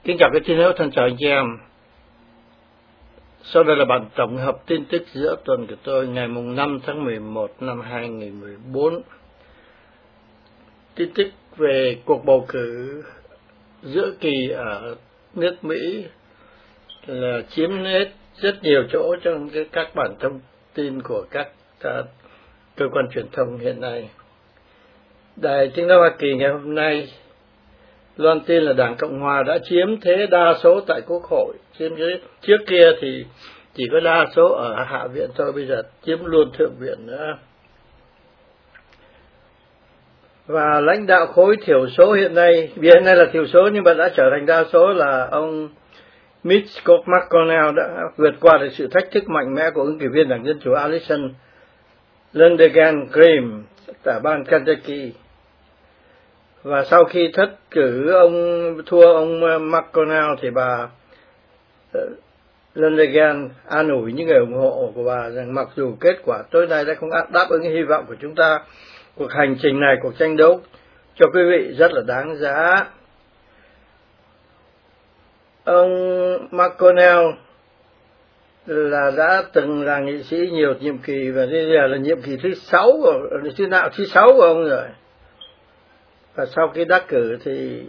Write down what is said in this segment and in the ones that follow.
Kính chào các chiến hữu, thân chào anh chị em. Sau đây là bản tổng hợp tin tức giữa tuần của tôi ngày 5 tháng 11 năm 2014. Tin tức về cuộc bầu cử giữa kỳ ở nước Mỹ là chiếm hết rất nhiều chỗ trong các bản thông tin của các cơ quan truyền thông hiện nay. Đài Tiếng nói Hoa Kỳ ngày hôm nay loan tin là Đảng Cộng Hòa đã chiếm thế đa số tại Quốc hội. Trước kia thì chỉ có đa số ở Hạ viện thôi, bây giờ chiếm luôn Thượng viện nữa. Và lãnh đạo khối thiểu số hiện nay là thiểu số nhưng mà đã trở thành đa số là ông Mitch McConnell đã vượt qua được sự thách thức mạnh mẽ của ứng cử viên Đảng Dân Chủ Allison Graham tại bang Kentucky. Và sau khi thất cử thua ông McConnell thì bà Lundegan an ủi những người ủng hộ của bà rằng mặc dù kết quả tối nay đã không đáp ứng hy vọng của chúng ta, cuộc hành trình này, cuộc tranh đấu cho quý vị rất là đáng giá. Ông McConnell đã từng là nghị sĩ nhiều nhiệm kỳ và bây giờ là nhiệm kỳ thứ 6 của ông rồi. Và sau khi đắc cử thì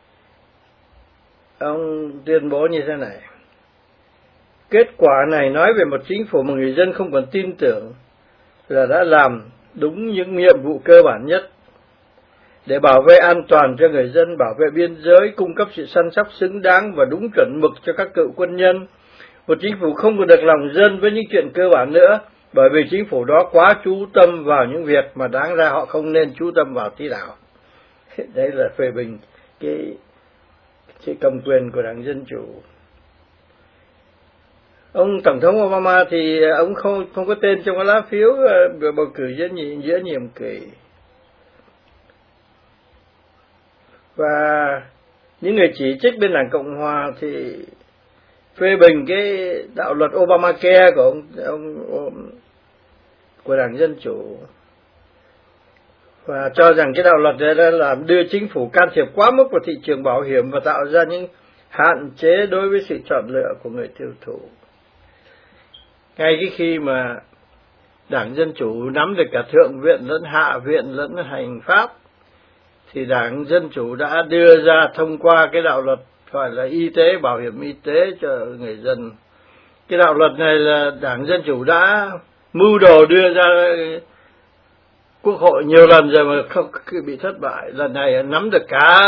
ông tuyên bố như thế này: kết quả này nói về một chính phủ mà người dân không còn tin tưởng là đã làm đúng những nhiệm vụ cơ bản nhất để bảo vệ an toàn cho người dân, bảo vệ biên giới, cung cấp sự săn sóc xứng đáng và đúng chuẩn mực cho các cựu quân nhân. Một chính phủ không còn được lòng dân với những chuyện cơ bản nữa, bởi vì chính phủ đó quá chú tâm vào những việc mà đáng ra họ không nên chú tâm vào tí nào. Đấy là phê bình cái cầm quyền của Đảng Dân Chủ. Ông Tổng thống Obama thì ông không có tên trong cái lá phiếu bầu cử giữa nhiệm kỳ. Và những người chỉ trích bên Đảng Cộng Hòa thì phê bình cái đạo luật Obamacare của Đảng Dân Chủ và cho rằng cái đạo luật này đã làm đưa chính phủ can thiệp quá mức vào thị trường bảo hiểm và tạo ra những hạn chế đối với sự chọn lựa của người tiêu thụ. Ngay cái khi mà Đảng Dân Chủ nắm được cả Thượng viện lẫn Hạ viện lẫn Hành pháp thì Đảng Dân Chủ đã đưa ra thông qua cái đạo luật gọi là bảo hiểm y tế cho người dân. Cái đạo luật này là Đảng Dân Chủ đã mưu đồ đưa ra Quốc hội nhiều lần rồi mà không bị thất bại. Lần này nắm được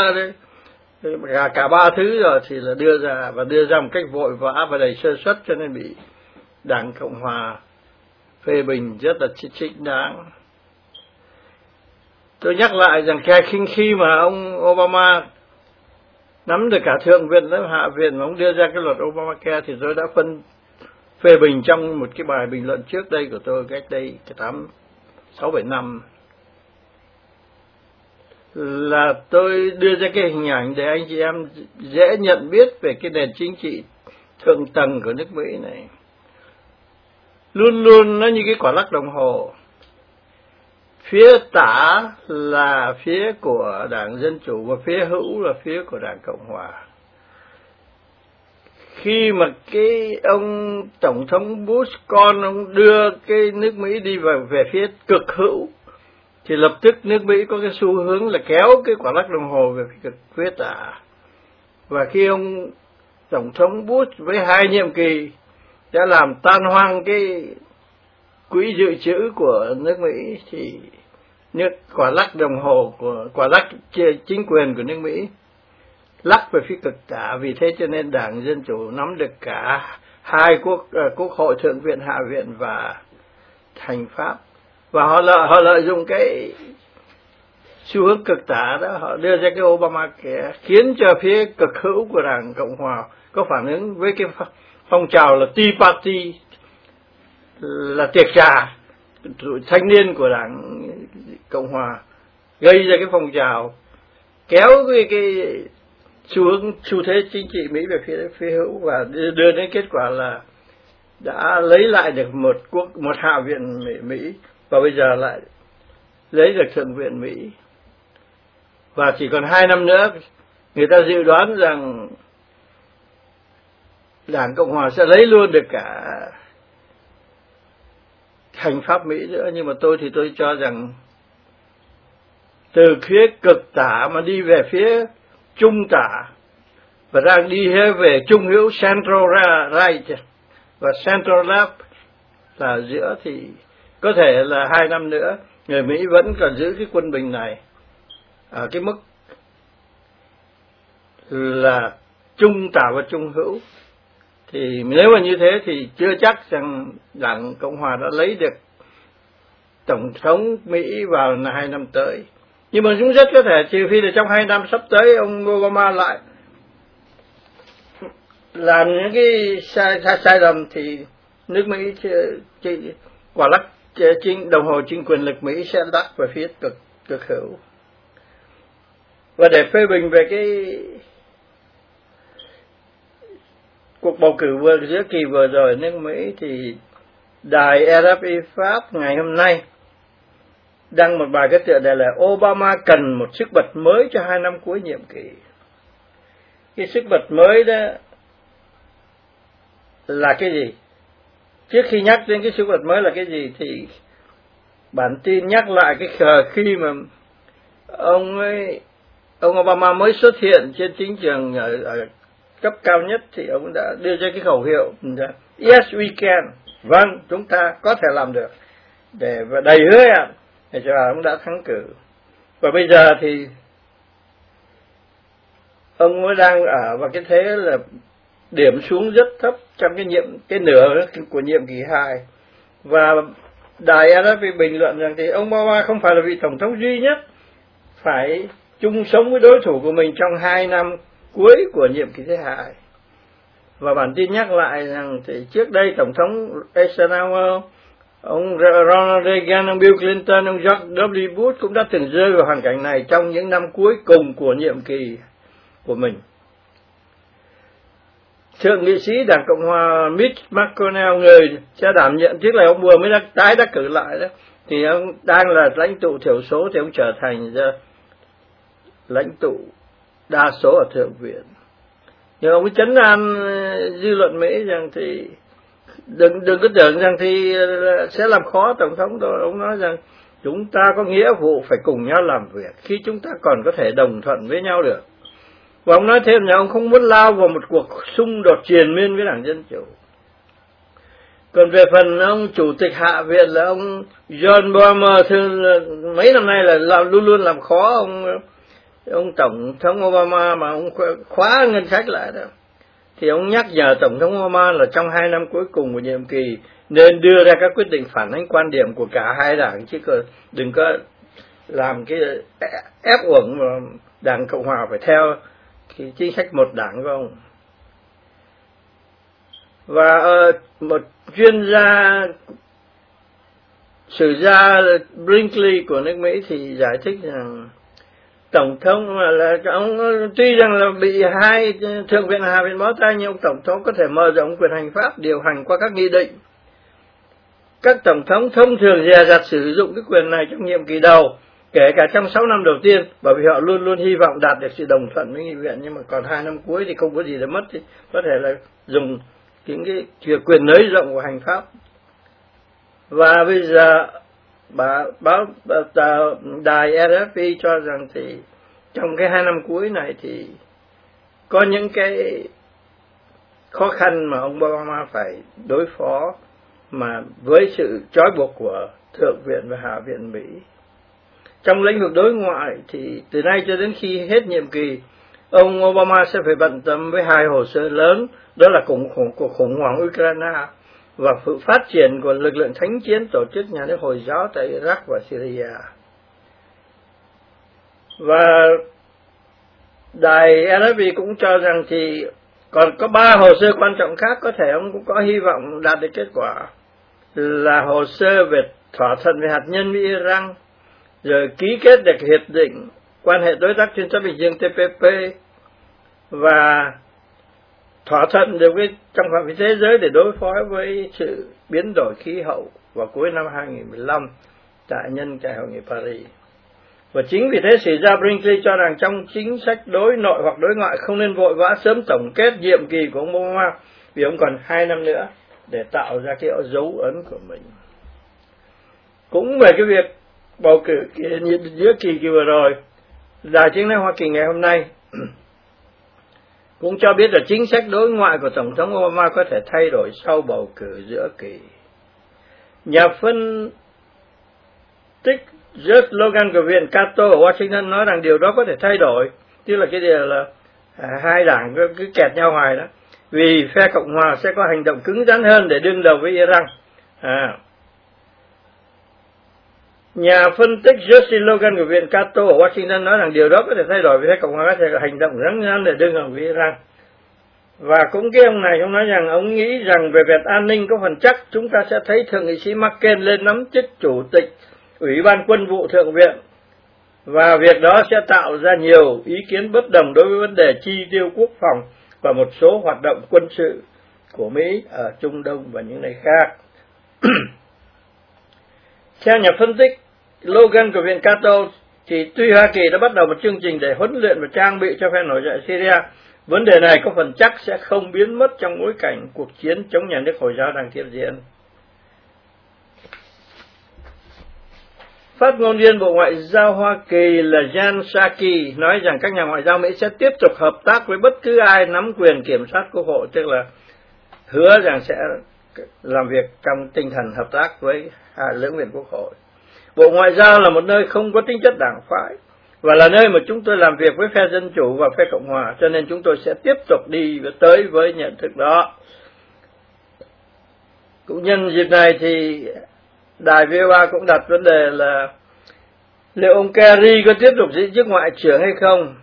cả ba thứ rồi thì là đưa ra một cách vội vã và đầy sơ suất, cho nên bị Đảng Cộng Hòa phê bình rất là chính đáng. Tôi nhắc lại rằng khi mà ông Obama nắm được cả Thượng viện lẫn Hạ viện mà ông đưa ra cái luật Obamacare thì tôi đã phê bình trong một cái bài bình luận trước đây của tôi cách đây 6-7 năm, là tôi đưa ra cái hình ảnh để anh chị em dễ nhận biết về cái nền chính trị thượng tầng của nước Mỹ này. Luôn luôn nó như cái quả lắc đồng hồ. Phía tả là phía của Đảng Dân Chủ và phía hữu là phía của Đảng Cộng Hòa. Khi mà cái ông Tổng thống Bush ông đưa cái nước Mỹ đi về phía cực hữu thì lập tức nước Mỹ có cái xu hướng là kéo cái quả lắc đồng hồ về phía tả. Và khi ông Tổng thống Bush với 2 nhiệm kỳ đã làm tan hoang cái quỹ dự trữ của nước Mỹ thì quả lắc đồng hồ quả lắc chính quyền của nước Mỹ lắc về phía cực tả. Vì thế cho nên Đảng Dân Chủ nắm được cả 2 quốc hội, Thượng viện, Hạ viện và Hành pháp. Và họ lợi dụng cái xu hướng cực tả đó, họ đưa ra cái Obamacare khiến cho phía cực hữu của Đảng Cộng Hòa có phản ứng với cái phong trào là Tea Party, là tiệc trà thanh niên của Đảng Cộng Hòa, gây ra cái phong trào kéo cái xu thế chính trị Mỹ về phía hữu và đưa đến kết quả là đã lấy lại được một Hạ viện Mỹ và bây giờ lại lấy được Thượng viện Mỹ. Và chỉ còn 2 năm nữa người ta dự đoán rằng Đảng Cộng Hòa sẽ lấy luôn được cả hành pháp Mỹ nữa. Nhưng mà tôi cho rằng từ phía cực tả mà đi về phía trung tả và đang đi về trung hữu central right và central left là giữa, thì có thể là 2 năm nữa người Mỹ vẫn còn giữ cái quân bình này ở cái mức là trung tả và trung hữu. Thì nếu mà như thế thì chưa chắc rằng Đảng Cộng Hòa đã lấy được Tổng thống Mỹ vào 2 năm tới. Nhưng mà cũng rất có thể, trừ phi là trong 2 năm sắp tới ông Obama lại làm những cái sai lầm, thì nước Mỹ quả lắc đồng hồ chính quyền lực Mỹ sẽ lắc về phía cực hữu. Và để phê bình về cái cuộc bầu cử giữa kỳ vừa rồi nước Mỹ, thì đài RFI Pháp ngày hôm nay đăng một bài cái tựa đề là Obama cần một sức bật mới cho 2 năm cuối nhiệm kỳ. Cái sức bật mới đó là cái gì? Trước khi nhắc đến cái sức bật mới là cái gì thì bản tin nhắc lại cái khi mà ông Obama mới xuất hiện trên chính trường ở cấp cao nhất, thì ông đã đưa ra cái khẩu hiệu Yes we can, vâng chúng ta có thể làm được, để đầy hứa hẹn để cho ông đã thắng cử. Và bây giờ thì ông mới đang ở vào cái thế là điểm xuống rất thấp trong cái nửa của nhiệm kỳ 2. Và đài RFI bình luận rằng thì ông Obama không phải là vị tổng thống duy nhất phải chung sống với đối thủ của mình trong 2 năm cuối của nhiệm kỳ thứ 2. Và bản tin nhắc lại rằng thì trước đây tổng thống Eisenhower, ông Ronald Reagan, ông Bill Clinton, ông George W. Bush cũng đã từng rơi vào hoàn cảnh này trong những năm cuối cùng của nhiệm kỳ của mình. Thượng nghị sĩ Đảng Cộng Hòa Mitch McConnell, người sẽ đảm nhận, trước là ông vừa mới tái đắc cử lại đó, thì ông đang là lãnh tụ thiểu số, thì ông trở thành lãnh tụ đa số ở Thượng viện. Nhưng ông ấy trấn an dư luận Mỹ rằng thì đừng có tưởng rằng thì sẽ làm khó tổng thống đâu. Ông nói rằng chúng ta có nghĩa vụ phải cùng nhau làm việc khi chúng ta còn có thể đồng thuận với nhau được. Và ông nói thêm là ông không muốn lao vào một cuộc xung đột triền miên với Đảng Dân Chủ. Còn về phần ông chủ tịch Hạ viện là ông John Boehmer, mấy năm nay là luôn luôn làm khó ông tổng thống Obama mà ông khóa ngân sách lại đó. Thì ông nhắc nhở tổng thống Obama là trong 2 năm cuối cùng của nhiệm kỳ nên đưa ra các quyết định phản ánh quan điểm của cả hai đảng, chứ đừng có làm cái ép uổng mà Đảng Cộng Hòa phải theo cái chính sách một đảng của ông. Và một chuyên gia sử gia Brinkley của nước Mỹ thì giải thích rằng tổng thống là ông tuy rằng là bị hai thượng viện hạ viện bó tay, nhưng ông tổng thống có thể mở rộng quyền hành pháp điều hành qua các nghị định. Các tổng thống thông thường dè dặt sử dụng cái quyền này trong nhiệm kỳ đầu, kể cả trong 6 năm đầu tiên, bởi vì họ luôn luôn hy vọng đạt được sự đồng thuận với nghị viện. Nhưng mà còn 2 năm cuối thì không có gì để mất, thì có thể là dùng những cái quyền nới rộng của hành pháp. Và bây giờ đài RFI cho rằng thì trong cái 2 năm cuối này thì có những cái khó khăn mà ông Obama phải đối phó mà với sự trói buộc của Thượng viện và Hạ viện Mỹ. Trong lĩnh vực đối ngoại thì từ nay cho đến khi hết nhiệm kỳ, ông Obama sẽ phải bận tâm với 2 hồ sơ lớn, đó là cuộc khủng hoảng Ukraine và sự phát triển của lực lượng thánh chiến tổ chức nhà nước Hồi giáo tại Iraq và Syria. Và đài RFI cũng cho rằng thì còn có 3 hồ sơ quan trọng khác có thể ông cũng có hy vọng đạt được kết quả, là hồ sơ về thỏa thuận về hạt nhân với Iran, rồi ký kết được hiệp định quan hệ đối tác xuyên Thái Bình Dương TPP, và thỏa thuận được trong phạm vi thế giới để đối phó với sự biến đổi khí hậu vào cuối năm 2015 tại nhân cái hội nghị Paris. Và chính vì thế sử gia Brinkley cho rằng trong chính sách đối nội hoặc đối ngoại không nên vội vã sớm tổng kết nhiệm kỳ của ông Obama, vì ông còn 2 năm nữa để tạo ra cái dấu ấn của mình. Cũng về cái việc bầu cử giữa kỳ vừa rồi, Đài Tiếng nói Hoa Kỳ ngày hôm nay cũng cho biết là chính sách đối ngoại của Tổng thống Obama có thể thay đổi sau bầu cử giữa kỳ. Nhà phân tích George Logan của Viện Cato ở Washington nói rằng điều đó có thể thay đổi, tức là cái điều là hai đảng cứ kẹt nhau hoài đó, vì phe Cộng hòa sẽ có hành động cứng rắn hơn để đương đầu với Iran. Nhà phân tích George Logan của Viện Cato ở Washington nói rằng điều đó có thể thay đổi vì phe Cộng hòa có thể hành động cứng rắn để đương đầu với Iran. Và cũng cái ông này ông nói rằng ông nghĩ rằng về việc an ninh có phần chắc chúng ta sẽ thấy Thượng nghị sĩ McCain lên nắm chức Chủ tịch Ủy ban Quân vụ Thượng viện, và việc đó sẽ tạo ra nhiều ý kiến bất đồng đối với vấn đề chi tiêu quốc phòng và một số hoạt động quân sự của Mỹ ở Trung Đông và những nơi khác. Theo nhà phân tích Logan của Viện Cato, thì tuy Hoa Kỳ đã bắt đầu một chương trình để huấn luyện và trang bị cho phe nổi dậy Syria, vấn đề này có phần chắc sẽ không biến mất trong bối cảnh cuộc chiến chống nhà nước Hồi giáo đang tiếp diễn. Phát ngôn viên Bộ Ngoại giao Hoa Kỳ là Jen Psaki nói rằng các nhà ngoại giao Mỹ sẽ tiếp tục hợp tác với bất cứ ai nắm quyền kiểm soát Quốc hội, tức là hứa rằng sẽ làm việc trong tinh thần hợp tác với lưỡng viện Quốc hội. Bộ Ngoại giao là một nơi không có tính chất đảng phái và là nơi mà chúng tôi làm việc với phe Dân Chủ và phe Cộng Hòa, cho nên chúng tôi sẽ tiếp tục đi tới với nhận thức đó. Cũng nhân dịp này thì Đài VOA cũng đặt vấn đề là liệu ông Kerry có tiếp tục giữ chức Ngoại trưởng hay không.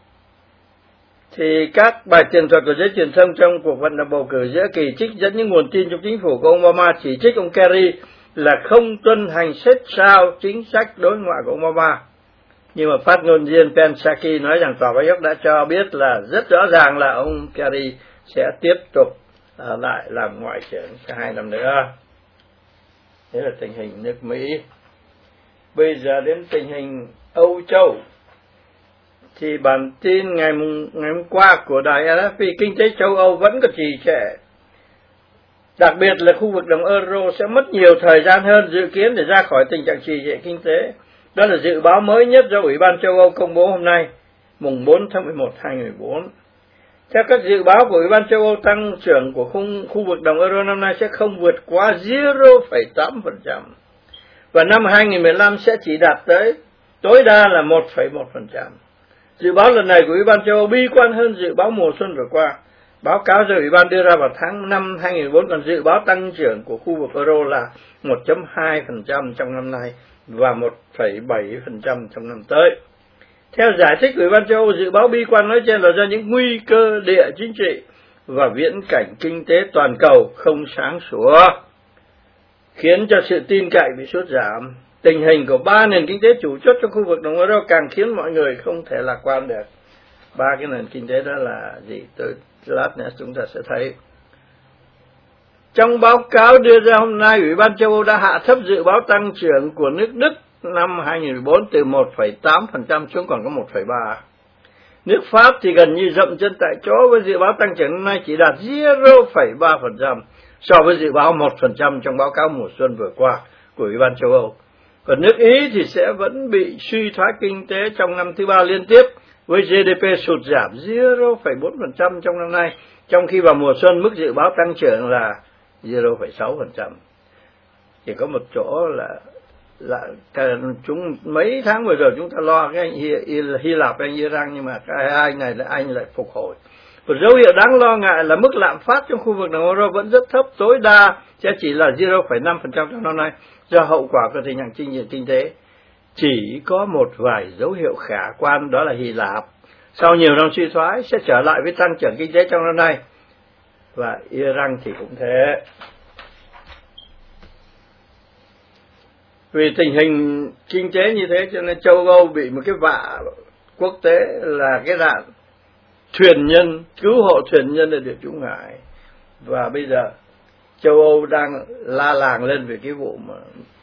Thì các bài tường thuật của giới truyền thông trong cuộc vận động bầu cử giữa kỳ trích dẫn những nguồn tin trong chính phủ của Obama chỉ trích ông Kerry là không tuân hành sát sao chính sách đối ngoại của Obama. Nhưng mà phát ngôn viên Ben Psaki nói rằng Tòa Bạch Ốc đã cho biết là rất rõ ràng là ông Kerry sẽ tiếp tục lại làm Ngoại trưởng 2 năm nữa. Thế là tình hình nước Mỹ. Bây giờ đến tình hình Âu Châu. Thì bản tin ngày hôm qua của đài RFI, kinh tế châu Âu vẫn còn trì trệ. Đặc biệt là khu vực đồng euro sẽ mất nhiều thời gian hơn dự kiến để ra khỏi tình trạng trì trệ kinh tế. Đó là dự báo mới nhất do Ủy ban châu Âu công bố hôm nay, mùng 4 tháng 11, 2014. Theo các dự báo của Ủy ban châu Âu, tăng trưởng của khu vực đồng euro năm nay sẽ không vượt quá 0,8%. Và năm 2015 sẽ chỉ đạt tới tối đa là 1,1%. Dự báo lần này của Ủy ban châu Âu bi quan hơn dự báo mùa xuân vừa qua. Báo cáo do Ủy ban đưa ra vào tháng 5 2014 còn dự báo tăng trưởng của khu vực euro là 1,2% trong năm nay và 1,7% trong năm tới. Theo giải thích của Ủy ban châu Âu, dự báo bi quan nói trên là do những nguy cơ địa chính trị và viễn cảnh kinh tế toàn cầu không sáng sủa, khiến cho sự tin cậy bị sút giảm. Tình hình của 3 nền kinh tế chủ chốt trong khu vực đồng euro càng khiến mọi người không thể lạc quan được. 3 cái nền kinh tế đó là gì? Lát nữa chúng ta sẽ thấy. Trong báo cáo đưa ra hôm nay, Ủy ban châu Âu đã hạ thấp dự báo tăng trưởng của nước Đức năm 2014 từ 1,8% xuống còn có 1,3%. Nước Pháp thì gần như dậm chân tại chỗ với dự báo tăng trưởng năm nay chỉ đạt 0,3% so với dự báo 1% trong báo cáo mùa xuân vừa qua của Ủy ban châu Âu. Còn nước Ý thì sẽ vẫn bị suy thoái kinh tế trong năm thứ 3 liên tiếp với GDP sụt giảm 0,4% trong năm nay, trong khi vào mùa xuân mức dự báo tăng trưởng là 0,6%. Chỉ có một chỗ là chúng mấy tháng vừa rồi chúng ta lo cái anh Hy Lạp, anh Iran, nhưng mà cái hai này là anh lại phục hồi. Một dấu hiệu đáng lo ngại là mức lạm phát trong khu vực đồng euro vẫn rất thấp, tối đa sẽ chỉ là 0,5% trong năm nay do hậu quả của tình trạng kinh tế. Chỉ có một vài dấu hiệu khả quan, đó là Hy Lạp sau nhiều năm suy thoái sẽ trở lại với tăng trưởng kinh tế trong năm nay, và Iran thì cũng thế. Vì tình hình kinh tế như thế cho nên châu Âu bị một cái vạ quốc tế là cái nạn thuyền nhân, cứu hộ thuyền nhân ở Địa Trung Hải. Và bây giờ châu Âu đang la làng lên về cái vụ mà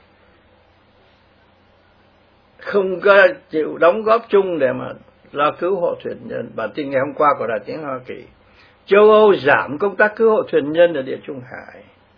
không có chịu đóng góp chung để mà lo cứu hộ thuyền nhân. Bản tin ngày hôm qua của Đài Tiếng Hoa Kỳ châu Âu giảm công tác cứu hộ thuyền nhân ở Địa Trung Hải.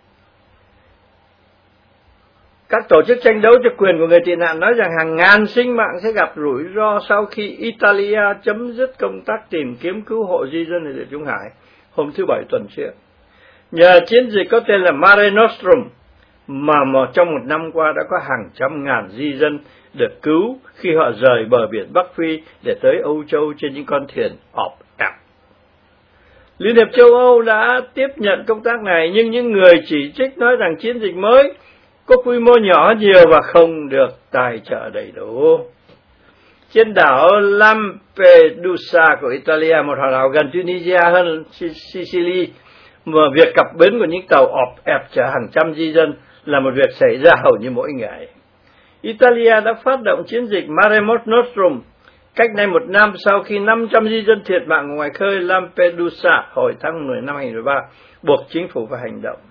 Các tổ chức tranh đấu cho quyền của người tị nạn nói rằng hàng ngàn sinh mạng sẽ gặp rủi ro sau khi Italia chấm dứt công tác tìm kiếm cứu hộ di dân ở Địa Trung Hải hôm thứ Bảy tuần trước. Nhờ chiến dịch có tên là Mare Nostrum mà trong một năm qua đã có hàng trăm ngàn di dân được cứu khi họ rời bờ biển Bắc Phi để tới Âu Châu trên những con thuyền ọp ẹp. Liên hiệp châu Âu đã tiếp nhận công tác này, nhưng những người chỉ trích nói rằng chiến dịch mới có quy mô nhỏ nhiều và không được tài trợ đầy đủ. Trên đảo Lampedusa của Italia, một hòn đảo gần Tunisia hơn Sicily, mà việc cập bến của những tàu ọp ẹp chở hàng trăm di dân là một việc xảy ra hầu như mỗi ngày. Italia đã phát động chiến dịch Mare Nostrum cách đây một năm sau khi 500 di dân thiệt mạng ngoài khơi Lampedusa hồi tháng 10 năm 2013, buộc chính phủ phải hành động.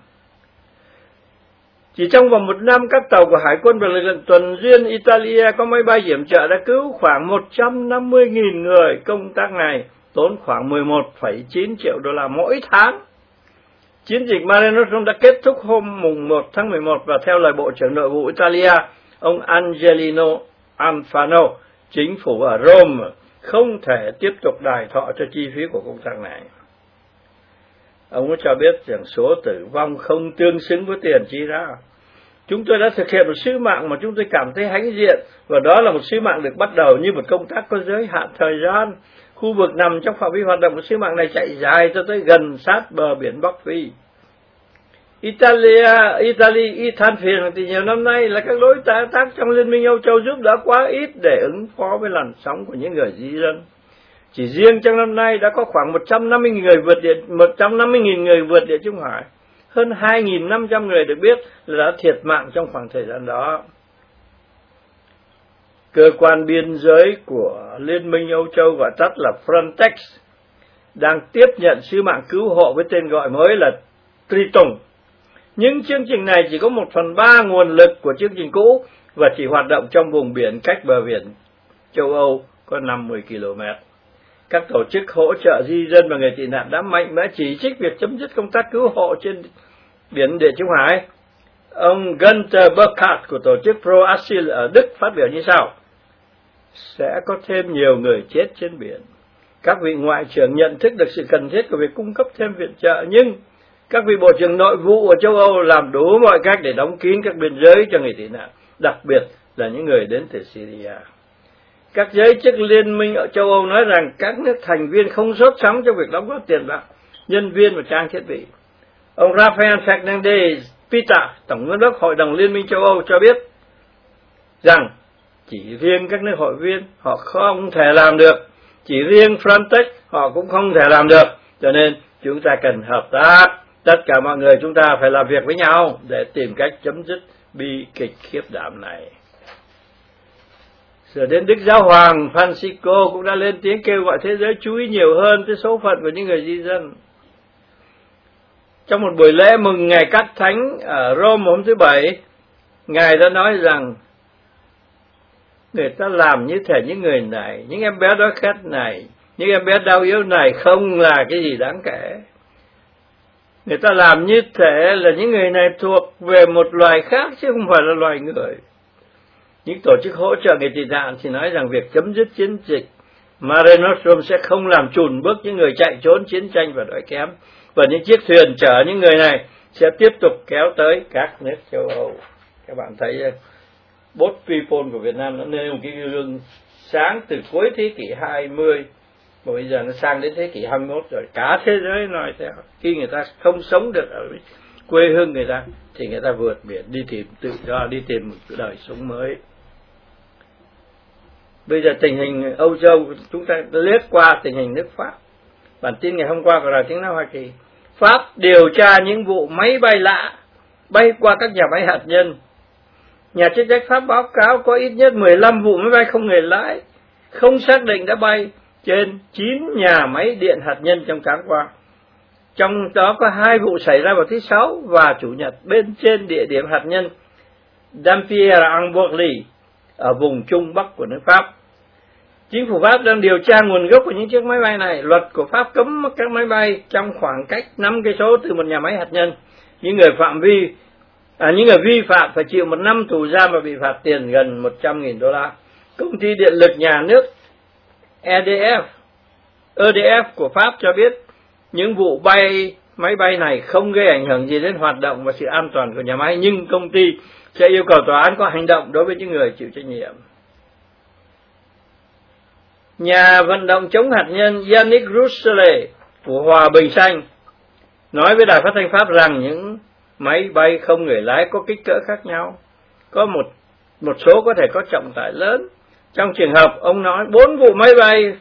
Chỉ trong vòng một năm, các tàu của Hải quân và lực lượng tuần duyên Italia có máy bay yểm trợ đã cứu khoảng 150.000 người. Công tác này tốn khoảng 11,9 triệu đô la mỗi tháng. Chiến dịch Mare Nostrum đã kết thúc hôm mùng 1 tháng 11 và theo lời Bộ trưởng Nội vụ Italia, ông Angelino Alfano, chính phủ ở Rome không thể tiếp tục đài thọ cho chi phí của công tác này. Ông ấy cho biết rằng số tử vong không tương xứng với tiền chi ra. Chúng tôi đã thực hiện một sứ mạng mà chúng tôi cảm thấy hãnh diện, và đó là một sứ mạng được bắt đầu như một công tác có giới hạn thời gian. Khu vực nằm trong phạm vi hoạt động của sứ mạng này chạy dài cho tới gần sát bờ biển Bắc Phi. Italy than phiền từ nhiều năm nay là các đối tác trong Liên minh Âu Châu giúp đỡ quá ít để ứng phó với làn sóng của những người di dân. Chỉ riêng trong năm nay đã có khoảng 150.000 người vượt Địa Trung Hải. Hơn 2.500 người được biết là đã thiệt mạng trong khoảng thời gian đó. Cơ quan biên giới của Liên minh Âu Châu, gọi tắt là Frontex, đang tiếp nhận sứ mạng cứu hộ với tên gọi mới là Triton. Nhưng chương trình này chỉ có 1/3 nguồn lực của chương trình cũ và chỉ hoạt động trong vùng biển cách bờ biển châu Âu có 50 km. Các tổ chức hỗ trợ di dân và người tị nạn đã mạnh mẽ chỉ trích việc chấm dứt công tác cứu hộ trên biển Địa Trung Hải. Ông Günther Burkhardt của tổ chức Pro Asyl ở Đức phát biểu như sau: sẽ có thêm nhiều người chết trên biển. Các vị ngoại trưởng nhận thức được sự cần thiết của việc cung cấp thêm viện trợ, nhưng các vị bộ trưởng nội vụ ở châu Âu làm đủ mọi cách để đóng kín các biên giới cho người tị nạn, đặc biệt là những người đến từ Syria. Các giới chức Liên minh ở châu Âu nói rằng các nước thành viên không sốt sắng trong việc đóng góp tiền bạc, nhân viên và trang thiết bị. Ông Rafael Fernandez Pita, Tổng giám đốc Hội đồng Liên minh châu Âu cho biết rằng chỉ riêng các nước hội viên họ không thể làm được, chỉ riêng Frontex họ cũng không thể làm được, cho nên chúng ta cần hợp tác. Tất cả mọi người chúng ta phải làm việc với nhau để tìm cách chấm dứt bi kịch khiếp đảm này. Rồi đến Đức Giáo hoàng Francisco cũng đã lên tiếng kêu gọi thế giới chú ý nhiều hơn tới số phận của những người di dân. Trong một buổi lễ mừng ngày Cát Thánh ở Rome hôm thứ Bảy, Ngài đã nói rằng người ta làm như thể những người này, những em bé đói khát này, những em bé đau yếu này không là cái gì đáng kể. Người ta làm như thể là những người này thuộc về một loài khác chứ không phải là loài người. Những tổ chức hỗ trợ người tị nạn thì nói rằng việc chấm dứt chiến dịch Mare Nostrum sẽ không làm chùn bước những người chạy trốn chiến tranh và đói kém, và những chiếc thuyền chở những người này sẽ tiếp tục kéo tới các nước châu Âu. Các bạn thấy Boat People của Việt Nam nó nêu một cái gương sáng từ cuối thế kỷ 20 mà bây giờ nó sang đến thế kỷ 21 rồi. Cả thế giới nói theo, khi người ta không sống được ở quê hương người ta thì người ta vượt biển đi tìm tự do, đi tìm một đời sống mới. Bây giờ tình hình Âu Châu, chúng ta lướt qua tình hình nước Pháp. Bản tin ngày hôm qua của Đài Tiếng nói Hoa Kỳ, Pháp điều tra những vụ máy bay lạ bay qua các nhà máy hạt nhân. Nhà chức trách Pháp báo cáo có ít nhất 15 vụ máy bay không người lái, không xác định đã bay trên 9 nhà máy điện hạt nhân trong tháng qua. Trong đó có 2 vụ xảy ra vào thứ Sáu và Chủ nhật bên trên địa điểm hạt nhân Dampierre-en-Borly ở vùng Trung Bắc của nước Pháp. Chính phủ Pháp đang điều tra nguồn gốc của những chiếc máy bay này. Luật của Pháp cấm các máy bay trong khoảng cách 5 cây số từ một nhà máy hạt nhân. Những người vi phạm phải chịu 1 năm tù giam và bị phạt tiền gần 100.000 đô la. Công ty điện lực nhà nước EDF của Pháp cho biết những vụ máy bay này không gây ảnh hưởng gì đến hoạt động và sự an toàn của nhà máy, nhưng công ty sẽ yêu cầu tòa án có hành động đối với những người chịu trách nhiệm. Nhà vận động chống hạt nhân Yannick Roussel của Hòa Bình Xanh nói với đài phát thanh Pháp rằng những máy bay không người lái có kích cỡ khác nhau, có một số có thể có trọng tải lớn. Trong trường hợp ông nói 4 vụ máy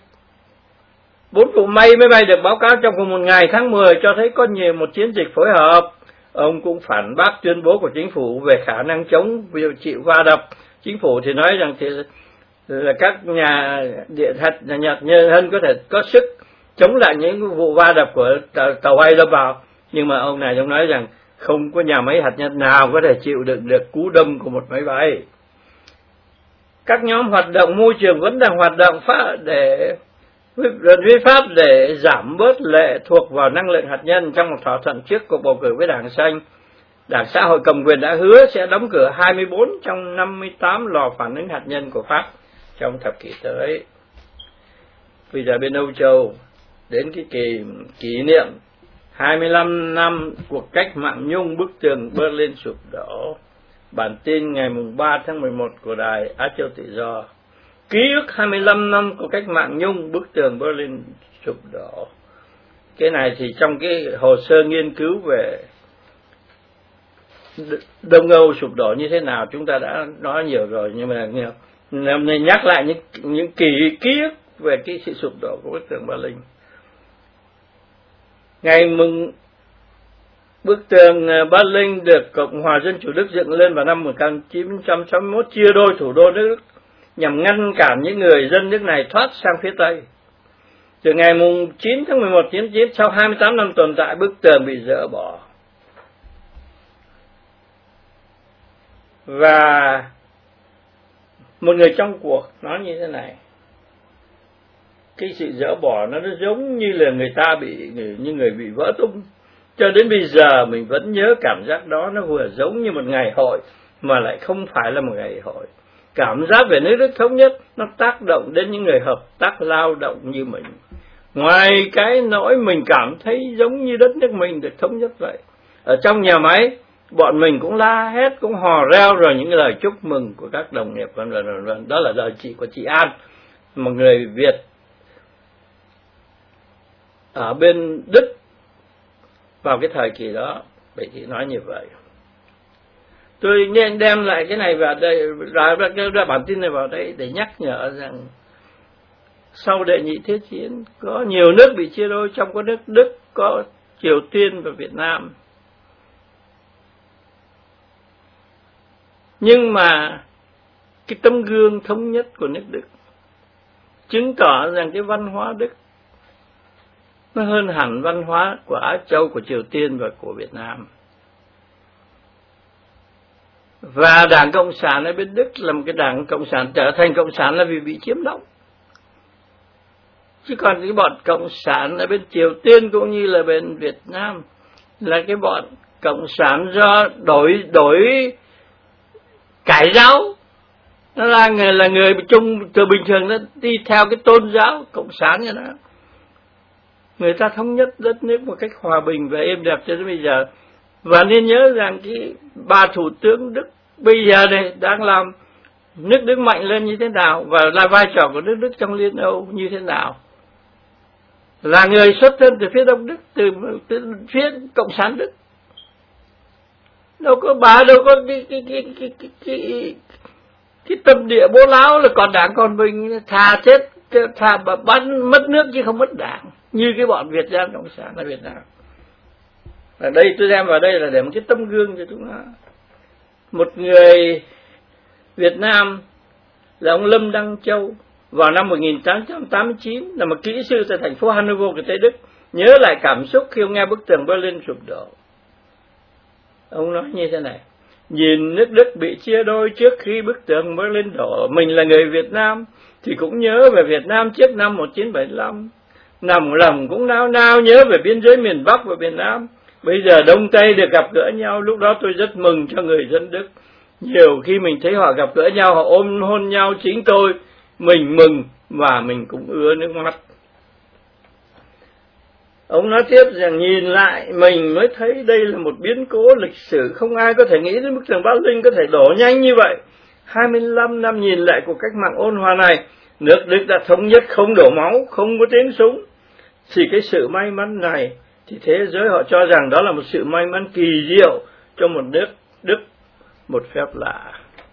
bay được báo cáo trong cùng một ngày tháng 10 cho thấy có một chiến dịch phối hợp. Ông cũng phản bác tuyên bố của chính phủ về khả năng chống chịu va đập. Chính phủ thì nói rằng là các nhà hạt nhân có thể có sức chống lại những vụ va đập của tàu bay đâm vào, nhưng mà ông này nói rằng không có nhà máy hạt nhân nào có thể chịu đựng được cú đâm của một máy bay. Các nhóm hoạt động môi trường vẫn đang hoạt động vi pháp để giảm bớt lệ thuộc vào năng lượng hạt nhân. Trong một thỏa thuận trước cuộc bầu cử với Đảng Xanh, Đảng Xã hội cầm quyền đã hứa sẽ đóng cửa 24 trong 58 lò phản ứng hạt nhân của Pháp trong thập kỷ tới. Bây giờ bên Âu Châu đến cái kỷ niệm 25 năm cuộc cách mạng Nhung, bức tường Berlin sụp đổ. Bản tin ngày 3 tháng 11 của đài Á Châu Tự Do. Ký ức 25 năm của cách mạng Nhung, bức tường Berlin sụp đổ. Cái này thì trong cái hồ sơ nghiên cứu về Đông Âu sụp đổ như thế nào chúng ta đã nói nhiều rồi, nhưng mà nên nhắc lại những ký ức về cái sự sụp đổ của bức tường Berlin. Bức tường Berlin được Cộng hòa Dân chủ Đức dựng lên vào năm 1961, chia đôi thủ đô nước Đức nhằm ngăn cản những người dân nước này thoát sang phía Tây. Từ ngày 9 tháng 11 1999, sau 28 năm tồn tại, bức tường bị dỡ bỏ. Và một người trong cuộc nói như thế này: cái sự dỡ bỏ nó giống như là người bị vỡ tung. Cho đến bây giờ mình vẫn nhớ cảm giác đó, nó vừa giống như một ngày hội mà lại không phải là một ngày hội. Cảm giác về nước Đức thống nhất nó tác động đến những người hợp tác lao động như mình. Ngoài cái nỗi mình cảm thấy giống như đất nước mình được thống nhất vậy, ở trong nhà máy bọn mình cũng la hét, cũng hò reo rồi những lời chúc mừng của các đồng nghiệp vân vân. Đó là lời của chị An, một người Việt ở bên Đức vào cái thời kỳ đó. Vậy thì nói như vậy. Tôi nên đem lại cái này vào đây, ra bản tin này vào đây để nhắc nhở rằng sau đệ nhị thế chiến có nhiều nước bị chia đôi, trong có nước Đức, có Triều Tiên và Việt Nam. Nhưng mà cái tấm gương thống nhất của nước Đức chứng tỏ rằng cái văn hóa Đức nó hơn hẳn văn hóa của Á Châu, của Triều Tiên và của Việt Nam. Và Đảng Cộng sản ở bên Đức là một cái đảng Cộng sản, trở thành Cộng sản là vì bị chiếm đóng. Chứ còn cái bọn Cộng sản ở bên Triều Tiên cũng như là bên Việt Nam là cái bọn Cộng sản do đổi cải giáo. Nó là người từ bình thường nó đi theo cái tôn giáo Cộng sản như đó. Người ta thống nhất đất nước một cách hòa bình và êm đẹp cho đến bây giờ. Và nên nhớ rằng cái bà thủ tướng Đức bây giờ này đang làm nước Đức mạnh lên như thế nào, và là vai trò của nước Đức trong Liên Âu như thế nào. Là người xuất thân từ phía Đông Đức, từ phía Cộng sản Đức. Đâu có cái tâm địa bố láo là còn đảng còn mình, thà chết thà bắn mất nước chứ không mất đảng, như cái bọn Việt Nam Cộng sản ở Việt Nam. Ở đây tôi đem vào đây là để một cái tấm gương cho chúng ta. Một người Việt Nam là ông Lâm Đăng Châu vào năm 1889 là một kỹ sư tại thành phố Hanover của Tây Đức, nhớ lại cảm xúc khi ông nghe bức tường Berlin sụp đổ. Ông nói như thế này: Nhìn nước Đức bị chia đôi trước khi bức tường Berlin đổ, mình là người Việt Nam thì cũng nhớ về Việt Nam trước năm 1975. Nằm lòng cũng nao nao nhớ về biên giới miền Bắc và miền Nam. Bây giờ Đông Tây được gặp gỡ nhau, lúc đó tôi rất mừng cho người dân Đức. Nhiều khi mình thấy họ gặp gỡ nhau, họ ôm hôn nhau, chính mình mừng và mình cũng ứa nước mắt. Ông nói tiếp rằng nhìn lại mình mới thấy đây là một biến cố lịch sử, không ai có thể nghĩ đến bức tường Berlin có thể đổ nhanh như vậy. 25 năm nhìn lại cuộc cách mạng ôn hòa này, nước Đức đã thống nhất, không đổ máu, không có tiếng súng. Thì cái sự may mắn này thì thế giới họ cho rằng đó là một sự may mắn kỳ diệu cho một nước Đức, một phép lạ.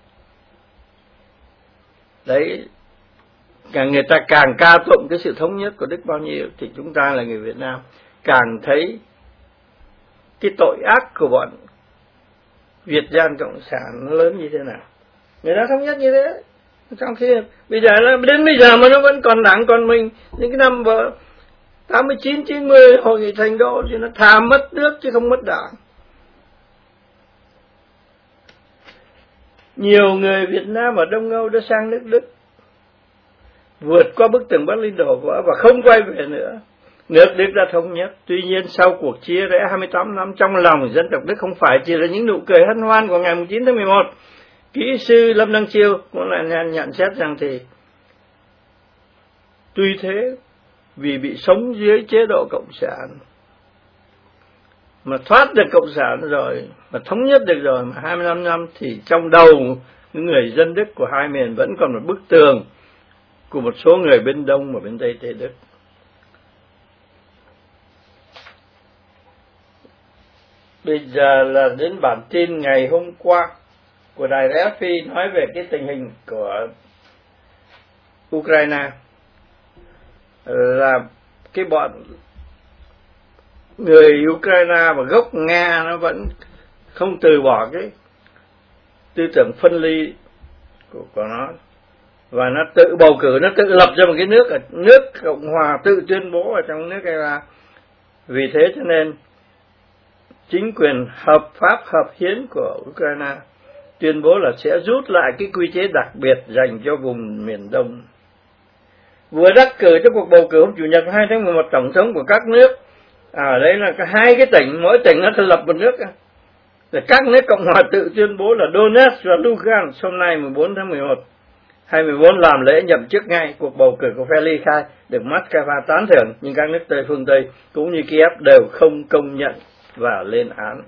Đấy, người ta càng ca tụng cái sự thống nhất của Đức bao nhiêu thì chúng ta là người Việt Nam càng thấy cái tội ác của bọn Việt gian cộng sản nó lớn như thế nào. Người ta thống nhất như thế, trong khi bây giờ đến bây giờ mà nó vẫn còn đảng còn mình. Những cái năm 89, 90 hội nghị thành đô thì nó thà mất nước chứ không mất đảng. Nhiều người Việt Nam ở Đông Âu đã sang nước Đức, vượt qua bức tường Berlin đổ vỡ và không quay về nữa. Nước Đức đã thống nhất. Tuy nhiên sau cuộc chia rẽ 28 năm, trong lòng dân tộc Đức không phải chỉ là những nụ cười hân hoan của ngày 9 tháng 11. Kỹ sư Lâm Đăng Chiêu cũng lại nhận xét rằng thì tuy thế, vì bị sống dưới chế độ cộng sản mà thoát được cộng sản rồi, mà thống nhất được rồi, mà 25 năm thì trong đầu những người dân Đức của hai miền vẫn còn một bức tường của một số người bên Đông và bên Tây Tây Đức. Bây giờ là đến bản tin ngày hôm qua của đài RFI nói về cái tình hình của Ukraine, là cái bọn người Ukraine và gốc Nga nó vẫn không từ bỏ cái tư tưởng phân ly của nó, và nó tự bầu cử, nó tự lập ra một cái nước Cộng hòa tự tuyên bố ở trong nước Nga. Vì thế cho nên chính quyền hợp pháp hợp hiến của Ukraine tuyên bố là sẽ rút lại cái quy chế đặc biệt dành cho vùng miền Đông. Vừa đắc cử cho cuộc bầu cử hôm Chủ nhật 2 tháng 11 tổng thống của các nước. Đấy là hai cái tỉnh, mỗi tỉnh nó thành lập một nước. Rồi các nước Cộng hòa tự tuyên bố là Donetsk và Lugansk hôm nay 14 tháng 11. 2014 làm lễ nhậm chức ngay. Cuộc bầu cử của phe ly khai được Moscow tán thưởng, nhưng các nước phương Tây cũng như Kiev đều không công nhận và lên án.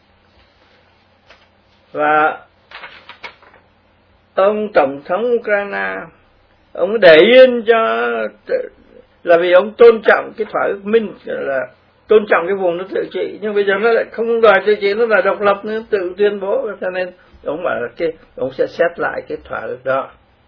Và ông tổng thống Ukraine, ông để yên cho, là vì ông tôn trọng cái thỏa ước Minsk, là tôn trọng cái vùng nó tự trị, nhưng bây giờ nó lại không đòi tự trị, nó là độc lập, nó tự tuyên bố, cho nên ông bảo là ông sẽ xét lại cái thỏa ước đó.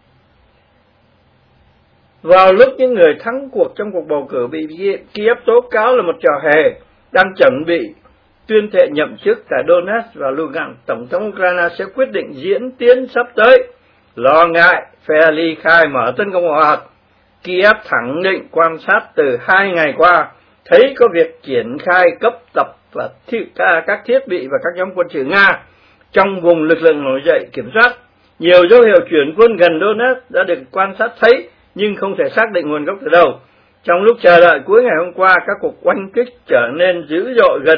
Vào lúc những người thắng cuộc trong cuộc bầu cử bị Kiev tố cáo là một trò hề, đang chuẩn bị tuyên thệ nhậm chức tại Donetsk và Lugansk, tổng thống Ukraine sẽ quyết định diễn tiến sắp tới. Lo ngại phe ly khai mở tấn công ồ ạt, Kiev khẳng định quan sát từ 2 ngày qua, thấy có việc triển khai cấp tập và các thiết bị và các nhóm quân sự Nga trong vùng lực lượng nổi dậy kiểm soát. Nhiều dấu hiệu chuyển quân gần Donetsk đã được quan sát thấy, nhưng không thể xác định nguồn gốc từ đâu. Trong lúc chờ đợi cuối ngày hôm qua, các cuộc oanh kích trở nên dữ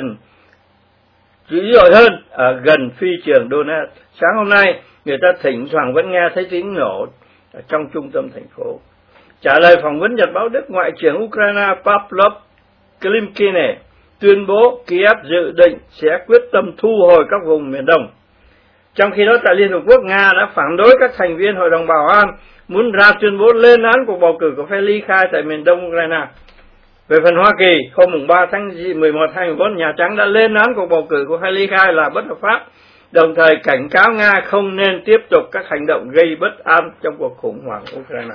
dội hơn ở gần phi trường Donetsk. Sáng hôm nay, người ta thỉnh thoảng vẫn nghe thấy tiếng nổ ở trong trung tâm thành phố. Trả lời phỏng vấn Nhật báo Đức, Ngoại trưởng Ukraine Pavlo Klimkine tuyên bố Kiev dự định sẽ quyết tâm thu hồi các vùng miền Đông. Trong khi đó, tại Liên Hợp Quốc, Nga đã phản đối các thành viên Hội đồng Bảo an muốn ra tuyên bố lên án cuộc bầu cử của phe ly khai tại miền Đông Ukraine. Về phần Hoa Kỳ, hôm 3 tháng 11 2014, Nhà Trắng đã lên án cuộc bầu cử của phe ly khai là bất hợp pháp, đồng thời cảnh cáo Nga không nên tiếp tục các hành động gây bất an trong cuộc khủng hoảng Ukraine.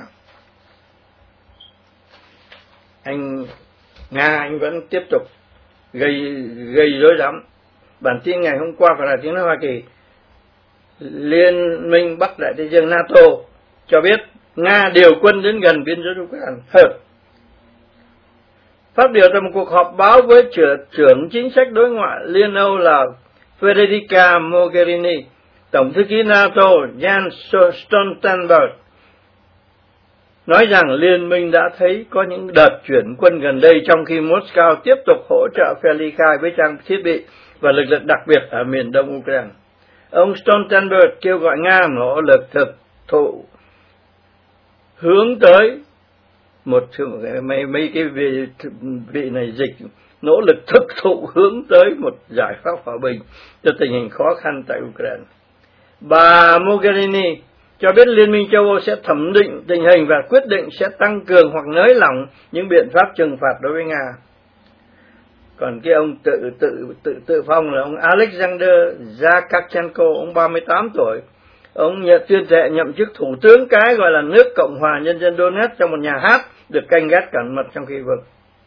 Nga vẫn tiếp tục gây rối rắm. Bản tin ngày hôm qua của Đài Tiếng nói Hoa Kỳ, Liên minh Bắc Đại Tây Dương NATO cho biết Nga điều quân đến gần biên giới Ukraine hơn. Phát biểu tại một cuộc họp báo với trưởng chính sách đối ngoại Liên Âu là Federica Mogherini, Tổng thư ký NATO Jens Stoltenberg nói rằng Liên minh đã thấy có những đợt chuyển quân gần đây trong khi Moscow tiếp tục hỗ trợ phe ly khai với trang thiết bị và lực lượng đặc biệt ở miền đông Ukraine. Ông Stoltenberg kêu gọi Nga nỗ lực thực thụ hướng tới mấy cái vị này dịch nỗ lực thực thụ hướng tới một giải pháp hòa bình cho tình hình khó khăn tại Ukraine. Bà Mogherini cho biết Liên minh châu Âu sẽ thẩm định tình hình và quyết định sẽ tăng cường hoặc nới lỏng những biện pháp trừng phạt đối với Nga. Còn cái ông tự phong là ông Alexander Zakharchenko, ông 38 tuổi. Ông tuyên thệ nhậm chức thủ tướng cái gọi là nước Cộng hòa Nhân dân Donetsk trong một nhà hát được canh gác cẩn mật trong khi vực.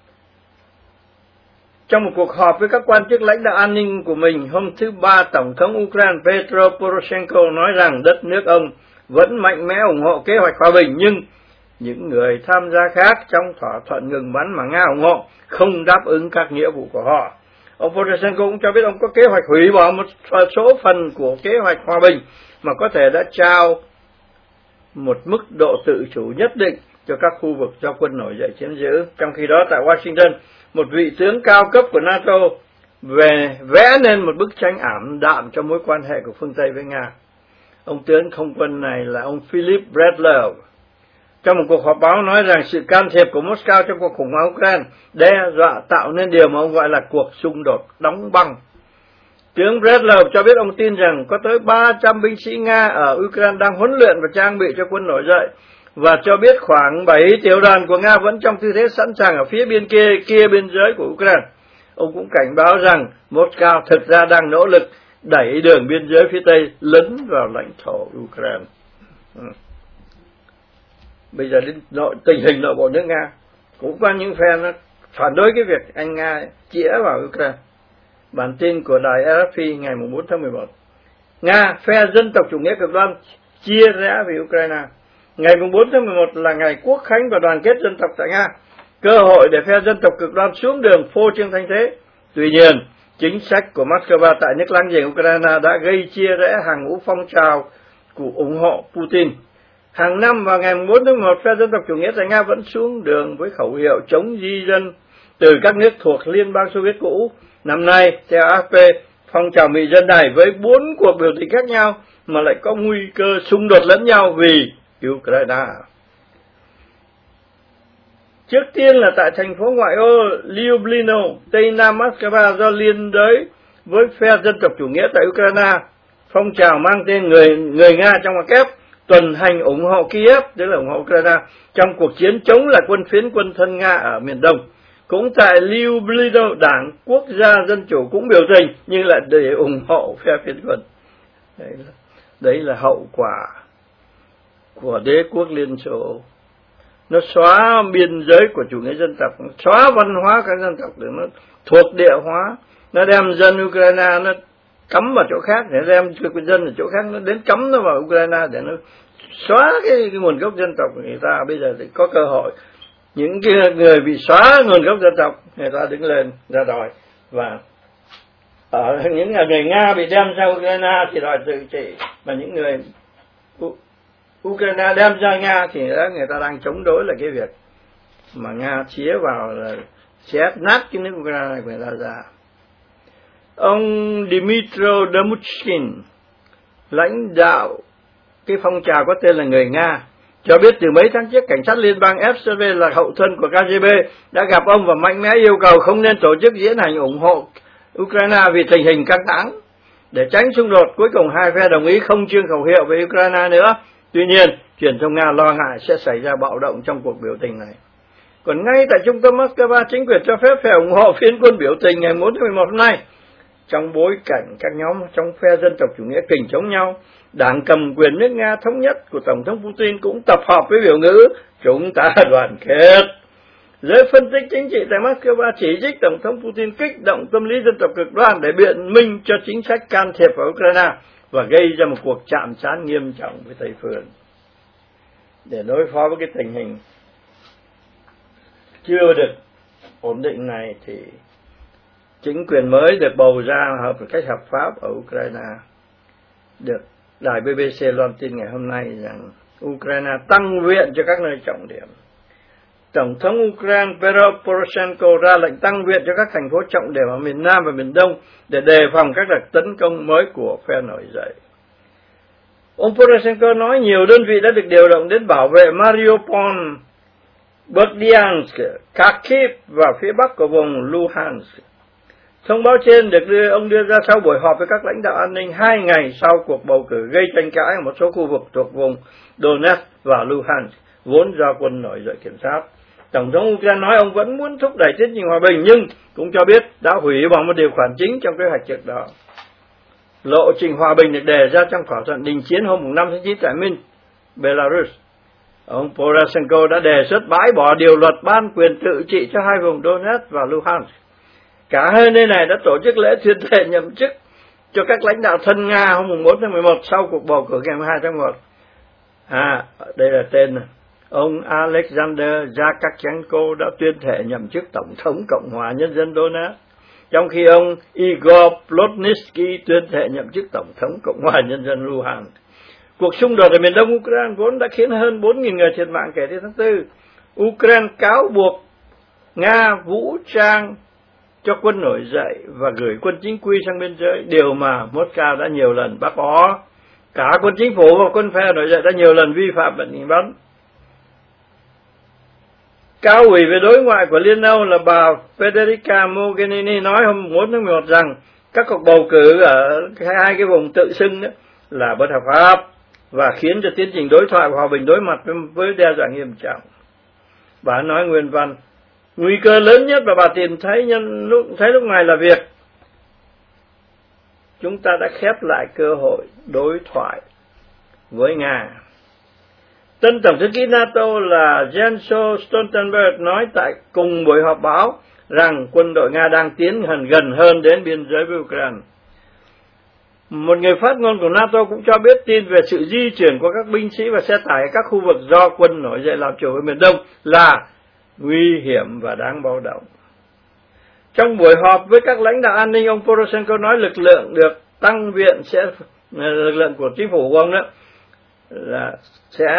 Trong một cuộc họp với các quan chức lãnh đạo an ninh của mình hôm thứ Ba, Tổng thống Ukraine Petro Poroshenko nói rằng đất nước ông vẫn mạnh mẽ ủng hộ kế hoạch hòa bình, nhưng những người tham gia khác trong thỏa thuận ngừng bắn mà Nga ủng hộ không đáp ứng các nghĩa vụ của họ. Ông Poroshenko cũng cho biết ông có kế hoạch hủy bỏ một số phần của kế hoạch hòa bình mà có thể đã trao một mức độ tự chủ nhất định cho các khu vực do quân nổi dậy chiếm giữ. Trong khi đó tại Washington, một vị tướng cao cấp của NATO vẽ nên một bức tranh ảm đạm cho mối quan hệ của phương Tây với Nga. Ông tướng không quân này là ông Philip Bredlov. Trong một cuộc họp báo nói rằng sự can thiệp của Moscow trong cuộc khủng hoảng Ukraine đe dọa tạo nên điều mà ông gọi là cuộc xung đột đóng băng. Tướng Bredlov cho biết ông tin rằng có tới 300 binh sĩ Nga ở Ukraine đang huấn luyện và trang bị cho quân nổi dậy, và cho biết khoảng 7 tiểu đoàn của Nga vẫn trong tư thế sẵn sàng ở phía bên kia biên giới của Ukraine. Ông cũng cảnh báo rằng Moscow thực ra đang nỗ lực đẩy đường biên giới phía Tây lấn vào lãnh thổ Ukraine. Bây giờ đến tình hình nội bộ nước Nga, cũng có những phe nó phản đối cái việc anh Nga chĩa vào Ukraine. Bản tin của đài RFI ngày 4 tháng 11. Nga, phe dân tộc chủ nghĩa cực đoan chia rẽ về Ukraine. Ngày 4 tháng 11 là ngày quốc khánh và đoàn kết dân tộc tại Nga, cơ hội để phe dân tộc cực đoan xuống đường phô trương thanh thế. Tuy nhiên, chính sách của Moscow tại nước láng giềng Ukraine đã gây chia rẽ hàng ngũ phong trào của ủng hộ Putin. Hàng năm vào ngày 4 tháng 11, phe dân tộc chủ nghĩa tại Nga vẫn xuống đường với khẩu hiệu chống di dân từ các nước thuộc Liên bang Xô Viết cũ. Năm nay, theo AFP, phong trào mị dân này với 4 cuộc biểu tình khác nhau mà lại có nguy cơ xung đột lẫn nhau vì Ukraine. Trước tiên là tại thành phố ngoại ô Lyublino, Tây Nam Moscow, do liên đới với phe dân tộc chủ nghĩa tại Ukraine, phong trào mang tên người Nga trong ngoặc kép tuần hành ủng hộ Kiev, tức là ủng hộ Ukraine, trong cuộc chiến chống lại quân phiến quân thân Nga ở miền Đông. Cũng tại Lyublino, Đảng Quốc gia Dân chủ cũng biểu tình nhưng lại để ủng hộ phe phiến quân. Đấy là hậu quả của đế quốc Liên Xô. Nó xóa biên giới của chủ nghĩa dân tộc, nó xóa văn hóa các dân tộc để nó thuộc địa hóa, nó đem dân Ukraine nó cắm vào chỗ khác, để đem dân ở chỗ khác nó đến cắm nó vào Ukraine để nó xóa cái nguồn gốc dân tộc của người ta. Bây giờ thì có cơ hội những cái người bị xóa nguồn gốc dân tộc người ta đứng lên ra đòi, và ở những người Nga bị đem ra Ukraine thì đòi tự trị, mà những người Ukraine đem ra Nga thì người ta đang chống đối là cái việc mà Nga chĩa vào là xé nát cái nước Ukraine của người ta ra. Ông Dmytro Domuchkin, lãnh đạo cái phong trào có tên là người Nga, cho biết từ mấy tháng trước cảnh sát liên bang FSB là hậu thân của KGB đã gặp ông và mạnh mẽ yêu cầu không nên tổ chức diễn hành ủng hộ Ukraine vì tình hình căng thẳng. Để tránh xung đột, cuối cùng hai phe đồng ý không trương khẩu hiệu về Ukraine nữa. Tuy nhiên, truyền thông Nga lo ngại sẽ xảy ra bạo động trong cuộc biểu tình này. Còn ngay tại trung tâm Moscow, chính quyền cho phép phe ủng hộ phiến quân biểu tình ngày 4 tháng 11 hôm nay. Trong bối cảnh các nhóm trong phe dân tộc chủ nghĩa kình chống nhau, đảng cầm quyền nước Nga thống nhất của Tổng thống Putin cũng tập hợp với biểu ngữ "Chúng ta đoàn kết". Giới phân tích chính trị tại Moscow chỉ trích Tổng thống Putin kích động tâm lý dân tộc cực đoan để biện minh cho chính sách can thiệp vào Ukraine và gây ra một cuộc chạm trán nghiêm trọng với Tây phương. Để đối phó với cái tình hình chưa được ổn định này thì chính quyền mới được bầu ra một cách hợp pháp ở Ukraine. Được đài BBC loan tin ngày hôm nay rằng Ukraine tăng viện cho các nơi trọng điểm. Tổng thống Ukraine Petro Poroshenko ra lệnh tăng viện cho các thành phố trọng điểm ở miền Nam và miền Đông để đề phòng các đợt tấn công mới của phe nổi dậy. Ông Poroshenko nói nhiều đơn vị đã được điều động đến bảo vệ Mariupol, Berdyansk, Kharkiv và phía bắc của vùng Luhansk. Thông báo trên được ông đưa ra sau buổi họp với các lãnh đạo an ninh 2 ngày sau cuộc bầu cử gây tranh cãi ở một số khu vực thuộc vùng Donetsk và Luhansk, vốn do quân nổi dậy kiểm soát. Tổng thống Ukraine nói ông vẫn muốn thúc đẩy tiến trình hòa bình, nhưng cũng cho biết đã hủy bỏ một điều khoản chính trong kế hoạch trước đó. Lộ trình hòa bình được đề ra trong thỏa thuận đình chiến hôm 5 tháng 9 tại Minsk, Belarus. Ông Poroshenko đã đề xuất bãi bỏ điều luật ban quyền tự trị cho hai vùng Donetsk và Luhansk. Cả hai nơi này đã tổ chức lễ tuyên thệ nhậm chức cho các lãnh đạo thân Nga hôm 4 tháng 11 sau cuộc bầu cử ngày 12 tháng 1. Đây là tên này. Ông Alexander Zakharchenko đã tuyên thệ nhậm chức Tổng thống Cộng hòa Nhân dân Donetsk, trong khi ông Igor Plotnitsky tuyên thệ nhậm chức Tổng thống Cộng hòa Nhân dân Luhansk. Cuộc xung đột ở miền đông Ukraine vốn đã khiến hơn 4.000 người thiệt mạng kể từ tháng 4. Ukraine cáo buộc Nga vũ trang cho quân nổi dậy và gửi quân chính quy sang biên giới, điều mà Moscow đã nhiều lần bác bỏ. Cả quân chính phủ và quân phe nổi dậy đã nhiều lần vi phạm lệnh ngừng bắn. Cao ủy về đối ngoại của Liên Âu là bà Federica Mogherini nói hôm 4 tháng 11 rằng các cuộc bầu cử ở hai cái vùng tự xưng đó là bất hợp pháp và khiến cho tiến trình đối thoại và hòa bình đối mặt với đe dọa nghiêm trọng. Bà nói nguyên văn, nguy cơ lớn nhất mà bà tìm thấy lúc này là việc chúng ta đã khép lại cơ hội đối thoại với Nga. Tân Tổng thư ký NATO là Jens Stoltenberg nói tại cùng buổi họp báo rằng quân đội Nga đang tiến gần hơn đến biên giới với Ukraine. Một người phát ngôn của NATO cũng cho biết tin về sự di chuyển của các binh sĩ và xe tải ở các khu vực do quân nổi dậy làm chủ ở miền Đông là nguy hiểm và đáng báo động. Trong buổi họp với các lãnh đạo an ninh, ông Poroshenko nói lực lượng được tăng viện lực lượng của chính phủ của ông đó là sẽ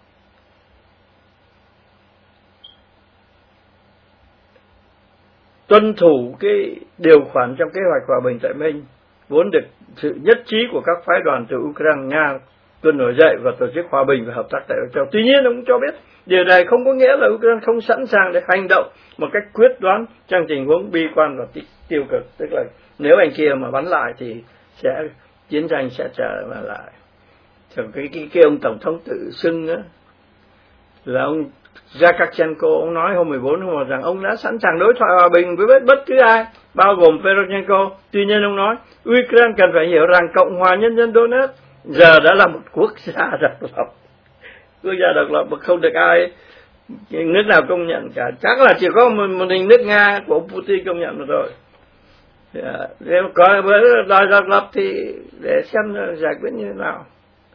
tuân thủ cái điều khoản trong kế hoạch hòa bình tại Minsk, vốn được sự nhất trí của các phái đoàn từ Ukraine, Nga, quân nổi dậy và tổ chức hòa bình và hợp tác tại Âu Châu. Tuy nhiên, ông cho biết điều này không có nghĩa là Ukraine không sẵn sàng để hành động một cách quyết đoán trong tình huống bi quan và tiêu cực, tức là nếu anh kia mà bắn lại thì chiến tranh sẽ trở lại. Cái ông tổng thống tự xưng đó, là ông Zakharchenko, ông nói hôm 14 tháng 1 rằng ông đã sẵn sàng đối thoại hòa bình với bất cứ ai, bao gồm Poroshenko. Tuy nhiên ông nói Ukraine cần phải hiểu rằng Cộng hòa Nhân dân Donetsk giờ đã là một quốc gia độc lập. Quốc gia độc lập mà không được ai nước nào công nhận cả, chắc là chỉ có một mình nước Nga của ông Putin công nhận rồi. Nếu có với đòi độc lập thì để xem giải quyết như thế nào.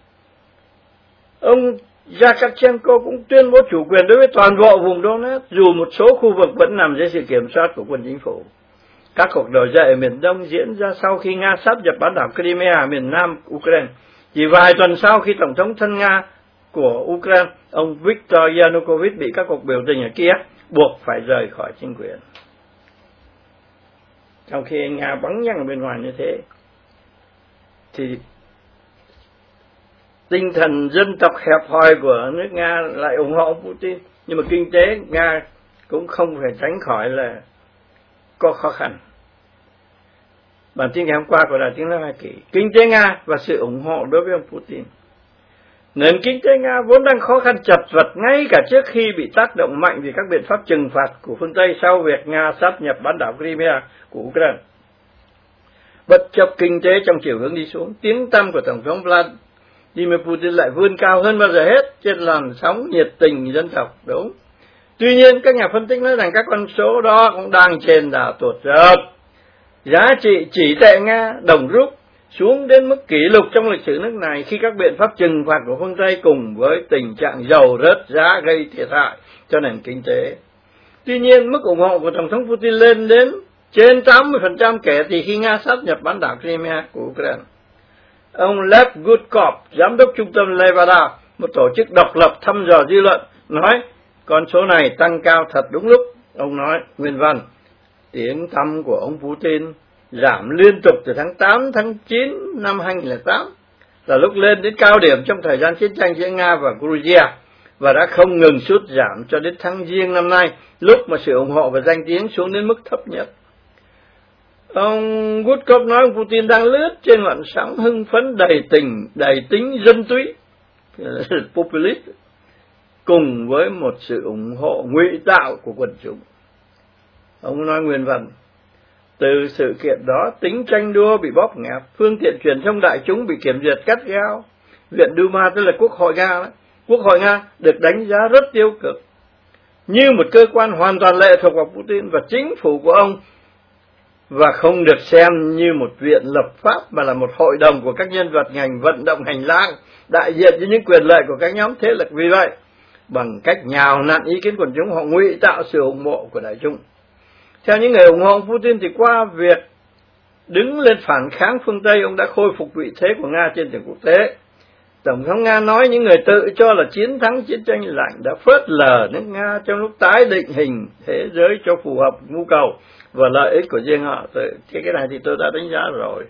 Ông Zakharchenko cũng tuyên bố chủ quyền đối với toàn bộ vùng Donetsk, dù một số khu vực vẫn nằm dưới sự kiểm soát của quân chính phủ. Các cuộc nổi dậy ở miền Đông diễn ra sau khi Nga sáp nhập bán đảo Crimea miền Nam Ukraine. Chỉ vài tuần sau khi Tổng thống thân Nga của Ukraine, ông Viktor Yanukovych bị các cuộc biểu tình ở Kiev buộc phải rời khỏi chính quyền. Trong khi Nga vắng nhăng ở bên ngoài như thế, thì tinh thần dân tộc hẹp hòi của nước Nga lại ủng hộ ông Putin. Nhưng mà kinh tế Nga cũng không phải tránh khỏi là có khó khăn. Bản tin ngày hôm qua của Đài Tiếng nói Hoa Kỳ, kinh tế Nga và sự ủng hộ đối với ông Putin. Nền kinh tế Nga vốn đang khó khăn chật vật ngay cả trước khi bị tác động mạnh vì các biện pháp trừng phạt của phương Tây sau việc Nga sáp nhập bán đảo Crimea của Ukraine. Bất chấp kinh tế trong chiều hướng đi xuống, tiếng tăm của Tổng thống Vladimir Putin lại vươn cao hơn bao giờ hết trên làn sóng nhiệt tình dân tộc, đúng. Tuy nhiên, các nhà phân tích nói rằng các con số đó cũng đang trên đà tuột dốc. Giá trị chỉ tệ Nga đồng rúp xuống đến mức kỷ lục trong lịch sử nước này khi các biện pháp trừng phạt của phương Tây cùng với tình trạng dầu rớt giá gây thiệt hại cho nền kinh tế. Tuy nhiên, mức ủng hộ của Tổng thống Putin lên đến trên 80% kể từ khi Nga sáp nhập bán đảo Crimea của Ukraine. Ông Lev Gudkov, giám đốc trung tâm Levada, một tổ chức độc lập thăm dò dư luận, nói con số này tăng cao thật đúng lúc. Ông nói, nguyên văn, tiếng tăm của ông Putin giảm liên tục từ tháng 8, tháng 9 năm 2008, là lúc lên đến cao điểm trong thời gian chiến tranh giữa Nga và Georgia, và đã không ngừng sút giảm cho đến tháng Giêng năm nay, lúc mà sự ủng hộ và danh tiếng xuống đến mức thấp nhất. Ông Gudkov nói ông Putin đang lướt trên ngọn sóng hưng phấn đầy tính dân túy, populist, cùng với một sự ủng hộ ngụy tạo của quần chúng. Ông nói nguyên văn, từ sự kiện đó, tính tranh đua bị bóp nghẹt, phương tiện truyền thông đại chúng bị kiểm duyệt cắt gao. Viện Duma, tức là Quốc hội Nga đó, Quốc hội Nga được đánh giá rất tiêu cực, như một cơ quan hoàn toàn lệ thuộc vào Putin và chính phủ của ông, và không được xem như một viện lập pháp mà là một hội đồng của các nhân vật ngành vận động hành lang, đại diện cho những quyền lợi của các nhóm thế lực. Vì vậy, bằng cách nhào nặn ý kiến quần chúng, họ ngụy tạo sự ủng hộ của đại chúng. Theo những người ủng hộ Putin thì qua việc đứng lên phản kháng phương Tây, ông đã khôi phục vị thế của Nga trên trường quốc tế. Tổng thống Nga nói những người tự cho là chiến thắng chiến tranh lạnh đã phớt lờ nước Nga trong lúc tái định hình thế giới cho phù hợp nhu cầu và lợi ích của riêng họ. Cái này thì tôi đã đánh giá rồi.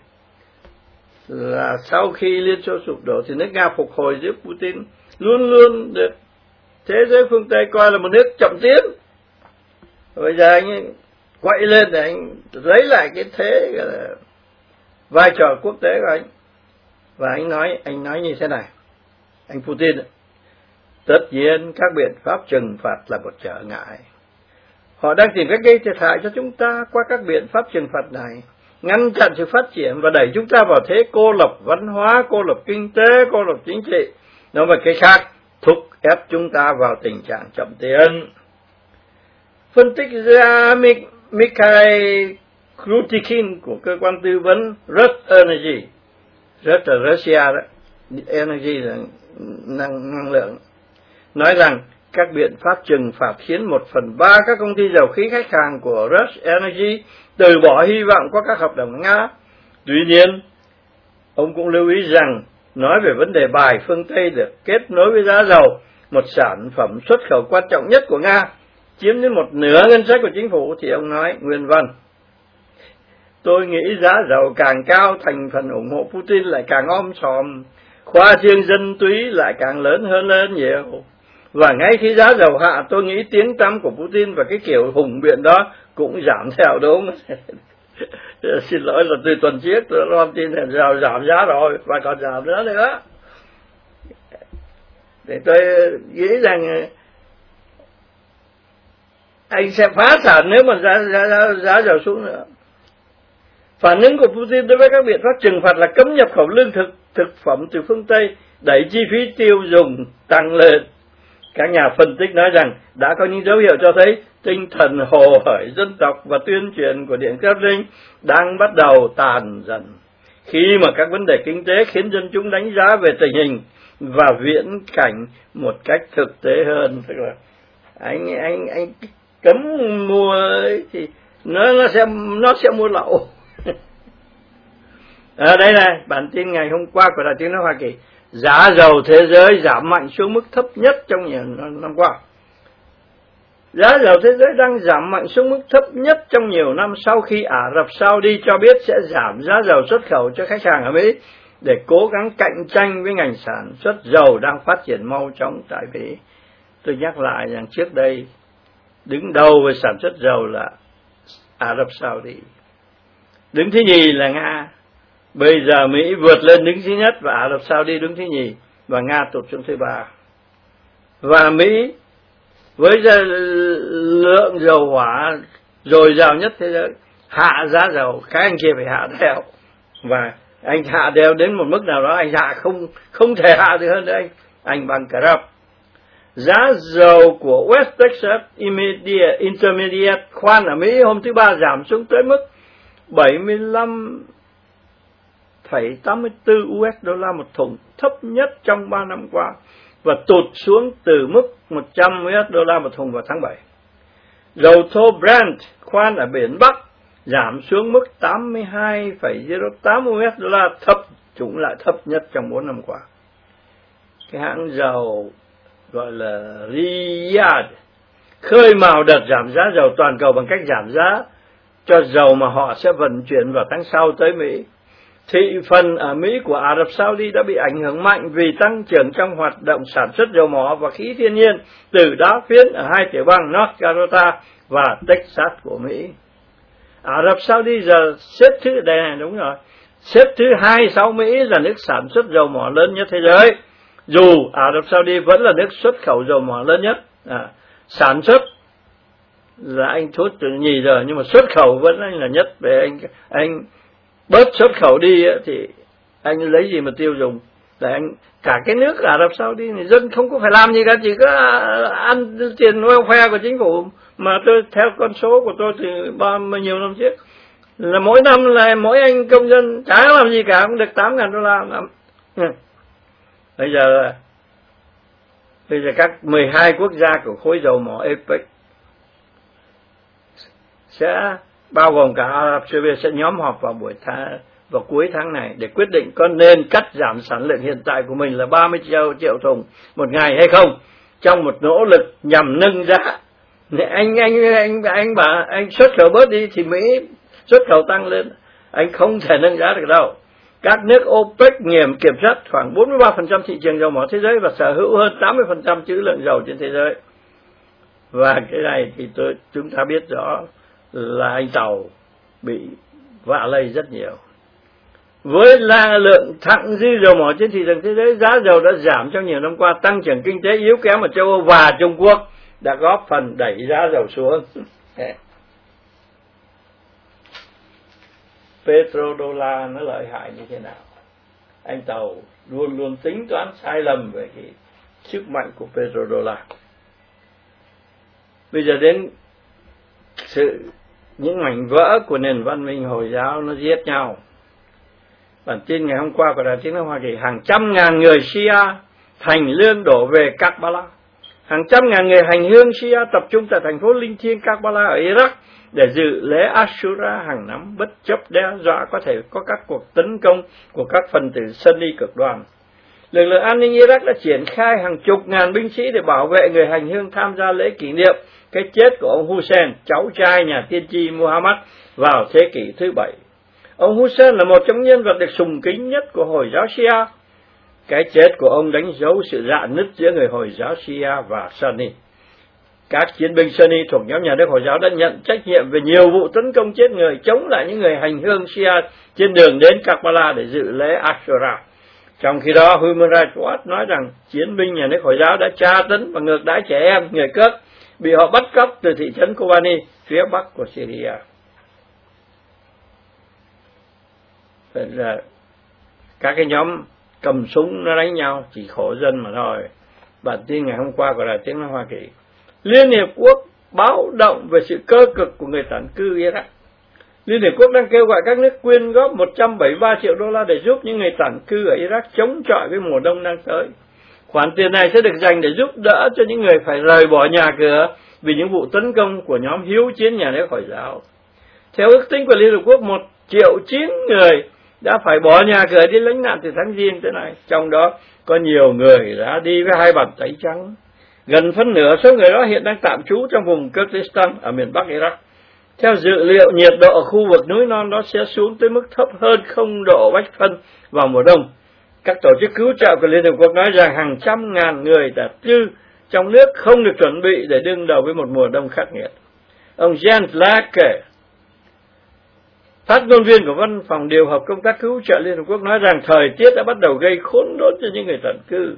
Là sau khi Liên Xô sụp đổ thì nước Nga phục hồi giữa Putin luôn luôn được thế giới phương Tây coi là một nước chậm tiến. Bây giờ anh quậy lên để anh lấy lại cái thế vai trò quốc tế của anh. Và anh nói như thế này, anh Putin, tất nhiên các biện pháp trừng phạt là một trở ngại. Họ đang tìm cách gây thiệt hại cho chúng ta qua các biện pháp trừng phạt này, ngăn chặn sự phát triển và đẩy chúng ta vào thế cô lập văn hóa, cô lập kinh tế, cô lập chính trị. Nói về cái khác, thúc ép chúng ta vào tình trạng chậm tiến. Phân tích gia Mikhail Krutikin của cơ quan tư vấn Rosenergy, rất là Russia đó, energy là năng lượng, nói rằng các biện pháp trừng phạt khiến 1/3 các công ty dầu khí khách hàng của Rosenergy từ bỏ hy vọng qua các hợp đồng Nga. Tuy nhiên, ông cũng lưu ý rằng, nói về vấn đề bài phương Tây được kết nối với giá dầu, một sản phẩm xuất khẩu quan trọng nhất của Nga, chiếm đến 1/2 ngân sách của chính phủ, thì ông nói nguyên văn, tôi nghĩ giá dầu càng cao, thành phần ủng hộ Putin lại càng om sòm, khoa trương dân túy lại càng lớn hơn nhiều. Và ngay khi giá dầu hạ, tôi nghĩ tiếng tăm của Putin và cái kiểu hùng biện đó cũng giảm theo đúng. Xin lỗi là từ tuần trước tôi loan tin là dầu giảm giá rồi và còn giảm nữa. Để tôi nghĩ rằng anh sẽ phá sản nếu mà giá dầu xuống nữa. Phản ứng của Putin đối với các biện pháp trừng phạt là cấm nhập khẩu lương thực, thực phẩm từ phương Tây, đẩy chi phí tiêu dùng tăng lên. Các nhà phân tích nói rằng đã có những dấu hiệu cho thấy tinh thần hồ hởi dân tộc và tuyên truyền của Điện Kremlin đang bắt đầu tàn dần, khi mà các vấn đề kinh tế khiến dân chúng đánh giá về tình hình và viễn cảnh một cách thực tế hơn. Tức là anh cấm mua ấy, thì nó sẽ mua lậu. Đây này, bản tin ngày hôm qua của Đài Tiếng nói Hoa Kỳ, giá dầu thế giới giảm mạnh xuống mức thấp nhất trong nhiều năm qua. Giá dầu thế giới đang giảm mạnh xuống mức thấp nhất trong nhiều năm sau khi Ả Rập Saudi cho biết sẽ giảm giá dầu xuất khẩu cho khách hàng ở Mỹ để cố gắng cạnh tranh với ngành sản xuất dầu đang phát triển mau chóng tại Mỹ. Tôi nhắc lại rằng trước đây đứng đầu về sản xuất dầu là Ả Rập Saudi, đứng thứ nhì là Nga. Bây giờ Mỹ vượt lên đứng thứ nhất và Ả Rập Saudi đứng thứ nhì và Nga tụt xuống thứ 3. Và Mỹ với lượng dầu hỏa dồi dào nhất thế giới hạ giá dầu, các anh kia phải hạ theo, và anh hạ đều đến một mức nào đó, anh hạ không thể hạ được hơn nữa, anh bằng cả rập. Giá dầu của West Texas Intermediate khoan ở Mỹ hôm thứ Ba giảm xuống tới mức 75,84 USD một thùng, thấp nhất trong 3 năm qua, và tụt xuống từ mức 100 USD một thùng vào tháng 7. Dầu thô Brent khoan ở biển Bắc giảm xuống mức 82,08 USD, thấp, chúng lại thấp nhất trong 4 năm qua. Cái hãng dầu gọi là Riyadh khơi mào đợt giảm giá dầu toàn cầu bằng cách giảm giá cho dầu mà họ sẽ vận chuyển vào tháng sau tới Mỹ. Thị phần ở Mỹ của Ả Rập Saudi đã bị ảnh hưởng mạnh vì tăng trưởng trong hoạt động sản xuất dầu mỏ và khí thiên nhiên từ đá phiến ở hai tiểu bang North Dakota và Texas của Mỹ. Ả Rập Saudi giờ xếp thứ đây này, đúng rồi, xếp thứ 2 sau Mỹ là nước sản xuất dầu mỏ lớn nhất thế giới. Dù Ả Rập Saudi vẫn là nước xuất khẩu dầu mỏ lớn nhất, sản xuất là anh thốt từ nhì rồi, nhưng mà xuất khẩu vẫn là nhất. Về anh bớt xuất khẩu đi thì anh lấy gì mà tiêu dùng? Để anh cả cái nước Ả Rập Saudi này dân không có phải làm gì cả, chỉ có ăn tiền welfare của chính phủ. Mà tôi theo con số của tôi từ bao nhiêu năm trước là mỗi năm là mỗi anh công dân chả làm gì cả, cũng được $8.000 năm. Bây giờ các 12 quốc gia của khối dầu mỏ OPEC sẽ bao gồm cả Ả Rập Xê Út sẽ nhóm họp vào cuối tháng này để quyết định có nên cắt giảm sản lượng hiện tại của mình là 30 triệu thùng một ngày hay không, trong một nỗ lực nhằm nâng giá. Anh bảo anh xuất khẩu bớt đi thì Mỹ xuất khẩu tăng lên, anh không thể nâng giá được đâu. Các nước OPEC kiểm soát khoảng 43% thị trường dầu mỏ thế giới và sở hữu hơn 80% trữ lượng dầu trên thế giới. Và cái này thì chúng ta biết rõ là anh Tàu bị vạ lây rất nhiều. Với lượng thặng dư dầu mỏ trên thị trường thế giới, giá dầu đã giảm trong nhiều năm qua, tăng trưởng kinh tế yếu kém ở châu Âu và Trung Quốc đã góp phần đẩy giá dầu xuống. Petrodollar nó lợi hại như thế nào? Anh Tàu luôn luôn tính toán sai lầm về cái sức mạnh của petrodollar. Bây giờ đến những mảnh vỡ của nền văn minh Hồi giáo nó giết nhau. Bản tin ngày hôm qua của Đài Tiếng nói Hoa Kỳ, hàng trăm ngàn người Shia thành lương đổ về Karbala. Hàng trăm ngàn người hành hương Shia tập trung tại thành phố linh thiêng Karbala ở Iraq để dự lễ Ashura hàng năm, bất chấp đe dọa có thể có các cuộc tấn công của các phần tử Sunni cực đoan. Lực lượng an ninh Iraq đã triển khai hàng chục ngàn binh sĩ để bảo vệ người hành hương tham gia lễ kỷ niệm cái chết của ông Hussein, cháu trai nhà tiên tri Muhammad vào thế kỷ thứ 7. Ông Hussein là một trong nhân vật được sùng kính nhất của Hồi giáo Shia. Cái chết của ông đánh dấu sự rạn nứt giữa người Hồi giáo Shia và Sunni. Các chiến binh Sunni thuộc nhóm nhà nước Hồi giáo đã nhận trách nhiệm về nhiều vụ tấn công chết người chống lại những người hành hương Shia trên đường đến Karbala để dự lễ Ashura. Trong khi đó, Human Rights Watch nói rằng chiến binh nhà nước Hồi giáo đã tra tấn và ngược đãi trẻ em, người Kurd bị họ bắt cóc từ thị trấn Kobani, phía bắc của Syria. Các cái nhóm cầm súng nó đánh nhau, chỉ khổ dân mà thôi. Bản tin ngày hôm qua của Đài Tiếng nói Hoa Kỳ, Liên Hiệp Quốc báo động về sự cơ cực của người tản cư Iraq. Liên Hiệp Quốc đang kêu gọi các nước quyên góp $173 triệu để giúp những người tản cư ở Iraq chống chọi với mùa đông đang tới. Khoản tiền này sẽ được dành để giúp đỡ cho những người phải rời bỏ nhà cửa vì những vụ tấn công của nhóm hiếu chiến nhà nước Hồi giáo. Theo ước tính của Liên Hợp Quốc, 1,9 triệu người đã phải bỏ nhà cửa đi lánh nạn từ tháng Giêng tới nay. Trong đó có nhiều người đã đi với hai bàn tay trắng. Gần phân nửa số người đó hiện đang tạm trú trong vùng Kurdistan ở miền Bắc Iraq. Theo dự liệu, nhiệt độ ở khu vực núi non đó sẽ xuống tới mức thấp hơn 0 độ Bách phân vào mùa đông. Các tổ chức cứu trợ của Liên Hợp Quốc nói rằng hàng trăm ngàn người tản cư trong nước không được chuẩn bị để đương đầu với một mùa đông khắc nghiệt. Ông Jens Lake, phát ngôn viên của Văn phòng điều hợp công tác cứu trợ Liên Hợp Quốc, nói rằng thời tiết đã bắt đầu gây khốn đốn cho những người tản cư.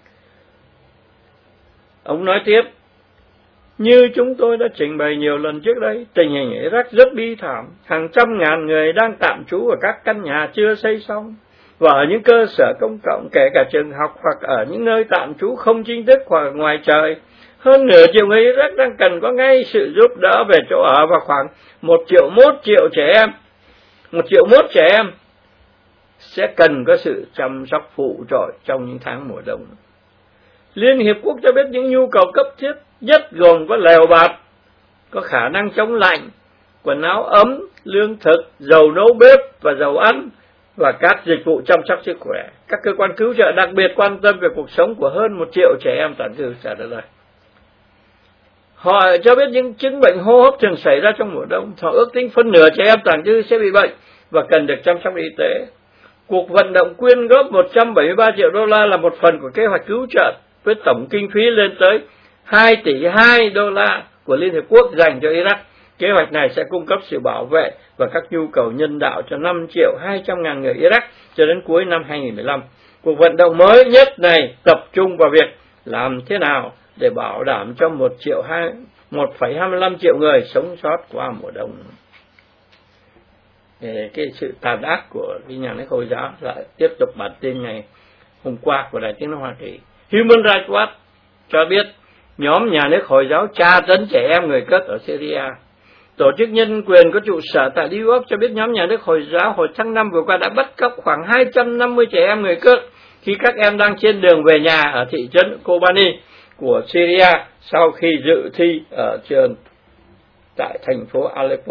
Ông nói tiếp, như chúng tôi đã trình bày nhiều lần trước đây, tình hình Iraq rất bi thảm. Hàng trăm ngàn người đang tạm trú ở các căn nhà chưa xây xong và ở những cơ sở công cộng, kể cả trường học, hoặc ở những nơi tạm trú không chính thức hoặc ngoài trời. Hơn nửa triệu người Iraq đang cần có ngay sự giúp đỡ về chỗ ở và khoảng 1,1 triệu trẻ em. 1,1 triệu trẻ em sẽ cần có sự chăm sóc phụ trội trong những tháng mùa đông. Liên Hiệp Quốc cho biết những nhu cầu cấp thiết nhất gồm có lều bạt, có khả năng chống lạnh, quần áo ấm, lương thực, dầu nấu bếp và dầu ăn, và các dịch vụ chăm sóc sức khỏe. Các cơ quan cứu trợ đặc biệt quan tâm về cuộc sống của hơn 1 triệu trẻ em tản cư trả lời. Họ cho biết những chứng bệnh hô hấp thường xảy ra trong mùa đông. Họ ước tính phân nửa trẻ em tản cư sẽ bị bệnh và cần được chăm sóc y tế. Cuộc vận động quyên góp 173 triệu đô la là một phần của kế hoạch cứu trợ với tổng kinh phí lên tới 2,2 tỷ đô la của Liên Hiệp Quốc dành cho Iraq. Kế hoạch này sẽ cung cấp sự bảo vệ và các nhu cầu nhân đạo cho 5.200.000 người Iraq cho đến cuối năm 2015. Cuộc vận động mới nhất này tập trung vào việc làm thế nào để bảo đảm cho 1,25 triệu người sống sót qua mùa đông. Cái sự tàn ác của nhà nước Hồi giáo lại tiếp tục bản tin ngày hôm qua của Đài Tiếng nói Hoa Kỳ. Human Rights Watch cho biết nhóm nhà nước Hồi giáo tra tấn trẻ em người Kurd ở Syria. Tổ chức nhân quyền có trụ sở tại New York cho biết nhóm nhà nước Hồi giáo hồi tháng 5 vừa qua đã bắt cóc khoảng 250 trẻ em người Kurd khi các em đang trên đường về nhà ở thị trấn Kobani của Syria sau khi dự thi ở trường tại thành phố Aleppo.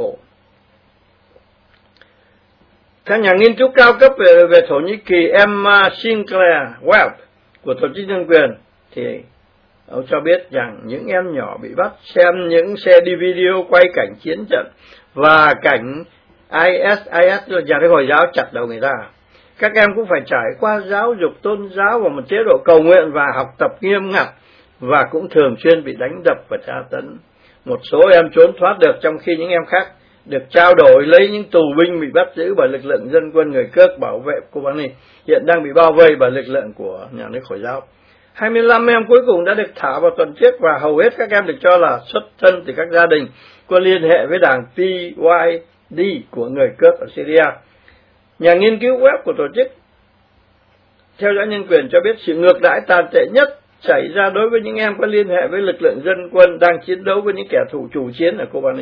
Các nhà nghiên cứu cao cấp về Thổ Nhĩ Kỳ Emma Sinclair Webb của Tổ chức nhân quyền thì ông cho biết rằng những em nhỏ bị bắt xem những xe đi video quay cảnh chiến trận và cảnh IS nhà nước Hồi giáo chặt đầu người ta. Các em cũng phải trải qua giáo dục tôn giáo và một chế độ cầu nguyện và học tập nghiêm ngặt, và cũng thường xuyên bị đánh đập và tra tấn. Một số em trốn thoát được, trong khi những em khác được trao đổi lấy những tù binh bị bắt giữ bởi lực lượng dân quân người Kurd bảo vệ Kobani, hiện đang bị bao vây bởi lực lượng của nhà nước Hồi giáo. 25 em cuối cùng đã được thả vào tuần trước, và hầu hết các em được cho là xuất thân từ các gia đình có liên hệ với đảng PYD của người Kurd ở Syria. Nhà nghiên cứu web của tổ chức theo dõi nhân quyền cho biết sự ngược đãi tàn tệ nhất xảy ra đối với những em có liên hệ với lực lượng dân quân đang chiến đấu với những kẻ thù chủ chiến ở Kobani.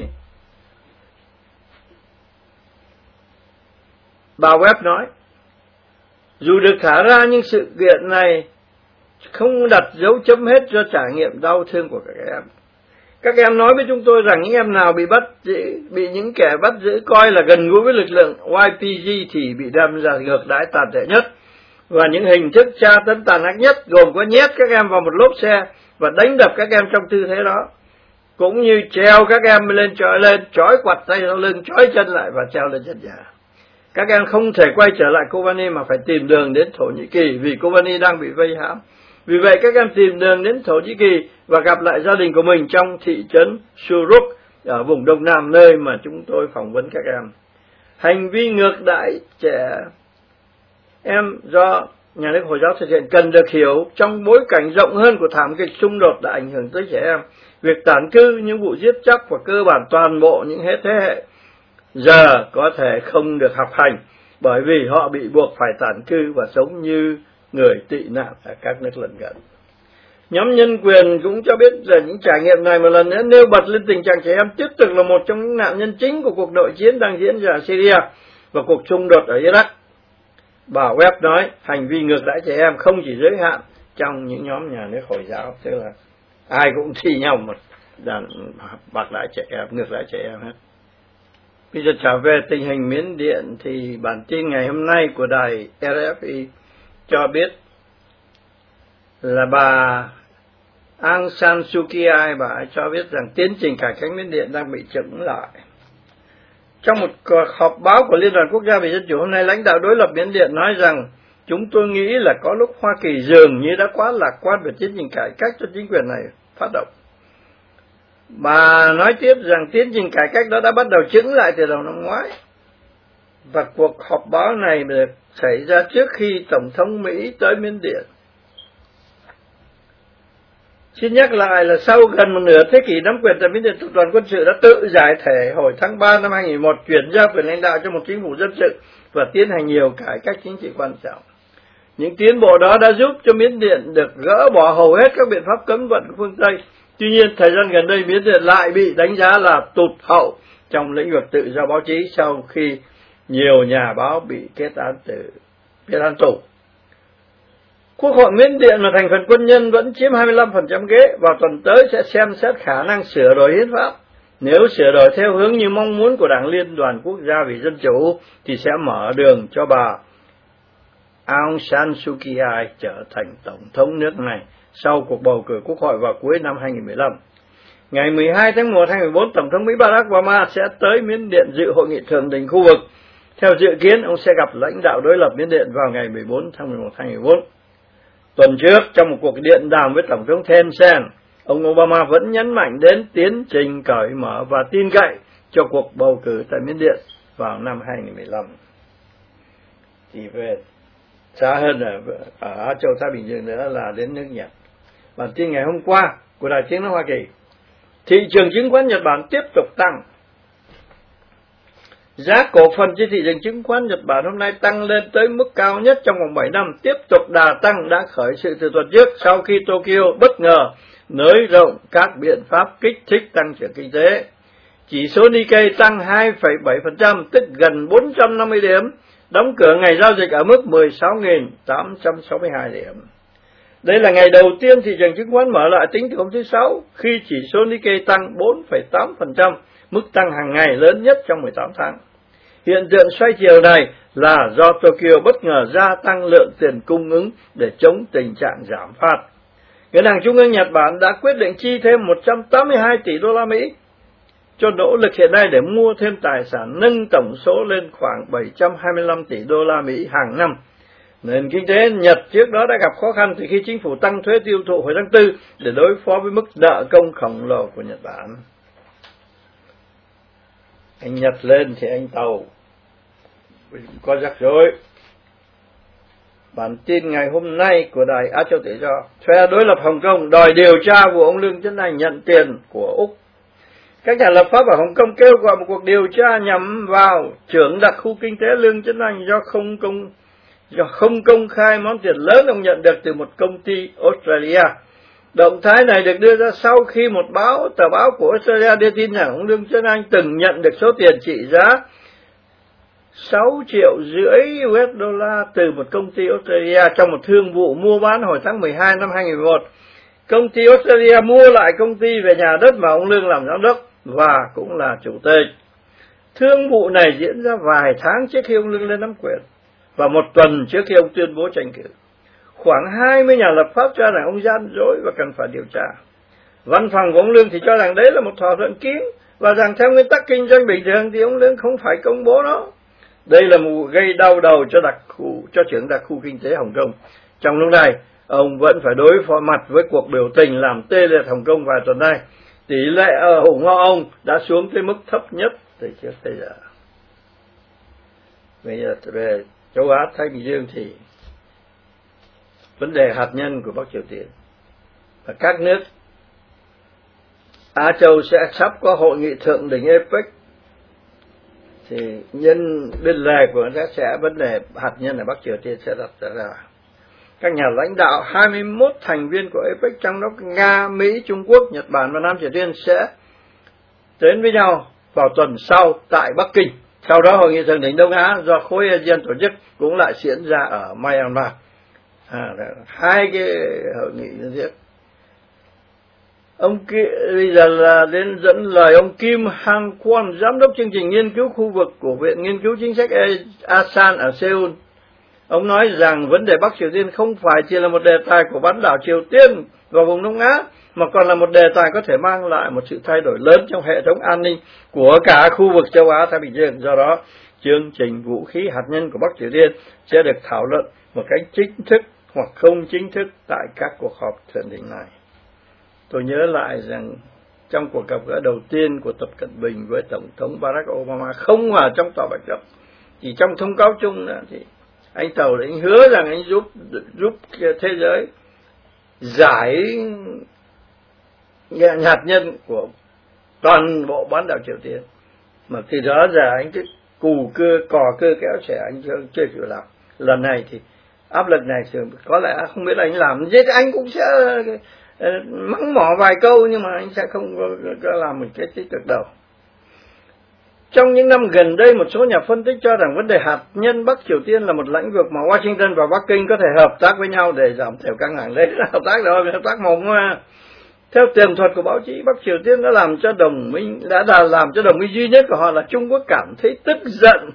Bà Webb nói, dù được thả ra nhưng sự kiện này không đặt dấu chấm hết cho trải nghiệm đau thương của các em. Các em nói với chúng tôi rằng những em nào bị những kẻ bắt giữ coi là gần gũi với lực lượng YPG thì bị đem ra ngược đãi tàn tệ nhất, và những hình thức tra tấn tàn ác nhất gồm có nhét các em vào một lốp xe và đánh đập các em trong tư thế đó, cũng như treo các em lên, trói quặt tay sau lưng, trói chân lại và treo lên chân nhà. Các em không thể quay trở lại Kobani mà phải tìm đường đến Thổ Nhĩ Kỳ vì Kobani đang bị vây hãm. Vì vậy các em tìm đường đến Thổ Nhĩ Kỳ và gặp lại gia đình của mình trong thị trấn Suruk ở vùng Đông Nam, nơi mà chúng tôi phỏng vấn các em. Hành vi ngược đãi trẻ em do nhà nước Hồi giáo thực hiện cần được hiểu trong bối cảnh rộng hơn của thảm kịch xung đột đã ảnh hưởng tới trẻ em. Việc tản cư, những vụ giết chóc và cơ bản toàn bộ những thế hệ giờ có thể không được học hành bởi vì họ bị buộc phải tản cư và sống như người tị nạn ở các nước lân cận. Nhóm nhân quyền cũng cho biết rằng những trải nghiệm này một lần nữa nêu bật lên tình trạng trẻ em tiếp tục là một trong những nạn nhân chính của cuộc nội chiến đang diễn ra ở Syria và cuộc xung đột ở Iraq. Bà Webb nói hành vi ngược đãi trẻ em không chỉ giới hạn trong những nhóm nhà nước Hồi giáo, tức là ai cũng thi nhau một đàn bạc đãi trẻ em, ngược đãi trẻ em hết. Bây giờ trở về tình hình Miến Điện thì bản tin ngày hôm nay của đài RFI cho biết là bà Aung San Suu Kyi, bà ấy cho biết rằng tiến trình cải cách Miến Điện đang bị chững lại. Trong một họp báo của Liên đoàn Quốc gia về Dân chủ hôm nay, lãnh đạo đối lập Miến Điện nói rằng chúng tôi nghĩ là có lúc Hoa Kỳ dường như đã quá lạc quan về tiến trình cải cách cho chính quyền này phát động. Bà nói tiếp rằng tiến trình cải cách đó đã bắt đầu chững lại từ đầu năm ngoái, và cuộc họp báo này được xảy ra trước khi Tổng thống Mỹ tới Miến Điện. Xin nhắc lại là sau gần một nửa thế kỷ nắm quyền tại Miến Điện, tập đoàn quân sự đã tự giải thể hồi tháng 3 năm 2001, chuyển giao quyền lãnh đạo cho một chính phủ dân sự và tiến hành nhiều cải cách chính trị quan trọng. Những tiến bộ đó đã giúp cho Miến Điện được gỡ bỏ hầu hết các biện pháp cấm vận của phương Tây. Tuy nhiên, thời gian gần đây Miến Điện lại bị đánh giá là tụt hậu trong lĩnh vực tự do báo chí sau khi nhiều nhà báo bị kết án tù. Quốc hội Miến Điện là thành phần quân nhân vẫn chiếm 25% ghế, vào tuần tới sẽ xem xét khả năng sửa đổi hiến pháp. Nếu sửa đổi theo hướng như mong muốn của Đảng Liên đoàn Quốc gia vì Dân chủ thì sẽ mở đường cho bà Aung San Suu Kyi trở thành tổng thống nước này sau cuộc bầu cử quốc hội vào cuối năm 2015. Ngày 12 tháng 1 2014, Tổng thống Mỹ Barack Obama sẽ tới Miến Điện dự hội nghị thượng đỉnh khu vực. Theo dự kiến, ông sẽ gặp lãnh đạo đối lập Miến Điện vào ngày 14 tháng 11 2014. Tuần trước, trong một cuộc điện đàm với Tổng thống Thein Sein, ông Obama vẫn nhấn mạnh đến tiến trình cởi mở và tin cậy cho cuộc bầu cử tại Miến Điện vào năm 2015. Thì về xa hơn ở Á Châu Thái Bình Dương nữa là đến nước Nhật. Bản tin ngày hôm qua của Đài Tiếng nói Hoa Kỳ, thị trường chứng khoán Nhật Bản tiếp tục tăng. Giá cổ phần trên thị trường chứng khoán Nhật Bản hôm nay tăng lên tới mức cao nhất trong vòng 7 năm, tiếp tục đà tăng đã khởi sự từ tuần trước sau khi Tokyo bất ngờ nới rộng các biện pháp kích thích tăng trưởng kinh tế. Chỉ số Nikkei tăng 2,7%, tức gần 450 điểm, đóng cửa ngày giao dịch ở mức 16.862 điểm. Đây là ngày đầu tiên thị trường chứng khoán mở lại tính từ hôm thứ Sáu, khi chỉ số Nikkei tăng 4,8%, mức tăng hàng ngày lớn nhất trong 18 tháng. Hiện tượng xoay chiều này là do Tokyo bất ngờ gia tăng lượng tiền cung ứng để chống tình trạng giảm phát. Ngân hàng Trung ương Nhật Bản đã quyết định chi thêm 182 tỷ đô la Mỹ cho nỗ lực hiện nay để mua thêm tài sản, nâng tổng số lên khoảng 725 tỷ đô la Mỹ hàng năm. Nền kinh tế Nhật trước đó đã gặp khó khăn từ khi chính phủ tăng thuế tiêu thụ hồi tháng 4 để đối phó với mức nợ công khổng lồ của Nhật Bản. Anh Nhật lên thì anh Tàu có rắc rối. Bản tin ngày hôm nay của Đài Á Châu Tự Do, phe đối lập Hồng Kông đòi điều tra vụ ông Lương Chấn Anh nhận tiền của Úc. Các nhà lập pháp ở Hồng Kông kêu gọi một cuộc điều tra nhằm vào trưởng đặc khu kinh tế Lương Chấn Anh do không công khai món tiền lớn ông nhận được từ một công ty Australia. Động thái này được đưa ra sau khi một tờ báo của Australia đưa tin rằng ông Lương Chấn Anh từng nhận được số tiền trị giá 6,5 triệu USD từ một công ty Australia trong một thương vụ mua bán hồi tháng 12 năm 2011. Công ty Australia mua lại công ty về nhà đất mà ông Lương làm giám đốc và cũng là chủ tịch. Thương vụ này diễn ra vài tháng trước khi ông Lương lên nắm quyền và một tuần trước khi ông tuyên bố tranh cử. Khoảng 20 nhà lập pháp cho rằng ông gian dối và cần phải điều tra. Văn phòng của ông Lương thì cho rằng đấy là một thỏa thuận kín và rằng theo nguyên tắc kinh doanh bình thường thì ông Lương không phải công bố nó. Đây là một vụ gây đau đầu cho trưởng đặc khu kinh tế Hồng Kông. Trong lúc này, ông vẫn phải đối phó mặt với cuộc biểu tình làm tê liệt Hồng Kông vài tuần nay. Tỷ lệ ủng hộ ông đã xuống tới mức thấp nhất từ trước tới giờ. Bây giờ về châu Á Thái Bình Dương thì vấn đề hạt nhân của Bắc Triều Tiên và các nước Á Châu sẽ sắp có hội nghị thượng đỉnh APEC, thì nhân bên lề của nó sẽ vấn đề hạt nhân ở Bắc Triều Tiên sẽ đặt ra. Các nhà lãnh đạo 21 thành viên của APEC, trong đó Nga, Mỹ, Trung Quốc, Nhật Bản và Nam Triều Tiên sẽ đến với nhau vào tuần sau tại Bắc Kinh. Sau đó hội nghị thượng đỉnh Đông Á do khối ASEAN tổ chức cũng lại diễn ra ở Myanmar. Hai cái hội nghị như thế. Bây giờ là đến dẫn lời ông Kim Hang Kwon, giám đốc chương trình nghiên cứu khu vực của Viện Nghiên cứu Chính sách ASEAN ở Seoul. Ông nói rằng vấn đề Bắc Triều Tiên không phải chỉ là một đề tài của bán đảo Triều Tiên và vùng Đông Á, mà còn là một đề tài có thể mang lại một sự thay đổi lớn trong hệ thống an ninh của cả khu vực châu Á Thái Bình Dương. Do đó, chương trình vũ khí hạt nhân của Bắc Triều Tiên sẽ được thảo luận một cách chính thức hoặc không chính thức tại các cuộc họp thượng đỉnh này. Tôi nhớ lại rằng trong cuộc gặp gỡ đầu tiên của Tập Cận Bình với Tổng thống Barack Obama không ở trong Tòa Bạch Ốc, chỉ trong thông cáo chung nữa, thì anh Tàu anh hứa rằng anh giúp thế giới giải hạt nhân của toàn bộ bán đảo Triều Tiên. Mà từ đó giờ anh cứ cò cưa kéo xẻ, anh chưa chịu làm. Lần này thì áp lực này có lẽ không biết anh làm gì, anh cũng sẽ mắng mỏ vài câu, nhưng mà anh sẽ không có làm một cái tích cực đâu. Trong những năm gần đây, một số nhà phân tích cho rằng vấn đề hạt nhân Bắc Triều Tiên là một lĩnh vực mà Washington và Bắc Kinh có thể hợp tác với nhau để giảm thiểu căng thẳng. Đấy là hợp tác rồi, hợp tác mồm mà. Theo tường thuật của báo chí, Bắc Triều Tiên đã làm cho đồng minh duy nhất của họ là Trung Quốc cảm thấy tức giận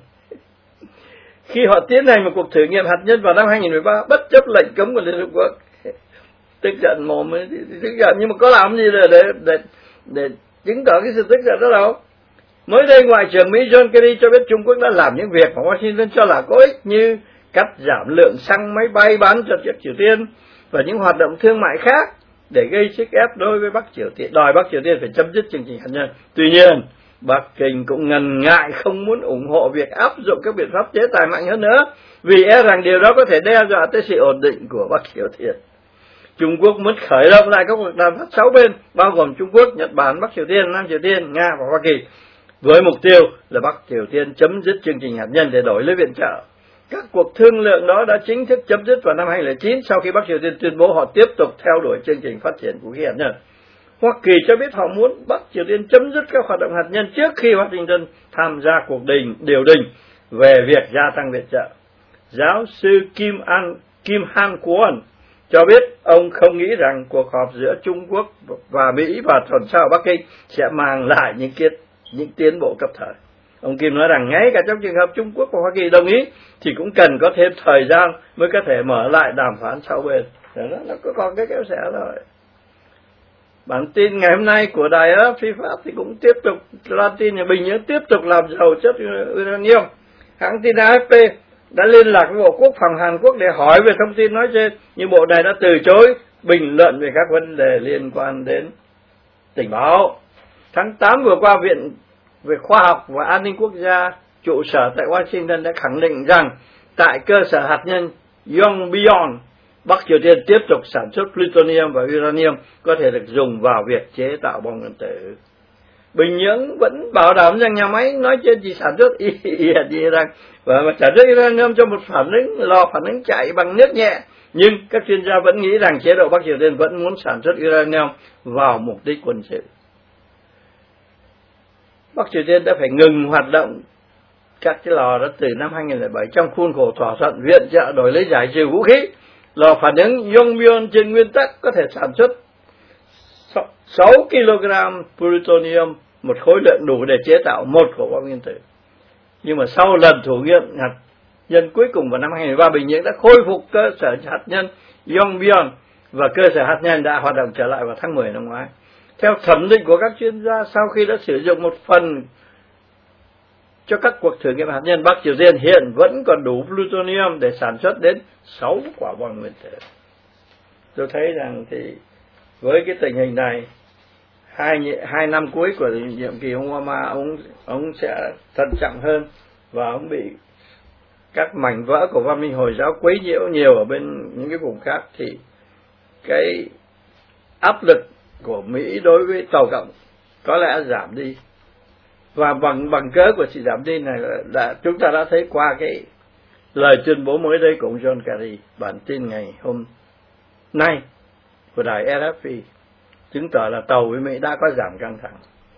khi họ tiến hành một cuộc thử nghiệm hạt nhân vào năm 2013 bất chấp lệnh cấm của Liên Hợp Quốc. Tức giận mồm ấy, tức giận, nhưng mà có làm gì để chứng tỏ cái sự tức giận đó đâu. Mới đây, Ngoại trưởng Mỹ John Kerry cho biết Trung Quốc đã làm những việc mà Washington cho là có ích, như cắt giảm lượng xăng máy bay bán cho Triều Tiên và những hoạt động thương mại khác để gây sức ép đối với Bắc Triều Tiên, đòi Bắc Triều Tiên phải chấm dứt chương trình hạt nhân. Tuy nhiên, Bắc Kinh cũng ngần ngại không muốn ủng hộ việc áp dụng các biện pháp chế tài mạnh hơn nữa, vì e rằng điều đó có thể đe dọa tới sự ổn định của Bắc Triều Tiên. Trung Quốc muốn khởi động lại các cuộc đàm phán 6 bên, bao gồm Trung Quốc, Nhật Bản, Bắc Triều Tiên, Nam Triều Tiên, Nga và Hoa Kỳ, với mục tiêu là Bắc Triều Tiên chấm dứt chương trình hạt nhân để đổi lấy viện trợ. Các cuộc thương lượng đó đã chính thức chấm dứt vào năm 2009 sau khi Bắc Triều Tiên tuyên bố họ tiếp tục theo đuổi chương trình phát triển vũ khí hạt nhân. Hoa Kỳ cho biết họ muốn Bắc Triều Tiên chấm dứt các hoạt động hạt nhân trước khi Washington tham gia cuộc điều đình về việc gia tăng viện trợ. Giáo sư Kim Han Kwon cho biết ông không nghĩ rằng cuộc họp giữa Trung Quốc và Mỹ vào tuần sau ở Bắc Kinh sẽ mang lại những tiến bộ cấp thời. Ông Kim nói rằng ngay cả trong trường hợp Trung Quốc và Hoa Kỳ đồng ý thì cũng cần có thêm thời gian mới có thể mở lại đàm phán 6 bên. Nó có còn cái kéo xẻ thôi. Bản tin ngày hôm nay của đài Phi Pháp thì cũng tiếp tục loan tin là Bình Nhưỡng tiếp tục làm giàu chất uranium. Hãng tin AFP đã liên lạc với Bộ Quốc phòng Hàn Quốc để hỏi về thông tin nói trên, nhưng bộ này đã từ chối bình luận về các vấn đề liên quan đến tình báo. Tháng 8 vừa qua, Viện về Khoa học và An ninh Quốc gia trụ sở tại Washington đã khẳng định rằng tại cơ sở hạt nhân Yongbyon, Bắc Triều Tiên tiếp tục sản xuất plutonium và uranium có thể được dùng vào việc chế tạo bom nguyên tử. Bình Nhưỡng vẫn bảo đảm rằng nhà máy nói trên chỉ sản xuất và sản xuất uranium cho một lò phản ứng chạy bằng nước nhẹ, nhưng các chuyên gia vẫn nghĩ rằng chế độ Bắc Triều Tiên vẫn muốn sản xuất uranium vào mục đích quân sự. Bắc Triều Tiên đã phải ngừng hoạt động các cái lò đó từ năm 2007 trong khuôn khổ thỏa thuận viện trợ đổi lấy giải trừ vũ khí. Lò phản ứng Yongbyon trên nguyên tắc có thể sản xuất 6 kg plutonium, một khối lượng đủ để chế tạo một quả bom nguyên tử. Nhưng mà sau lần thử nghiệm hạt nhân cuối cùng vào năm 2013, Bình Nhưỡng đã khôi phục cơ sở hạt nhân Yongbyon và cơ sở hạt nhân đã hoạt động trở lại vào tháng 10 năm ngoái. Theo thẩm định của các chuyên gia, sau khi đã sử dụng một phần cho các cuộc thử nghiệm hạt nhân, Bắc Triều Tiên hiện vẫn còn đủ plutonium để sản xuất đến 6 quả bom nguyên tử. Tôi thấy rằng thì với cái tình hình này, hai năm cuối của nhiệm kỳ ông Obama, ông sẽ thận trọng hơn và ông bị các mảnh vỡ của văn minh Hồi giáo quấy nhiễu nhiều ở bên những cái vùng khác, thì cái áp lực của Mỹ đối với Tàu Cộng có lẽ giảm đi. Và bằng cớ của sự giảm đi này là chúng ta đã thấy qua cái lời tuyên bố mới đây của ông John Kerry. Bản tin ngày hôm nay của đài RFI chứng tỏ là Tàu với Mỹ đã có giảm căng thẳng.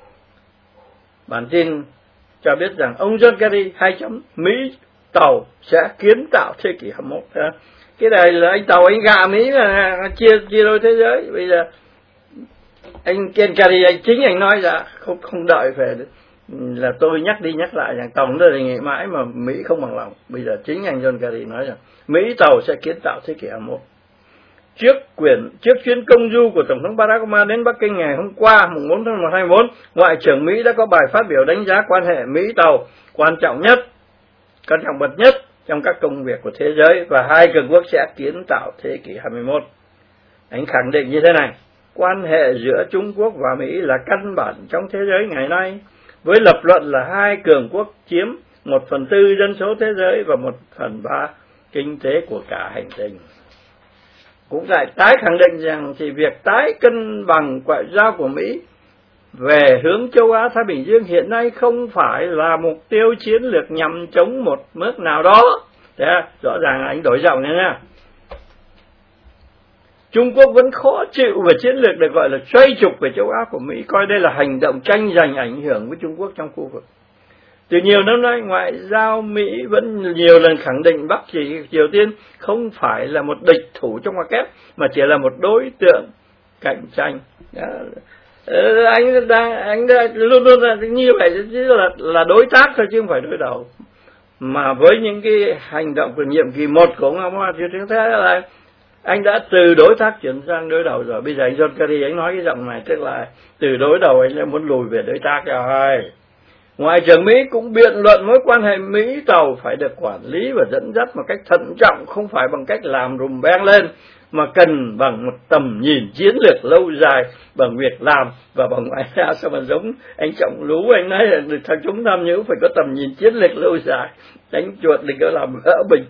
Bản tin cho biết rằng ông John Kerry Mỹ Tàu sẽ kiến tạo thế kỷ 21. Cái này là anh Tàu anh gạ Mỹ mà chia đôi thế giới. Bây giờ anh Ken Kerry chính anh nói ra, không đợi về là tôi nhắc đi nhắc lại rằng Tổng đã đề nghị mãi mà Mỹ không bằng lòng. Bây giờ chính anh John Kerry nói rằng Mỹ Tàu sẽ kiến tạo thế kỷ 21. Trước chuyến công du của Tổng thống Barack Obama đến Bắc Kinh ngày hôm qua, mùng 4 tháng 1 2024, Ngoại trưởng Mỹ đã có bài phát biểu đánh giá quan hệ Mỹ Tàu quan trọng bậc nhất trong các công việc của thế giới, và hai cường quốc sẽ kiến tạo thế kỷ 21. Anh khẳng định như thế này: quan hệ giữa Trung Quốc và Mỹ là căn bản trong thế giới ngày nay, với lập luận là hai cường quốc chiếm 1/4 dân số thế giới và 1/3 kinh tế của cả hành tinh. Cũng lại tái khẳng định rằng thì việc tái cân bằng ngoại giao của Mỹ về hướng châu Á Thái Bình Dương hiện nay không phải là mục tiêu chiến lược nhằm chống một nước nào đó. Thế rõ ràng là anh đổi giọng nha. Trung Quốc vẫn khó chịu về chiến lược được gọi là xoay trục về châu Á của Mỹ, coi đây là hành động tranh giành ảnh hưởng với Trung Quốc trong khu vực. Từ nhiều năm nay, ngoại giao Mỹ vẫn nhiều lần khẳng định Bắc Triều Tiên không phải là một địch thủ trong ngoặc kép, mà chỉ là một đối tượng cạnh tranh. Anh luôn luôn là như vậy, là đối tác thôi chứ không phải đối đầu. Mà với những cái hành động của nhiệm kỳ 1 của ông Obama thì chúng ta là anh đã từ đối tác chuyển sang đối đầu rồi. Bây giờ anh John Kerry anh nói cái giọng này, tức là từ đối đầu anh đã muốn lùi về đối tác rồi. Ngoại trưởng Mỹ cũng biện luận mối quan hệ Mỹ-Tàu phải được quản lý và dẫn dắt một cách thận trọng, không phải bằng cách làm rùm beng lên, mà cần bằng một tầm nhìn chiến lược lâu dài, bằng việc làm và bằng ngoại giao. Sao mà giống anh Trọng Lú, anh nói là thằng chúng tham nhũng phải có tầm nhìn chiến lược lâu dài, đánh chuột thì có làm gỡ bình.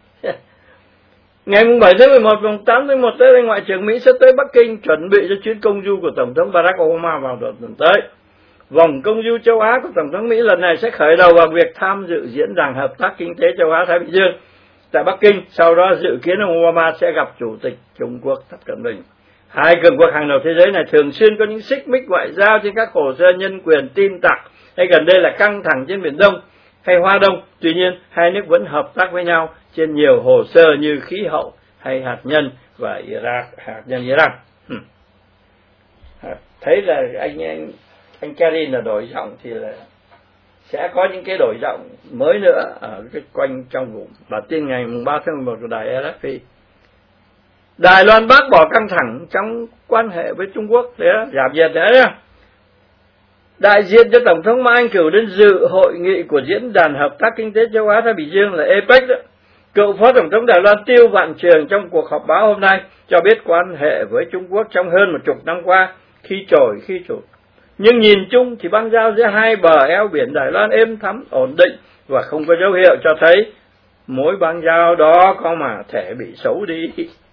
Ngày 7 tháng 11, ngày 8 tháng 1 tới đây, Ngoại trưởng Mỹ sẽ tới Bắc Kinh chuẩn bị cho chuyến công du của Tổng thống Barack Obama vào tuần tới. Vòng công du châu Á của Tổng thống Mỹ lần này sẽ khởi đầu bằng việc tham dự diễn đàn hợp tác kinh tế châu Á Thái Bình Dương tại Bắc Kinh. Sau đó dự kiến ông Obama sẽ gặp Chủ tịch Trung Quốc Tập Cận Bình. Hai cường quốc hàng đầu thế giới này thường xuyên có những xích mích ngoại giao trên các hồ sơ nhân quyền, tin tặc, hay gần đây là căng thẳng trên Biển Đông hay Hoa Đông. Tuy nhiên, hai nước vẫn hợp tác với nhau trên nhiều hồ sơ như khí hậu hay hạt nhân và hạt nhân Iran. Thấy là anh Kerry là đổi giọng thì là sẽ có những cái đổi giọng mới nữa ở cái quanh trong vùng. Bản tin ngày 3 tháng 11 của đài RFI. Đài Loan bác bỏ căng thẳng trong quan hệ với Trung Quốc để giảm nhiệt đấy. Đại diện cho Tổng thống Mã Anh Cửu đến dự hội nghị của Diễn đàn Hợp tác Kinh tế Châu Á Thái Bình Dương là APEC đó. Cựu Phó Tổng thống Đài Loan Tiêu Vạn Trường trong cuộc họp báo hôm nay cho biết quan hệ với Trung Quốc trong hơn 10 năm qua khi trồi khi trụt. Nhưng nhìn chung thì băng giao giữa hai bờ eo biển Đài Loan êm thấm, ổn định và không có dấu hiệu cho thấy mối băng giao đó có mà thể bị xấu đi.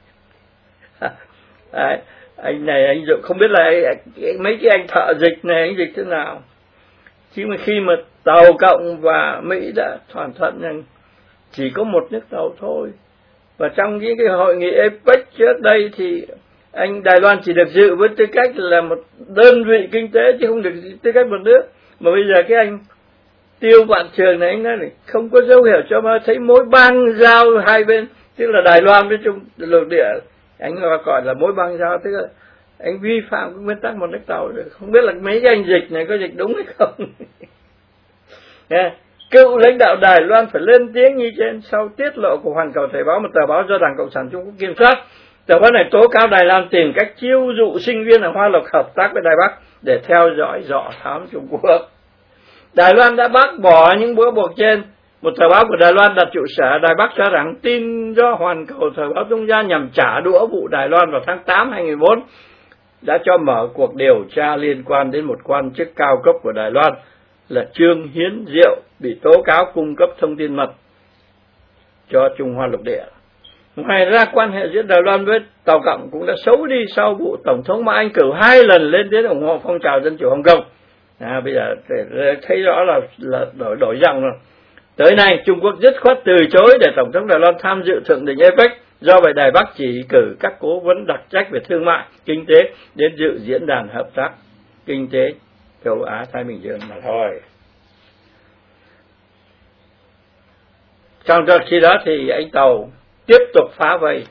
Anh này anh không biết là mấy cái anh thợ dịch này anh dịch thế nào. Chứ mà khi mà Tàu Cộng và Mỹ đã thỏa thuận rằng chỉ có một nước tàu thôi, và trong những cái hội nghị APEC trước đây thì anh Đài Loan chỉ được dự với tư cách là một đơn vị kinh tế chứ không được tư cách một nước. Mà bây giờ cái anh Tiêu Vạn Trường này anh nói là không có dấu hiệu cho mà thấy mối băng giao hai bên, tức là Đài Loan với Trung lục địa, anh gọi là mối băng giao, tức là anh vi phạm cái nguyên tắc một nước tàu rồi. Không biết là mấy cái anh dịch này có dịch đúng hay không. Cựu lãnh đạo Đài Loan phải lên tiếng như trên sau tiết lộ của Hoàn Cầu Thời báo, một tờ báo do Đảng Cộng sản Trung Quốc kiểm soát. Tờ báo này tố cáo Đài Loan tìm cách chiêu dụ sinh viên ở Hoa Lộc hợp tác với Đài Bắc để theo dõi dọ thám Trung Quốc. Đài Loan đã bác bỏ những bữa buộc trên. Một tờ báo của Đài Loan đặt trụ sở Đài Bắc cho rằng tin do Hoàn Cầu Thời báo tung ra nhằm trả đũa vụ Đài Loan vào tháng 8 2004 đã cho mở cuộc điều tra liên quan đến một quan chức cao cấp của Đài Loan là Trương Hiến Diệu bị tố cáo cung cấp thông tin mật cho Trung Hoa lục địa. Ngoài ra, quan hệ giữa Đài Loan với Tàu Cộng cũng đã xấu đi sau vụ Tổng thống Mã Anh Cửu 2 lần lên tiếng ủng hộ phong trào dân chủ Hồng Kông. Bây giờ thấy rõ là đổi giọng rồi. Tới nay, Trung Quốc dứt khoát từ chối để Tổng thống Đài Loan tham dự thượng đỉnh APEC. Do vậy, Đài Bắc chỉ cử các cố vấn đặc trách về thương mại, kinh tế đến dự diễn đàn hợp tác kinh tế châu Á Thái Bình Dương mà thôi. Trong khi đó thì anh Tàu tiếp tục phá vây.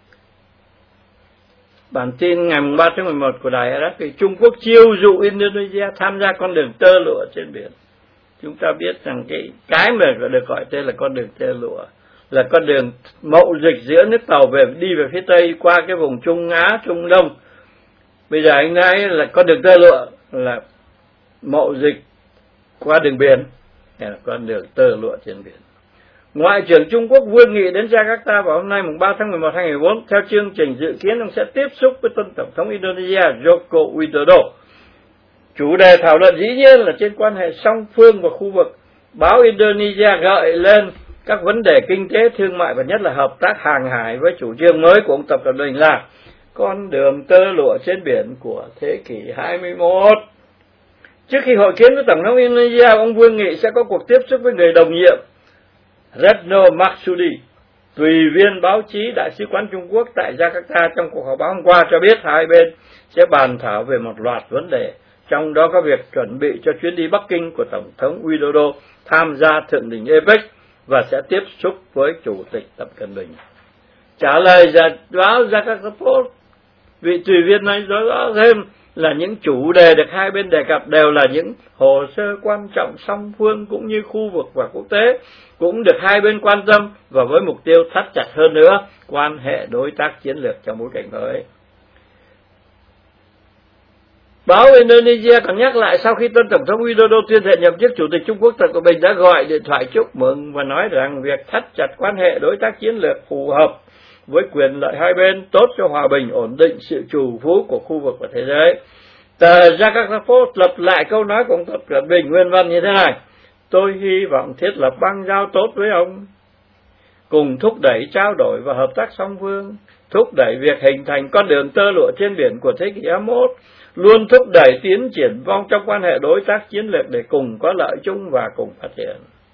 Bản tin ngày 3 tháng 11 của đài RFI, Trung Quốc chiêu dụ Indonesia tham gia con đường tơ lụa trên biển. Chúng ta biết rằng cái mà được gọi tên là con đường tơ lụa là con đường mậu dịch giữa nước Tàu đi về phía Tây qua cái vùng Trung Á, Trung Đông. Bây giờ anh nói là con đường tơ lụa là mậu dịch qua đường biển, hay là con đường tơ lụa trên biển. Ngoại trưởng Trung Quốc Vương Nghị đến Jakarta vào hôm nay 3 tháng 11 2014. Theo chương trình dự kiến ông sẽ tiếp xúc với tân Tổng thống Indonesia Joko Widodo. Chủ đề thảo luận dĩ nhiên là trên quan hệ song phương và khu vực. Báo Indonesia gợi lên các vấn đề kinh tế, thương mại và nhất là hợp tác hàng hải với chủ trương mới của ông Tập Cận Bình là con đường tơ lụa trên biển của thế kỷ 21. Trước khi hội kiến với Tổng thống Indonesia, ông Vương Nghị sẽ có cuộc tiếp xúc với người đồng nhiệm Retno Marsudi, tùy viên báo chí Đại sứ quán Trung Quốc tại Jakarta. Trong cuộc họp báo hôm qua cho biết hai bên sẽ bàn thảo về một loạt vấn đề, trong đó có việc chuẩn bị cho chuyến đi Bắc Kinh của Tổng thống Widodo tham gia thượng đỉnh APEC và sẽ tiếp xúc với Chủ tịch Tập Cận Bình. Trả lời báo Jakarta Post, Vị tùy viên nói rõ thêm là những chủ đề được hai bên đề cập đều là những hồ sơ quan trọng song phương cũng như khu vực và quốc tế, cũng được hai bên quan tâm và với mục tiêu thắt chặt hơn nữa quan hệ đối tác chiến lược trong bối cảnh mới. Báo Indonesia còn nhắc lại sau khi tân Tổng thống Widodo tuyên thệ nhậm chức, Chủ tịch Trung Quốc Tập Cận Bình đã gọi điện thoại chúc mừng và nói rằng việc thắt chặt quan hệ đối tác chiến lược phù hợp với quyền lợi hai bên, tốt cho hòa bình, ổn định, sự trù phú của khu vực và thế giới. Tờ Jakarta Post lập lại câu nói của ông Tập Cận Bình nguyên văn như thế này: tôi hy vọng thiết lập bang giao tốt với ông, cùng thúc đẩy trao đổi và hợp tác song phương, thúc đẩy việc hình thành con đường tơ lụa trên biển của thế kỷ 21, luôn thúc đẩy tiến triển vong trong quan hệ đối tác chiến lược để cùng có lợi chung và cùng phát triển.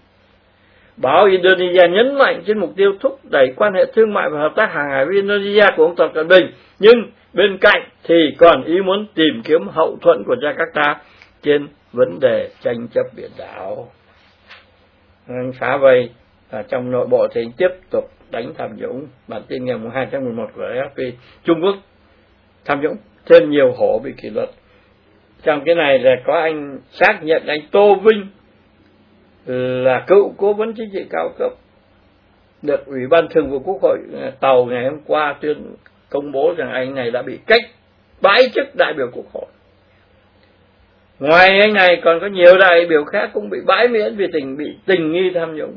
Báo Indonesia nhấn mạnh trên mục tiêu thúc đẩy quan hệ thương mại và hợp tác hàng hải với Indonesia của ông Tập Cận Bình, nhưng bên cạnh thì còn ý muốn tìm kiếm hậu thuẫn của Jakarta trên vấn đề tranh chấp biển đảo. Anh phá vây trong nội bộ thì tiếp tục đánh tham nhũng. Bản tin ngày 2 tháng 11 của AFP: Trung Quốc tham nhũng, thêm nhiều hổ bị kỷ luật. Trong cái này là có anh xác nhận anh Tô Vinh là cựu cố vấn chính trị cao cấp, được Ủy ban Thường vụ Quốc hội Tàu ngày hôm qua công bố rằng anh này đã bị cách bãi chức đại biểu Quốc hội. Ngoài anh này còn có nhiều đại biểu khác cũng bị bãi miễn vì bị tình nghi tham nhũng.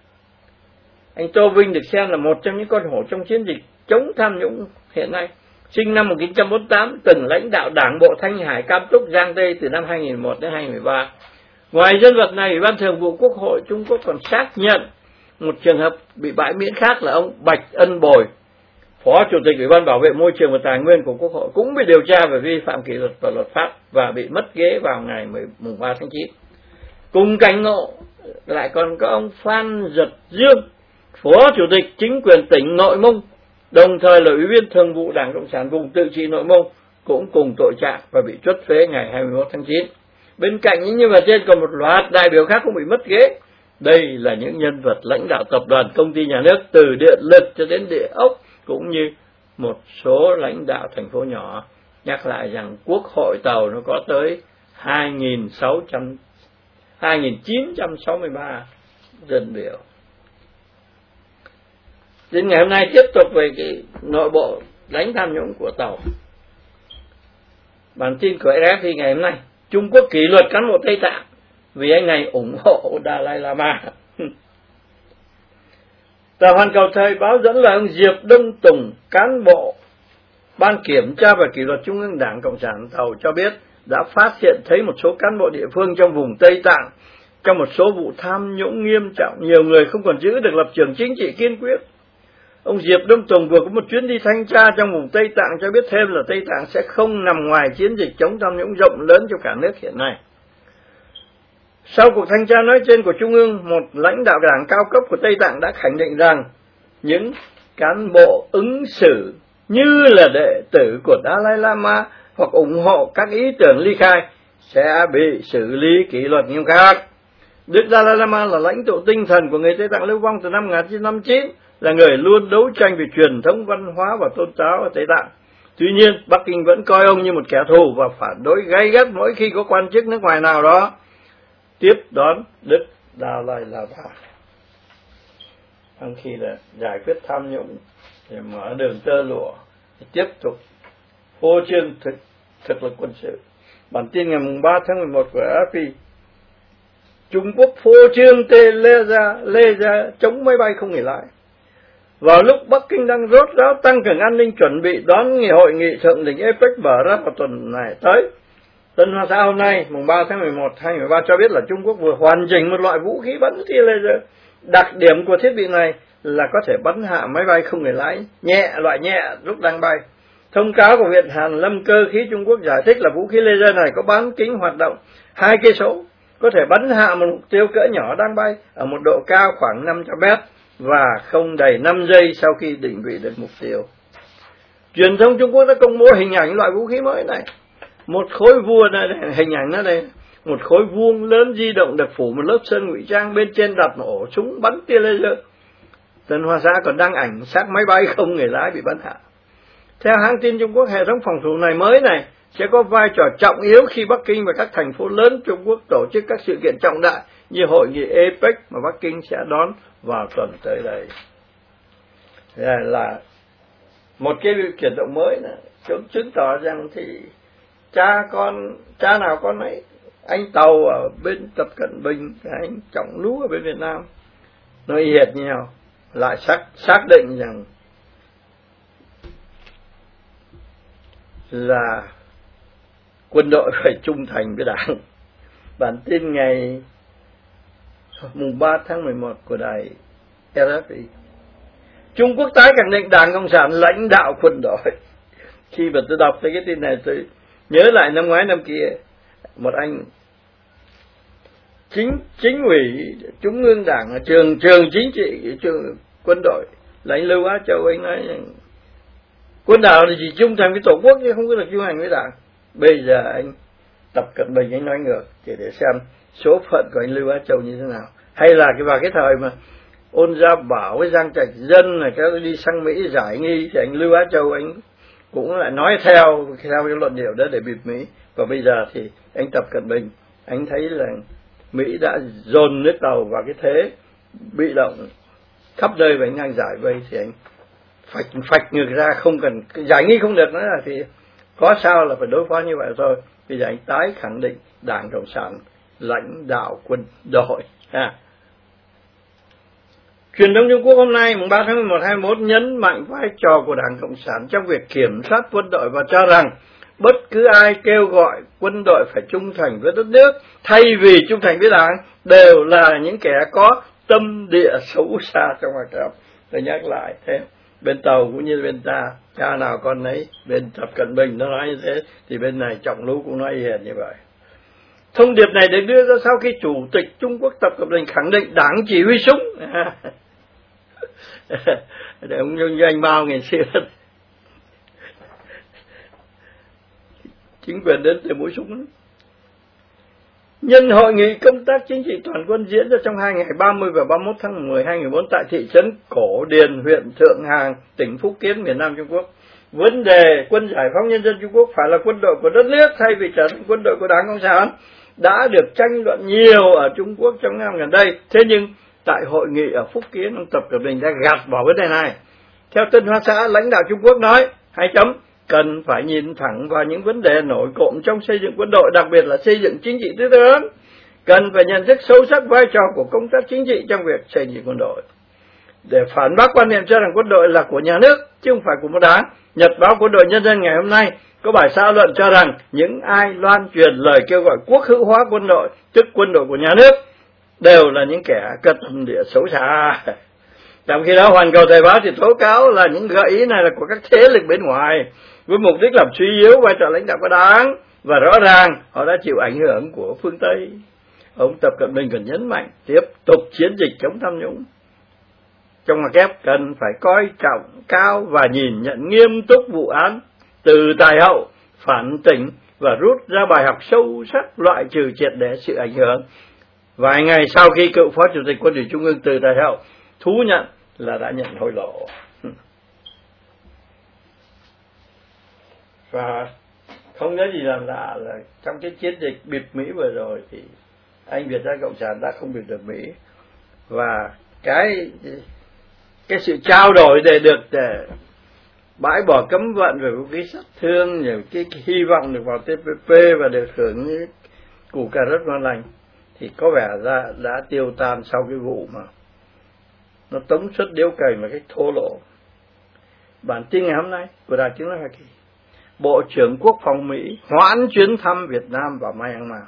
Anh Tô Vinh được xem là một trong những con hổ trong chiến dịch chống tham nhũng hiện nay. Sinh năm 1948, từng lãnh đạo Đảng bộ Thanh Hải Cam Túc Giang Tây từ năm 2001 đến 2013. Ngoài nhân vật này, Ủy ban Thường vụ Quốc hội Trung Quốc còn xác nhận một trường hợp bị bãi miễn khác là ông Bạch Ân Bồi, Phó Chủ tịch Ủy ban Bảo vệ Môi trường và Tài nguyên của Quốc hội, cũng bị điều tra về vi phạm kỷ luật và luật pháp và bị mất ghế vào ngày 3 tháng 9. Cùng cảnh ngộ lại còn có ông Phan Giật Dương, Phó Chủ tịch Chính quyền tỉnh Nội Mông, đồng thời là Ủy viên Thường vụ Đảng Cộng sản vùng tự trị Nội Mông, cũng cùng tội trạng và bị truất phế ngày 21 tháng 9. Bên cạnh những nhân vật trên còn một loạt đại biểu khác cũng bị mất ghế. Đây là những nhân vật lãnh đạo tập đoàn công ty nhà nước từ điện lực cho đến địa ốc, cũng như một số lãnh đạo thành phố nhỏ. Nhắc lại rằng Quốc hội Tàu nó có tới 2.963 dân biểu. Đến ngày hôm nay tiếp tục về cái nội bộ đánh tham nhũng của Tàu. Bản tin của RFI ngày hôm nay: Trung Quốc kỷ luật cán bộ Tây Tạng vì anh này ủng hộ Dalai Lama. Tờ Hoàn Cầu Thời báo dẫn lời ông Diệp Đông Tùng, cán bộ Ban Kiểm tra và Kỷ luật Trung ương Đảng Cộng sản Tàu cho biết đã phát hiện thấy một số cán bộ địa phương trong vùng Tây Tạng trong một số vụ tham nhũng nghiêm trọng, nhiều người không còn giữ được lập trường chính trị kiên quyết. Ông Diệp Đông Tùng vừa có một chuyến đi thanh tra trong vùng Tây Tạng cho biết thêm là Tây Tạng sẽ không nằm ngoài chiến dịch chống tham nhũng rộng lớn trong cả nước hiện nay. Sau cuộc thanh tra nói trên của Trung ương, một lãnh đạo đảng cao cấp của Tây Tạng đã khẳng định rằng những cán bộ ứng xử như là đệ tử của Dalai Lama hoặc ủng hộ các ý tưởng ly khai sẽ bị xử lý kỷ luật nghiêm khắc. Đức Dalai Lama là lãnh tụ tinh thần của người Tây Tạng lưu vong từ năm 1959, là người luôn đấu tranh vì truyền thống văn hóa và tôn giáo ở Tây Tạng. Tuy nhiên, Bắc Kinh vẫn coi ông như một kẻ thù và phản đối gay gắt mỗi khi có quan chức nước ngoài nào đó tiếp đón Đức Dalai Lama. Trong khi là giải quyết tham nhũng, để mở đường tơ lụa, tiếp tục phô trương thực lực quân sự. Bản tin ngày 3 tháng 11 của AFP: Trung Quốc phô trương tên lê ra chống máy bay không người lái. Vào lúc Bắc Kinh đang rốt ráo tăng cường an ninh chuẩn bị đón hội nghị thượng đỉnh APEC mở ra vào tuần này tới, Tân Hoa Xã hôm nay, mùng 3 tháng 11, 2013 cho biết là Trung Quốc vừa hoàn chỉnh một loại vũ khí bắn tia laser. Đặc điểm của thiết bị này là có thể bắn hạ máy bay không người lái loại nhẹ lúc đang bay. Thông cáo của Viện Hàn Lâm Cơ khí Trung Quốc giải thích là vũ khí laser này có bán kính hoạt động 2 cây số, có thể bắn hạ một mục tiêu cỡ nhỏ đang bay ở một độ cao khoảng 500 mét và không đầy 5 giây sau khi định vị được mục tiêu. Truyền thông Trung Quốc đã công bố hình ảnh loại vũ khí mới này. Một khối vuông này, hình ảnh nó đây, một khối vuông lớn di động được phủ một lớp sơn ngụy trang, bên trên đặt một ổ súng bắn tia laser. Tân Hoa Xã còn đăng ảnh xác máy bay không người lái bị bắn hạ. Theo hãng tin Trung Quốc, hệ thống phòng thủ này mới này sẽ có vai trò trọng yếu khi Bắc Kinh và các thành phố lớn Trung Quốc tổ chức các sự kiện trọng đại như hội nghị APEC mà Bắc Kinh sẽ đón vào tuần tới đây. Đây là một cái chuyển động mới này, chứng tỏ rằng thì cha nào con ấy, anh Tàu ở bên Tập Cận Bình, anh Trọng Lú ở bên Việt Nam, nó y hệt như nhau, lại xác định rằng là quân đội phải trung thành với Đảng. Bản tin ngày mùng 3 tháng 11 của đài RFI. Trung Quốc tái khẳng định Đảng Cộng sản lãnh đạo quân đội. Khi mà tôi đọc tới cái tin này, tôi nhớ lại năm ngoái năm kia, một anh chính ủy Trung ương Đảng ở trường chính trị trường quân đội là anh Lưu Á Châu, anh nói rằng quân đảo thì chỉ trung thành với Tổ quốc chứ không có được trung thành với Đảng. Bây giờ anh Tập Cận Bình anh nói ngược, để xem số phận của anh Lưu Á Châu như thế nào. Hay là vào cái thời mà Ôn Gia Bảo với Giang Trạch Dân này các đi sang Mỹ giải nghi, thì anh Lưu Á Châu anh cũng lại nói theo cái luận điệu đó để bịp Mỹ. Và bây giờ thì anh Tập Cận Bình anh thấy là Mỹ đã dồn nước Tàu vào cái thế bị động khắp nơi và anh đang giải vây, thì anh phạch ngược ra, không cần giải nghi không được nữa là thì có sao là phải đối phó như vậy thôi. Bây giờ anh tái khẳng định Đảng Cộng sản lãnh đạo quân đội. Truyền thông Trung Quốc hôm nay mùng 3 tháng 11 21 nhấn mạnh vai trò của Đảng Cộng sản trong việc kiểm soát quân đội và cho rằng bất cứ ai kêu gọi quân đội phải trung thành với đất nước thay vì trung thành với Đảng đều là những kẻ có tâm địa xấu xa trong hoạt động. Tôi nhắc lại thêm, bên Tàu cũng như bên ta, cha nào con nấy. Bên Tập Cận Bình nó nói như thế thì bên này Trọng Lú cũng nói hiện như vậy. Thông điệp này được đưa ra sau khi Chủ tịch Trung Quốc Tập Cận Bình khẳng định Đảng chỉ huy súng. Để ông như anh Mao ngày xưa, chính quyền đến từ mũi súng. Nhân hội nghị công tác chính trị toàn quân diễn ra trong 2 ngày 30 và 31 tháng 10 2014 tại thị trấn Cổ Điền, huyện Thượng Hàng, tỉnh Phúc Kiến, miền Nam Trung Quốc. Vấn đề quân giải phóng nhân dân Trung Quốc phải là quân đội của đất nước thay vì trở thành quân đội của Đảng Cộng sản đã được tranh luận nhiều ở Trung Quốc trong năm gần đây. Thế nhưng tại hội nghị ở Phúc Kiến, ông Tập Cận Bình đã gạt bỏ vấn đề này. Theo Tân Hoa Xã, lãnh đạo Trung Quốc nói, cần phải nhìn thẳng vào những vấn đề nổi cộm trong xây dựng quân đội, đặc biệt là xây dựng chính trị tư tưởng. Cần phải nhận thức sâu sắc vai trò của công tác chính trị trong việc xây dựng quân đội. Để phản bác quan niệm cho rằng quân đội là của nhà nước chứ không phải của một đảng, Nhật báo Quân đội Nhân dân ngày hôm nay có bài xã luận cho rằng những ai loan truyền lời kêu gọi quốc hữu hóa quân đội, tức quân đội của nhà nước, đều là những kẻ có tâm địa xấu xa. Trong khi đó Hoàn Cầu Thời báo thì tố cáo là những gợi ý này là của các thế lực bên ngoài với mục đích làm suy yếu vai trò lãnh đạo của Đảng, và rõ ràng họ đã chịu ảnh hưởng của phương Tây. Ông Tập Cận Bình còn nhấn mạnh tiếp tục chiến dịch chống tham nhũng. Trong ngoặc kép cần phải coi trọng cao và nhìn nhận nghiêm túc vụ án từ tài hậu, phản tỉnh và rút ra bài học sâu sắc, loại trừ triệt để sự ảnh hưởng. Vài ngày sau khi cựu Phó Chủ tịch Quân ủy Trung ương Từ Tài Hậu thú nhận là đã nhận hối lộ. Và không nhớ gì làm lạ là trong cái chiến dịch bịp Mỹ vừa rồi thì anh Việt Nam Cộng sản đã không bịp được Mỹ. Và cái sự trao đổi để bãi bỏ cấm vận về vũ khí sát thương, rồi cái hy vọng được vào TPP và được hưởng những củ cà rốt ngon lành thì có vẻ đã tiêu tan sau cái vụ mà nó tống xuất điếu cày một cách thô lỗ. Bản tin ngày hôm nay của Đài Tiếng nói Hoa Kỳ, Bộ trưởng Quốc phòng Mỹ hoãn chuyến thăm Việt Nam và Myanmar.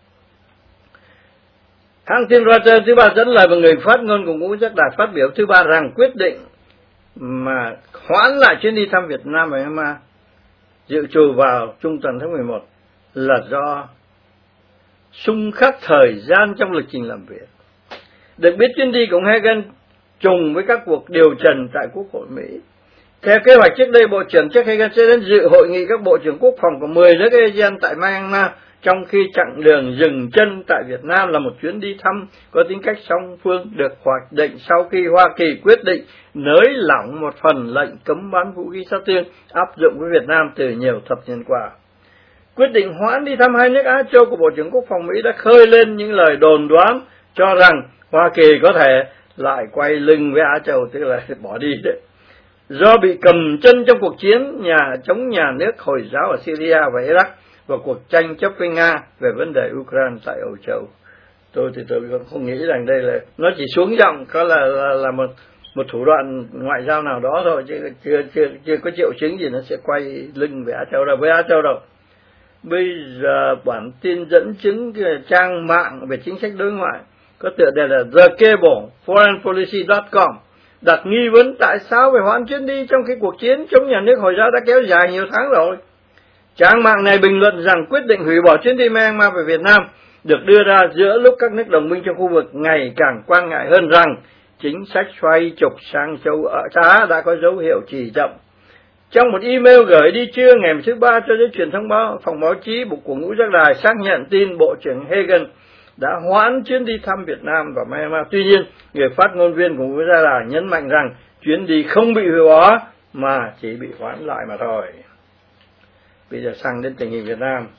Hãng tin Reuters thứ ba dẫn lời một người phát ngôn của ngũ giác đài phát biểu thứ ba rằng quyết định mà hoãn lại chuyến đi thăm Việt Nam và Myanmar dự trù vào trung tuần tháng 11 là do xung khắc thời gian trong lịch trình làm việc. Được biết chuyến đi của Hagan trùng với các cuộc điều trần tại Quốc hội Mỹ. Theo kế hoạch trước đây, Bộ trưởng Chuck Hagan sẽ đến dự hội nghị các bộ trưởng quốc phòng của 10 nước ASEAN tại Myanmar trong khi chặng đường dừng chân tại Việt Nam là một chuyến đi thăm có tính cách song phương được hoạch định sau khi Hoa Kỳ quyết định nới lỏng một phần lệnh cấm bán vũ khí sát thương áp dụng với Việt Nam từ nhiều thập niên qua. Quyết định hoãn đi thăm hai nước Á Châu của Bộ trưởng Quốc phòng Mỹ đã khơi lên những lời đồn đoán cho rằng Hoa Kỳ có thể lại quay lưng với Á Châu, tức là bỏ đi đấy. Do bị cầm chân trong cuộc chiến chống nhà nước Hồi giáo ở Syria và Iraq và cuộc tranh chấp với Nga về vấn đề Ukraine tại Âu Châu. Tôi không nghĩ rằng đây là nó chỉ xuống giọng có là một thủ đoạn ngoại giao nào đó thôi, chứ chưa có triệu chứng gì nó sẽ quay lưng với Á Châu đâu. Bây giờ bản tin dẫn chứng trang mạng về chính sách đối ngoại có tựa đề là The Cable, foreignpolicy.com, đặt nghi vấn tại sao phải hoãn chuyến đi trong khi cuộc chiến chống nhà nước Hồi giáo đã kéo dài nhiều tháng rồi. Trang mạng này bình luận rằng quyết định hủy bỏ chuyến đi Myanmar về Việt Nam được đưa ra giữa lúc các nước đồng minh trong khu vực ngày càng quan ngại hơn rằng chính sách xoay trục sang châu Á đã có dấu hiệu trì chậm. Trong một email gửi đi trưa ngày thứ Ba cho giới truyền thông phòng báo chí của Ngũ Giác Đài xác nhận tin Bộ trưởng Hagan đã hoãn chuyến đi thăm Việt Nam và Myanmar. Tuy nhiên, người phát ngôn viên của Ngũ Giác Đài nhấn mạnh rằng chuyến đi không bị hủy bỏ mà chỉ bị hoãn lại mà thôi. Bây giờ sang đến tình hình Việt Nam,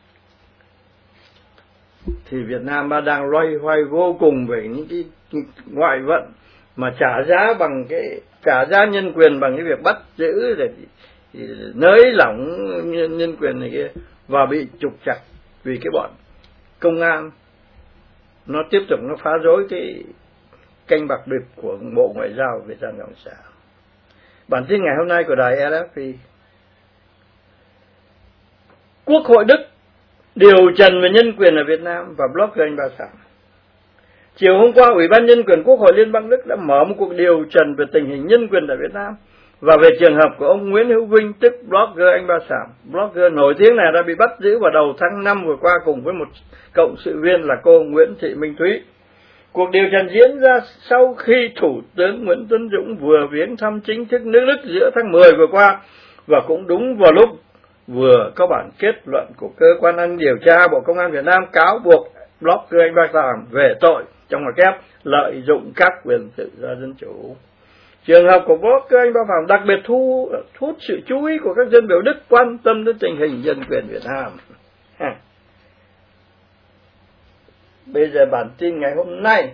thì Việt Nam đang loay hoay vô cùng về những cái ngoại vận mà trả giá nhân quyền bằng cái việc bắt giữ để nới lỏng nhân quyền này kia, và bị trục trặc vì cái bọn công an nó tiếp tục nó phá rối cái canh bạc bịp của Bộ Ngoại giao Việt Nam Cộng sản. Bản tin ngày hôm nay của đài RFI: Quốc hội Đức điều trần về nhân quyền ở Việt Nam và blogger anh Ba Sảng. Chiều hôm qua, Ủy ban Nhân quyền Quốc hội Liên bang Đức đã mở một cuộc điều trần về tình hình nhân quyền tại Việt Nam và về trường hợp của ông Nguyễn Hữu Vinh, tức blogger anh Ba Sảng. Blogger nổi tiếng này đã bị bắt giữ vào đầu tháng 5 vừa qua cùng với một cộng sự viên là cô Nguyễn Thị Minh Thúy. Cuộc điều trần diễn ra sau khi Thủ tướng Nguyễn Tấn Dũng vừa viếng thăm chính thức nước Đức giữa tháng 10 vừa qua, và cũng đúng vào lúc vừa có bản kết luận của cơ quan an điều tra Bộ Công an Việt Nam cáo buộc blogger anh Ba Sảng về tội trong ngoặc kép lợi dụng các quyền tự do dân chủ. Trường hợp của blogger anh Ba Sảng đặc biệt thu hút sự chú ý của các dân biểu Đức quan tâm đến tình hình nhân quyền Việt Nam. Bây giờ bản tin ngày hôm nay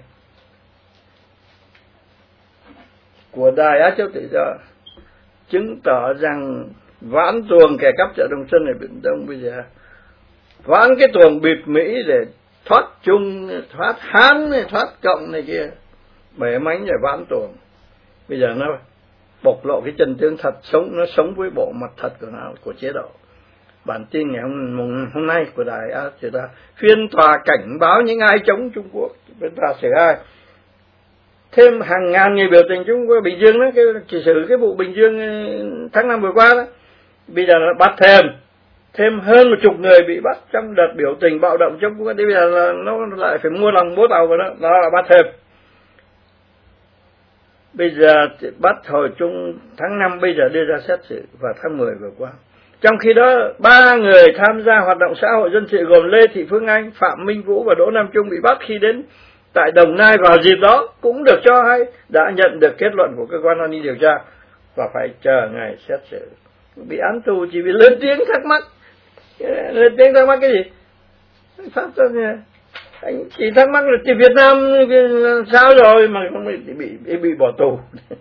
của Đài Á Châu Tự Do chứng tỏ rằng vãn tuồng kẻ cắp chợ Đồng Xuân ở Biển Đông bây giờ vãn cái tuồng bịt Mỹ để thoát Trung, thoát Hán, thoát Cộng này kia, bẻ mánh rồi vãn tuồng. Bây giờ nó bộc lộ cái chân tướng thật, nó sống với bộ mặt thật của chế độ. Bản tin ngày hôm nay của Đài Á Châu Tự Do: phiên tòa cảnh báo những ai chống Trung Quốc. Phiên tòa xử ai? Thêm hàng ngàn người biểu tình Trung Quốc Bình Dương đó, chỉ xử cái vụ Bình Dương tháng 5 vừa qua đó. Bây giờ nó bắt thêm hơn 10 người bị bắt trong đợt biểu tình bạo động trong Trung Quốc. Bây giờ là nó lại phải mua lòng bố tàu của nó là bắt thêm. Bây giờ bắt hồi tháng 5, bây giờ đưa ra xét xử vào tháng 10 vừa qua. Trong khi đó, 3 người tham gia hoạt động xã hội dân sự gồm Lê Thị Phương Anh, Phạm Minh Vũ và Đỗ Nam Trung bị bắt khi đến tại Đồng Nai vào dịp đó, cũng được cho hay đã nhận được kết luận của cơ quan an ninh điều tra và phải chờ ngày xét xử. Bị án tù chỉ vì lên tiếng thắc mắc. Lên tiếng thắc mắc cái gì? Pháp anh chỉ thắc mắc là thì Việt Nam sao rồi mà không bị bỏ tù.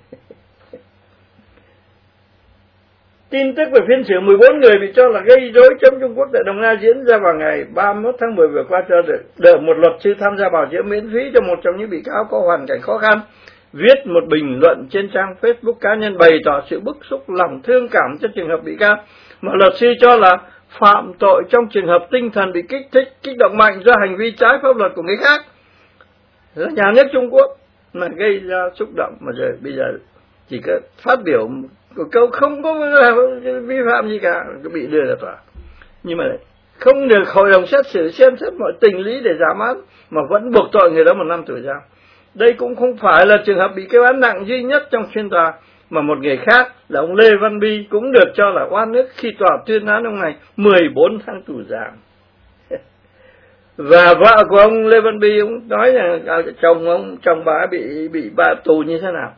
Tin tức về phiên xử 14 người bị cho là gây rối chống Trung Quốc tại Đồng Nai diễn ra vào ngày 31 tháng 10 vừa qua cho được một luật sư tham gia bào chữa miễn phí cho một trong những bị cáo có hoàn cảnh khó khăn, viết một bình luận trên trang Facebook cá nhân bày tỏ sự bức xúc, lòng thương cảm cho trường hợp bị cáo mà luật sư cho là phạm tội trong trường hợp tinh thần bị kích động mạnh do hành vi trái pháp luật của người khác, là nhà nước Trung Quốc mà gây ra xúc động, mà rồi bây giờ chỉ có phát biểu một câu không có vi phạm gì cả bị đưa ra tòa, nhưng mà không được hội đồng xét xử xem xét mọi tình lý để giảm án mà vẫn buộc tội người đó 1 năm tù giam. Đây cũng không phải là trường hợp bị kêu án nặng duy nhất trong phiên tòa, mà một người khác là ông Lê Văn Bi cũng được cho là oan ức khi tòa tuyên án ông này 14 tháng tù giam. Và vợ của ông Lê Văn Bi ông nói là chồng bà bị ba tù như thế nào.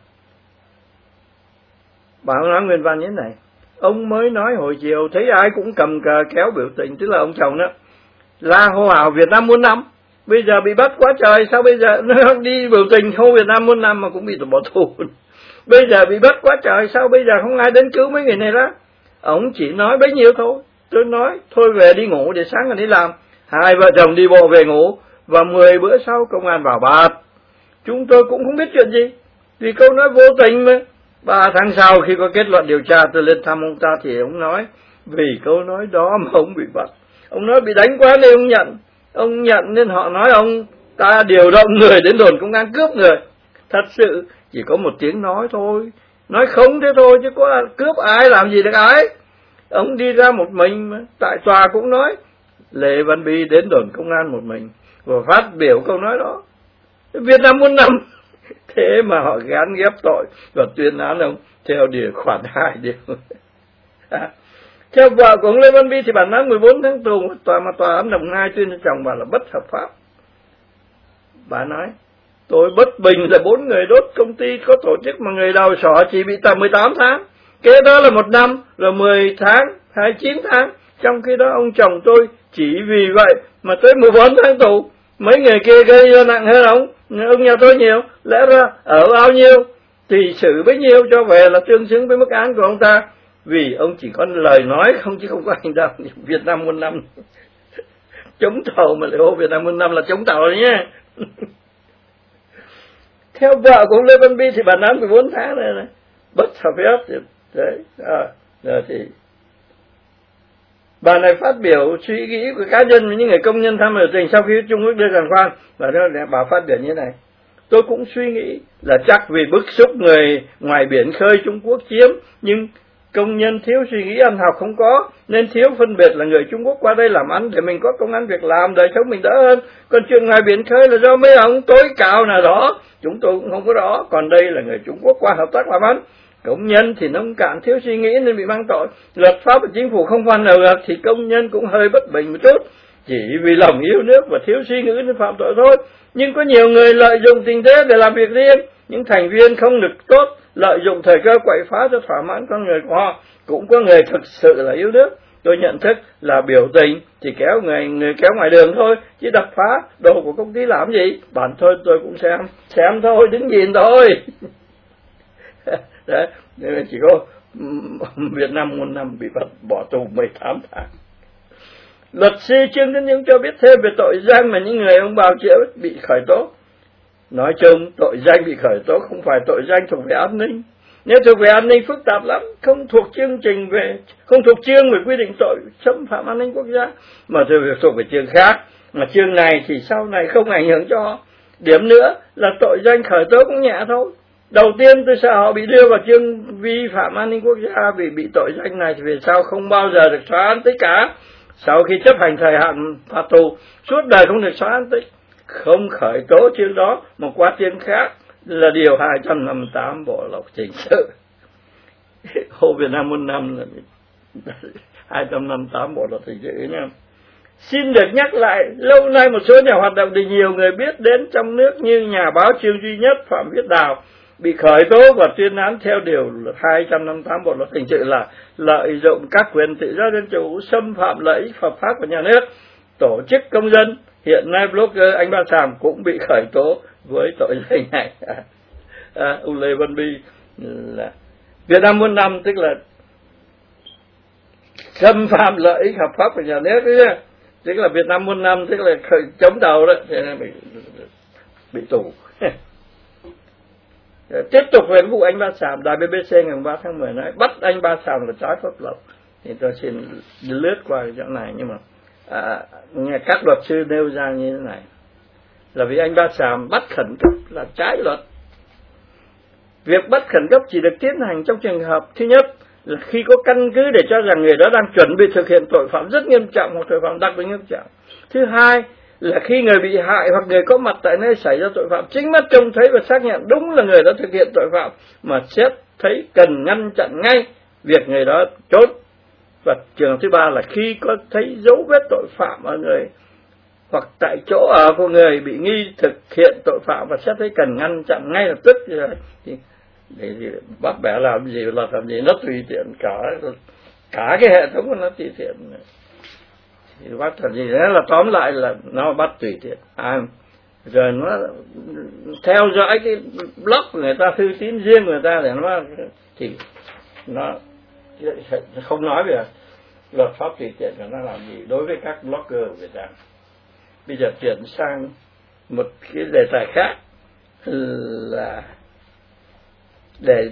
Bà nói nguyên văn như thế này: ông mới nói hồi chiều thấy ai cũng cầm cờ kéo biểu tình, tức là ông chồng đó, la hô hào Việt Nam muôn năm. Bây giờ bị bắt quá trời, sao bây giờ nó đi biểu tình hô Việt Nam muôn năm mà cũng bị bỏ tù. Bây giờ bị bắt quá trời, sao bây giờ không ai đến cứu mấy người này đó. Ông chỉ nói bấy nhiêu thôi. Tôi nói thôi về đi ngủ để sáng ngày đi làm. Hai vợ chồng đi bộ về ngủ, và 10 bữa sau công an vào bạt. Chúng tôi cũng không biết chuyện gì, vì câu nói vô tình mà. 3 tháng sau khi có kết luận điều tra, tôi lên thăm ông ta thì ông nói vì câu nói đó mà ông bị bắt. Ông nói bị đánh quá nên ông nhận nên họ nói ông ta điều động người đến đồn công an cướp người. Thật sự chỉ có một tiếng nói thôi, nói không thế thôi, chứ có cướp ai làm gì được ai. Ông đi ra một mình mà. Tại tòa cũng nói Lê Văn Bi đến đồn công an một mình và phát biểu câu nói đó. Việt Nam muôn năm. Thế mà họ gán ghép tội và tuyên án ông theo điều khoản 2 điều. Theo vợ của ông Lê Văn Bi thì bản án 14 tháng tù, mà tòa án Đồng Nai tuyên cho chồng bà là bất hợp pháp. Bà nói tôi bất bình là 4 người đốt công ty có tổ chức mà người đầu sỏ chỉ bị tầm 18 tháng, kế đó là 1 năm, rồi 10 tháng hay 9 tháng. Trong khi đó ông chồng tôi chỉ vì vậy mà tới 14 tháng tù. Mấy người kia gây ra nặng hơn ông nhà tôi nhiều. Lẽ ra ở bao nhiêu thì xử bấy nhiêu cho về là tương xứng với mức án của ông ta. Vì ông chỉ có lời nói không chứ không có hành động. Việt Nam muôn năm. Chống tàu mà lại hô Việt Nam muôn năm là chống tàu đấy nhé. Theo vợ của ông Lê Văn Bi thì bản án 14 tháng này bất hợp pháp. Đấy. Rồi thì bà này phát biểu suy nghĩ của cá nhân với những người công nhân tham biểu tình sau khi Trung Quốc đưa giàn khoan. Và đó là bà phát biểu như thế này: tôi cũng suy nghĩ là chắc vì bức xúc người ngoài biển khơi Trung Quốc chiếm, nhưng công nhân thiếu suy nghĩ ăn học không có, nên thiếu phân biệt là người Trung Quốc qua đây làm ăn để mình có công ăn việc làm, đời sống mình đỡ hơn. Còn chuyện ngoài biển khơi là do mấy ông tối cao nào đó, chúng tôi cũng không có rõ. Còn đây là người Trung Quốc qua hợp tác làm ăn. Công nhân thì nông cạn thiếu suy nghĩ nên bị mang tội. Luật pháp của chính phủ không khoan nào được thì công nhân cũng hơi bất bình một chút, chỉ vì lòng yêu nước và thiếu suy nghĩ nên phạm tội thôi. Nhưng có nhiều người lợi dụng tình thế để làm việc riêng. Những thành viên không được tốt lợi dụng thời cơ quậy phá cho thỏa mãn con người của họ. Cũng có người thực sự là yêu nước. Tôi nhận thức là biểu tình thì kéo người kéo ngoài đường thôi, chứ đập phá đồ của công ty làm gì. Bản thôi tôi cũng xem thôi, đứng nhìn thôi. Đấy, chỉ có Việt Nam muôn năm bị bỏ tù 18 tháng. Luật sư Trương Tấn Dũng cho biết thêm về tội danh mà những người ông bào chữa bị khởi tố. Nói chung tội danh bị khởi tố không phải tội danh thuộc về an ninh. Nếu thuộc về an ninh phức tạp lắm, không thuộc chương về quy định tội xâm phạm an ninh quốc gia, mà thuộc về chương khác. Mà chương này thì sau này không ảnh hưởng cho họ. Điểm nữa là tội danh khởi tố cũng nhẹ thôi. Đầu tiên tôi sợ họ bị đưa vào chương vi phạm an ninh quốc gia, vì bị tội danh này thì về sau không bao giờ được xóa án tích cả. Sau khi chấp hành thời hạn phạt tù, suốt đời không được xóa án tích. Không khởi tố chương đó mà qua chương khác là điều 258 Bộ luật hình sự. Hồ Việt Nam muôn năm là 258 Bộ luật hình sự nha. Xin được nhắc lại, lâu nay một số nhà hoạt động thì nhiều người biết đến trong nước như nhà báo Trương Duy Nhất, Phạm Viết Đào bị khởi tố và tuyên án theo điều 258 Bộ luật hình sự là lợi dụng các quyền tự do dân chủ, xâm phạm lợi ích hợp pháp của nhà nước, tổ chức công dân. Hiện nay blogger anh Ba Sàm cũng bị khởi tố với tội danh này. Ông Lê Văn Bi là Việt Nam muôn năm, tức là xâm phạm lợi ích hợp pháp của nhà nước đấy, tức là Việt Nam muôn năm, tức là chống tàu đó, thế nên bị tù. Tiếp tục về vụ anh Ba Sàm, đài BBC ngày 3 tháng 10 nói bắt anh Ba Sàm là trái pháp luật. Thì tôi xin lướt qua cái chỗ này, nhưng mà nghe các luật sư nêu ra như thế này là vì anh Ba Sàm bắt khẩn cấp là trái luật. Việc bắt khẩn cấp chỉ được tiến hành trong trường hợp thứ nhất là khi có căn cứ để cho rằng người đó đang chuẩn bị thực hiện tội phạm rất nghiêm trọng hoặc tội phạm đặc biệt nghiêm trọng. Thứ hai là khi người bị hại hoặc người có mặt tại nơi xảy ra tội phạm chính mắt trông thấy và xác nhận đúng là người đó thực hiện tội phạm mà xét thấy cần ngăn chặn ngay việc người đó trốn. Và trường hợp thứ ba là khi có thấy dấu vết tội phạm ở người hoặc tại chỗ ở của người bị nghi thực hiện tội phạm và xét thấy cần ngăn chặn ngay lập tức thì để bắt bẻ làm gì là làm gì, nó tùy tiện cả cái hệ thống của nó tùy tiện thì bắt làm gì. Đó là tóm lại là nó bắt tùy tiện. Rồi nó theo dõi cái blog của người ta, thư tín riêng của người ta để nó thì nó không nói về luật pháp tùy tiện của nó làm gì đối với các blogger của Việt Nam. Bây giờ chuyển sang một cái đề tài khác là để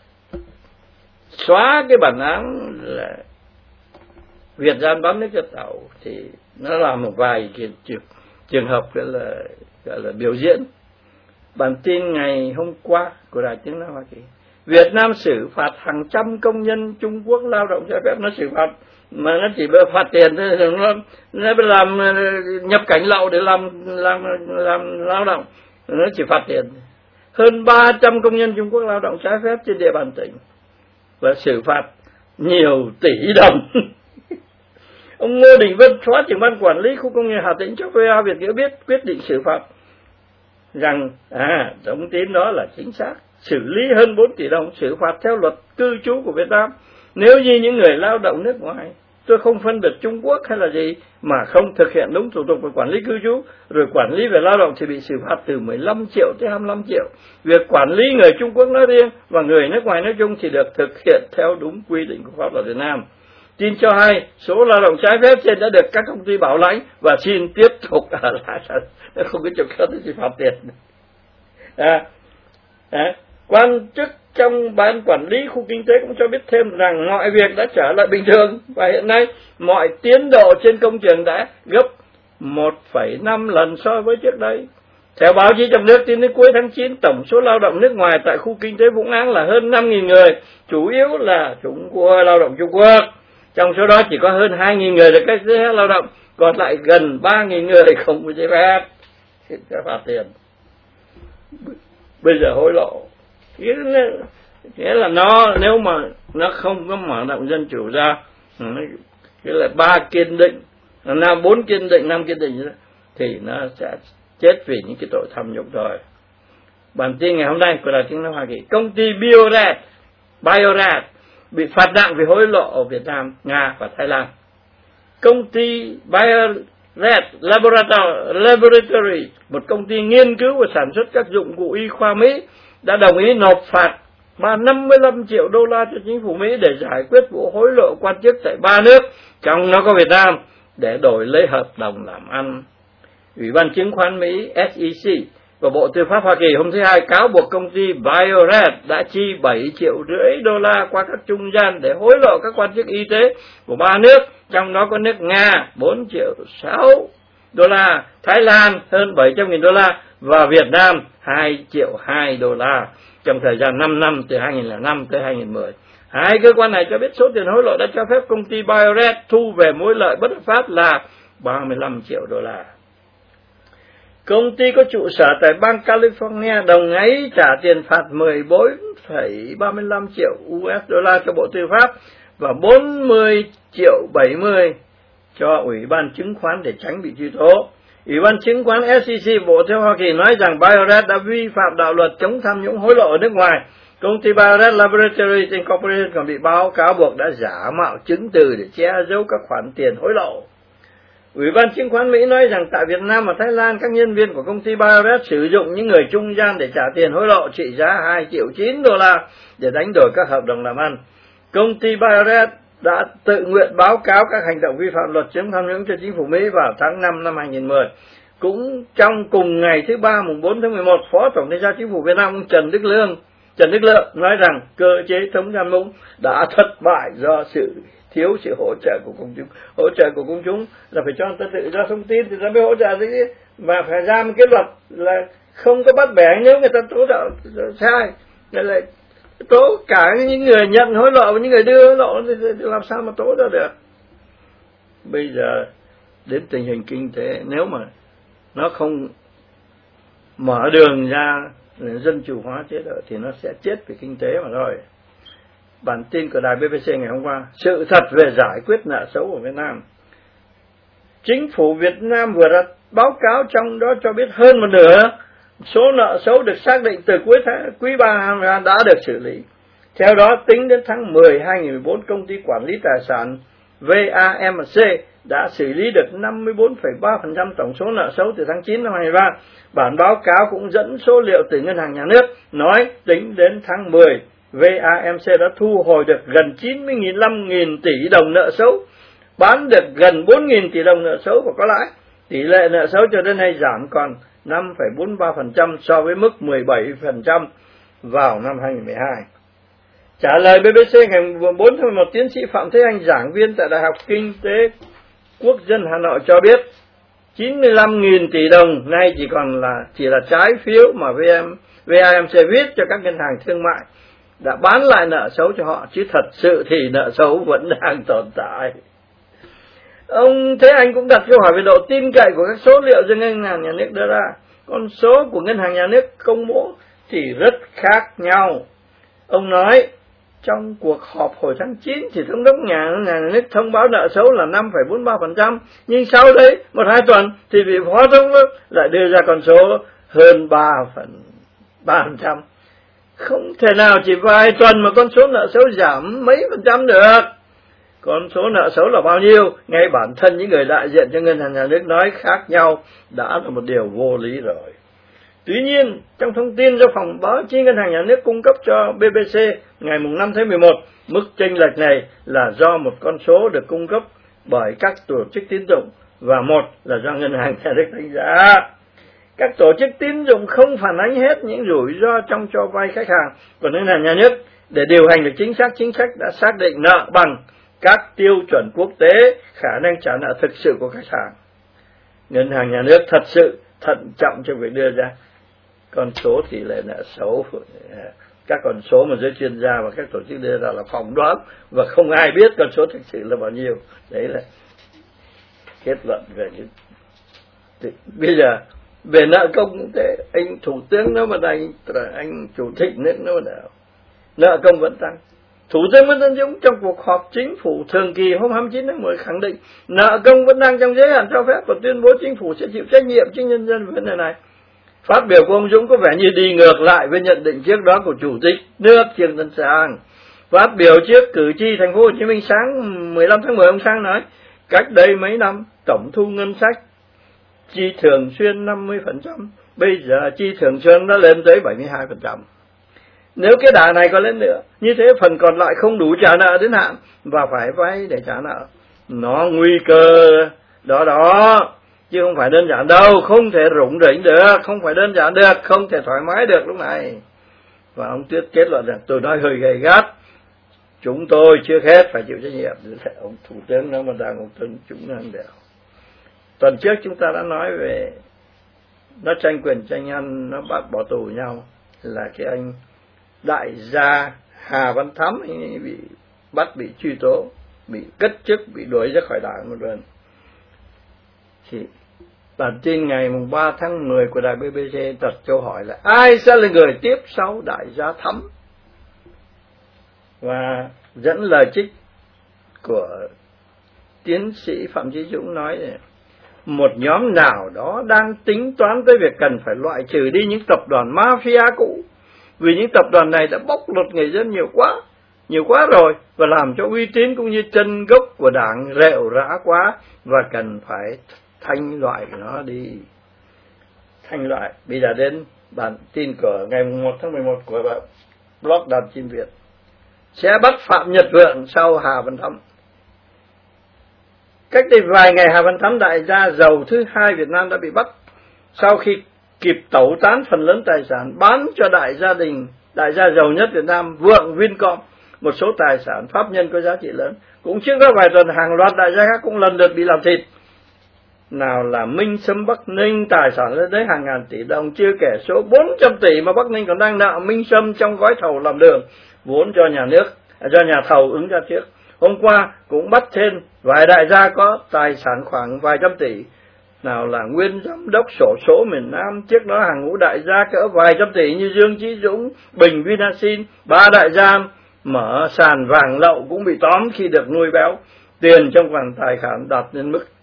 xóa cái bản án là Việt Gian bắn nước cho Tàu thì nó là một vài trường hợp gọi là biểu diễn. Bản tin ngày hôm qua của Đài Tiếng nói Hoa Kỳ: Việt Nam xử phạt hàng trăm công nhân Trung Quốc lao động trái phép. Nó xử phạt mà nó chỉ phạt tiền thôi, nó làm nhập cảnh lậu để làm lao động, nó chỉ phạt tiền. Hơn 300 công nhân Trung Quốc lao động trái phép trên địa bàn tỉnh và xử phạt nhiều tỷ đồng. Ông Ngô Đình Vân, Phó trưởng ban quản lý khu công nghiệp Hà Tĩnh cho VOA Việt ngữ biết quyết định xử phạt rằng thông tin đó là chính xác, xử lý hơn 4 tỷ đồng, xử phạt theo luật cư trú của Việt Nam. Nếu như những người lao động nước ngoài, tôi không phân biệt Trung Quốc hay là gì, mà không thực hiện đúng thủ tục về quản lý cư trú rồi quản lý về lao động thì bị xử phạt từ 15 triệu tới 25 triệu. Việc quản lý người Trung Quốc nói riêng và người nước ngoài nói chung thì được thực hiện theo đúng quy định của pháp luật Việt Nam. Tin cho hay số lao động trái phép trên đã được các công ty bảo lãnh và xin tiếp tục ở lại, không có trục xuất thì phạt tiền. Quan chức trong ban quản lý khu kinh tế cũng cho biết thêm rằng mọi việc đã trở lại bình thường và hiện nay mọi tiến độ trên công trường đã gấp 1,5 lần so với trước đây. Theo báo chí trong nước, tính đến cuối tháng 9, tổng số lao động nước ngoài tại khu kinh tế Vũng Áng là hơn 5.000 người, chủ yếu là lao động Trung Quốc. Trong số đó chỉ có hơn 2.000 người được cách giới lao động, còn lại gần 3.000 người không có giấy phép, thì phải phạt tiền. Bây giờ hối lộ, nghĩa là nó nếu mà nó không có mở rộng dân chủ ra, cái là 3 kiên định, 4 kiên định, 5 kiên định thì nó sẽ chết vì những cái tội tham nhũng rồi. Bản tin ngày hôm nay của Đài Tiếng nói Hoa Kỳ: công ty Bio-Rad bị phạt nặng vì hối lộ ở Việt Nam, Nga và Thái Lan. Công ty Bio-Rad Laboratory, một công ty nghiên cứu và sản xuất các dụng cụ y khoa Mỹ, đã đồng ý nộp phạt 55 triệu đô la cho chính phủ Mỹ để giải quyết vụ hối lộ quan chức tại 3 nước, trong nó có Việt Nam, để đổi lấy hợp đồng làm ăn. Ủy ban chứng khoán Mỹ SEC và Bộ Tư pháp Hoa Kỳ hôm thứ Hai cáo buộc công ty Bio-Rad đã chi 7,5 triệu đô la qua các trung gian để hối lộ các quan chức y tế của 3 nước, trong đó có nước Nga 4,6 triệu đô la, Thái Lan hơn 700.000 đô la và Việt Nam 2,2 triệu đô la trong thời gian 5 năm từ 2005 tới 2010. Hai cơ quan này cho biết số tiền hối lộ đã cho phép công ty Bio-Rad thu về mối lợi bất hợp pháp là 35 triệu đô la. Công ty có trụ sở tại bang California đồng ý trả tiền phạt 14,35 triệu US đô la cho Bộ Tư pháp và 40,70 triệu cho Ủy ban chứng khoán để tránh bị truy tố. Ủy ban chứng khoán SEC Bộ Tư pháp Hoa Kỳ nói rằng Bio-Rad đã vi phạm đạo luật chống tham nhũng hối lộ ở nước ngoài. Công ty Bio-Rad Laboratories Incorporated còn bị báo cáo buộc đã giả mạo chứng từ để che giấu các khoản tiền hối lộ. Ủy ban chứng khoán Mỹ nói rằng tại Việt Nam và Thái Lan, các nhân viên của công ty Bio-Rad sử dụng những người trung gian để trả tiền hối lộ trị giá 2,9 triệu đô la để đánh đổi các hợp đồng làm ăn. Công ty Bio-Rad đã tự nguyện báo cáo các hành động vi phạm luật chống tham nhũng cho chính phủ Mỹ vào tháng 5 năm 2010. Cũng trong cùng ngày thứ Ba mùng 4 tháng 11, Phó Tổng thanh tra Chính phủ Việt Nam ông Trần Đức Lượng nói rằng cơ chế chống tham nhũng đã thất bại do thiếu sự hỗ trợ của công chúng. Hỗ trợ của công chúng là phải cho người ta tự do thông tin thì ta mới hỗ trợ đấy, và phải ra một cái luật là không có bắt bẻ nếu người ta tố đạo sai, lại tố cả những người nhận hối lộ và những người đưa hối lộ thì làm sao mà tố ra được. Bây giờ đến tình hình kinh tế, nếu mà nó không mở đường ra dân chủ hóa chế độ thì nó sẽ chết về kinh tế mà thôi. Bản tin của đài BBC ngày hôm qua: sự thật về giải quyết nợ xấu của Việt Nam. Chính phủ Việt Nam vừa ra báo cáo trong đó cho biết hơn một nửa số nợ xấu được xác định từ quý 3 đã được xử lý. Theo đó, tính đến tháng 10 2014, công ty quản lý tài sản VAMC đã xử lý được 54,3% tổng số nợ xấu từ tháng 9 năm 2023. Bản báo cáo cũng dẫn số liệu từ Ngân hàng Nhà nước nói tính đến tháng 10, VAMC đã thu hồi được gần 95.000 tỷ đồng nợ xấu, bán được gần 4.000 tỷ đồng nợ xấu và có lãi. Tỷ lệ nợ xấu cho đến nay giảm còn 5,43% so với mức 17% vào năm 2012. Trả lời BBC ngày 4 tháng 11, tiến sĩ Phạm Thế Anh, giảng viên tại Đại học Kinh tế Quốc dân Hà Nội cho biết 95.000 tỷ đồng nay chỉ là trái phiếu mà VAMC viết cho các ngân hàng thương mại đã bán lại nợ xấu cho họ, chứ thật sự thì nợ xấu vẫn đang tồn tại. Ông Thế Anh cũng đặt câu hỏi về độ tin cậy của các số liệu do Ngân hàng Nhà nước đưa ra. Con số của Ngân hàng Nhà nước công bố thì rất khác nhau. Ông nói trong cuộc họp hồi tháng 9 thì Thống đốc Nhà nước thông báo nợ xấu là 5,43%, nhưng sau đấy 1-2 tuần thì vị Phó Thống đốc lại đưa ra con số hơn 3%. Không thể nào chỉ vài tuần mà con số nợ xấu giảm mấy % được. Con số nợ xấu là bao nhiêu? Ngay bản thân những người đại diện cho Ngân hàng Nhà nước nói khác nhau đã là một điều vô lý rồi. Tuy nhiên, trong thông tin do phòng báo chí Ngân hàng Nhà nước cung cấp cho BBC ngày 5 tháng 11, mức chênh lệch này là do một con số được cung cấp bởi các tổ chức tín dụng và một là do Ngân hàng Nhà nước đánh giá. Các tổ chức tín dụng không phản ánh hết những rủi ro trong cho vay khách hàng, còn Ngân hàng Nhà nước để điều hành được chính sách đã xác định nợ bằng các tiêu chuẩn quốc tế, khả năng trả nợ thực sự của khách hàng. Ngân hàng Nhà nước thật sự thận trọng trong việc đưa ra con số tỷ lệ nợ xấu. Các con số mà giới chuyên gia và các tổ chức đưa ra là phỏng đoán và không ai biết con số thực sự là bao nhiêu. Đấy là kết luận về cái. Bây giờ về nợ công cũng thế, anh thủ tướng nó mà anh chủ tịch nước nó mà nợ công vẫn tăng. Thủ tướng Nguyễn Tấn Dũng trong cuộc họp chính phủ thường kỳ hôm 29 tháng 10 khẳng định nợ công vẫn đang trong giới hạn cho phép và tuyên bố chính phủ sẽ chịu trách nhiệm trước nhân dân về vấn đề này. Phát biểu của ông Dũng có vẻ như đi ngược lại với nhận định trước đó của Chủ tịch nước Trương Tấn Sang. Phát biểu trước cử tri thành phố Hồ Chí Minh sáng 15 tháng 10, ông Sang nói cách đây mấy năm tổng thu ngân sách chi thường xuyên 50%, bây giờ chi thường xuyên đã lên tới 72%. Nếu cái đà này còn lên nữa, như thế phần còn lại không đủ trả nợ đến hạn và phải vay để trả nợ. Nó nguy cơ đó, chứ không phải đơn giản đâu, không thể rủng rỉnh được, không phải đơn giản được, không thể thoải mái được lúc này. Và ông Tuyết kết luận rằng tôi nói hơi gay gắt, chúng tôi chưa hết phải chịu trách nhiệm. Ông thủ tướng nó mà đang ông tướng chúng đang đều. Tuần trước chúng ta đã nói về nó tranh quyền tranh ăn, nó bắt bỏ tù nhau, là cái anh đại gia Hà Văn Thắm bị bắt, bị truy tố, bị cách chức, bị đuổi ra khỏi đảng một lần. Thì bản tin ngày 3 tháng 10 của đài BBC đặt câu hỏi là ai sẽ là người tiếp sau đại gia Thắm, và dẫn lời trích của tiến sĩ Phạm Chí Dũng nói này, một nhóm nào đó đang tính toán tới việc cần phải loại trừ đi những tập đoàn mafia cũ, vì những tập đoàn này đã bóc lột người dân nhiều quá rồi, và làm cho uy tín cũng như chân gốc của đảng rệu rã quá, và cần phải thanh loại nó đi. Thanh loại. Bây giờ đến bản tin của ngày 1 tháng 11 của blog Đàn Chim Việt. Sẽ bắt Phạm Nhật Vượng sau Hà Văn Thắm. Cách đây vài ngày, Hà Văn Thắm, đại gia giàu thứ hai Việt Nam, đã bị bắt sau khi kịp tẩu tán phần lớn tài sản, bán cho đại gia giàu nhất Việt Nam Vượng Vincom một số tài sản pháp nhân có giá trị lớn. Cũng trước đó vài tuần, hàng loạt đại gia khác cũng lần lượt bị làm thịt. Nào là Minh Sâm Bắc Ninh, tài sản lên tới hàng ngàn tỷ đồng, chưa kể số 400 tỷ mà Bắc Ninh còn đang nợ Minh Sâm trong gói thầu làm đường, vốn cho nhà thầu ứng ra trước. Hôm qua cũng bắt thêm vài đại gia có tài sản khoảng vài trăm tỷ. Nào là nguyên giám đốc xổ số miền Nam, trước đó hàng ngũ đại gia cỡ vài trăm tỷ như Dương Chí Dũng, Bình Vinasin. 3 đại gia mở sàn vàng lậu cũng bị tóm khi được nuôi béo. Tiền trong khoản tài sản đạt đến mức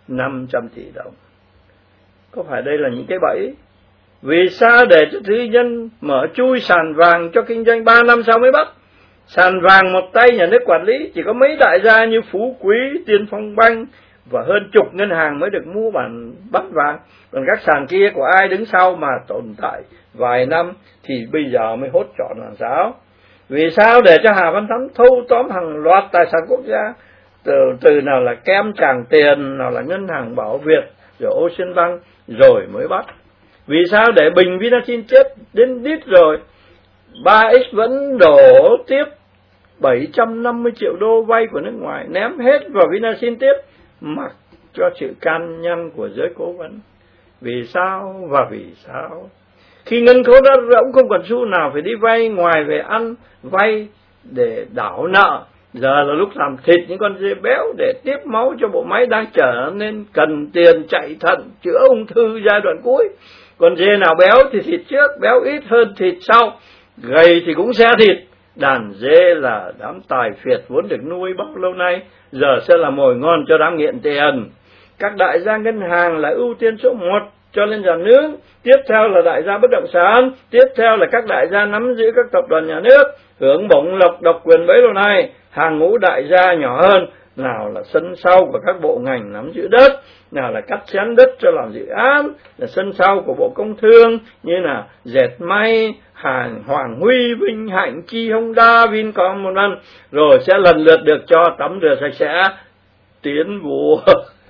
500 tỷ đồng. Có phải đây là những cái bẫy? Vì sao để cho tư nhân mở chui sàn vàng cho kinh doanh 3 năm sau mới bắt? Sàn vàng một tay nhà nước quản lý, chỉ có mấy đại gia như Phú Quý, Tiên Phong Banh và hơn chục ngân hàng mới được mua bản bắt vàng. Còn các sàn kia của ai đứng sau mà tồn tại vài năm thì bây giờ mới hốt trọn làm sao? Vì sao để cho Hà Văn Thắm thâu tóm hàng loạt tài sản quốc gia, từ nào là kem Tràng Tiền, nào là ngân hàng Bảo Việt, rồi Ocean Bank, rồi mới bắt? Vì sao để Bình Vinasin chết đến đít rồi, 3X vẫn đổ tiếp 750 triệu đô vay của nước ngoài, ném hết vào Vinasin tiếp, mặc cho sự can nhăn của giới cố vấn? Vì sao và vì sao? Khi ngân khố đã rỗng không còn xu nào, phải đi vay ngoài về ăn, vay để đảo nợ. Giờ là lúc làm thịt những con dê béo để tiếp máu cho bộ máy đang trở nên cần tiền chạy thận, chữa ung thư giai đoạn cuối. Con dê nào béo thì thịt trước, béo ít hơn thịt sau, gầy thì cũng sẽ thịt. Đàn dê là đám tài phiệt vốn được nuôi bao lâu nay, giờ sẽ là mồi ngon cho đám nghiện tiền. Các đại gia ngân hàng là ưu tiên số 1 cho lên nhà nước, tiếp theo là đại gia bất động sản, tiếp theo là các đại gia nắm giữ các tập đoàn nhà nước, hưởng bổng lộc độc quyền bấy lâu nay. Hàng ngũ đại gia nhỏ hơn, nào là sân sau của các bộ ngành nắm giữ đất, nào là cắt xén đất cho làm dự án, là sân sau của Bộ Công Thương như là dệt may, hàng Hoàng Huy, Vinh Hạnh, Chi Honda, Vincom một lần, rồi sẽ lần lượt được cho tắm rửa sạch sẽ, tiến vụ.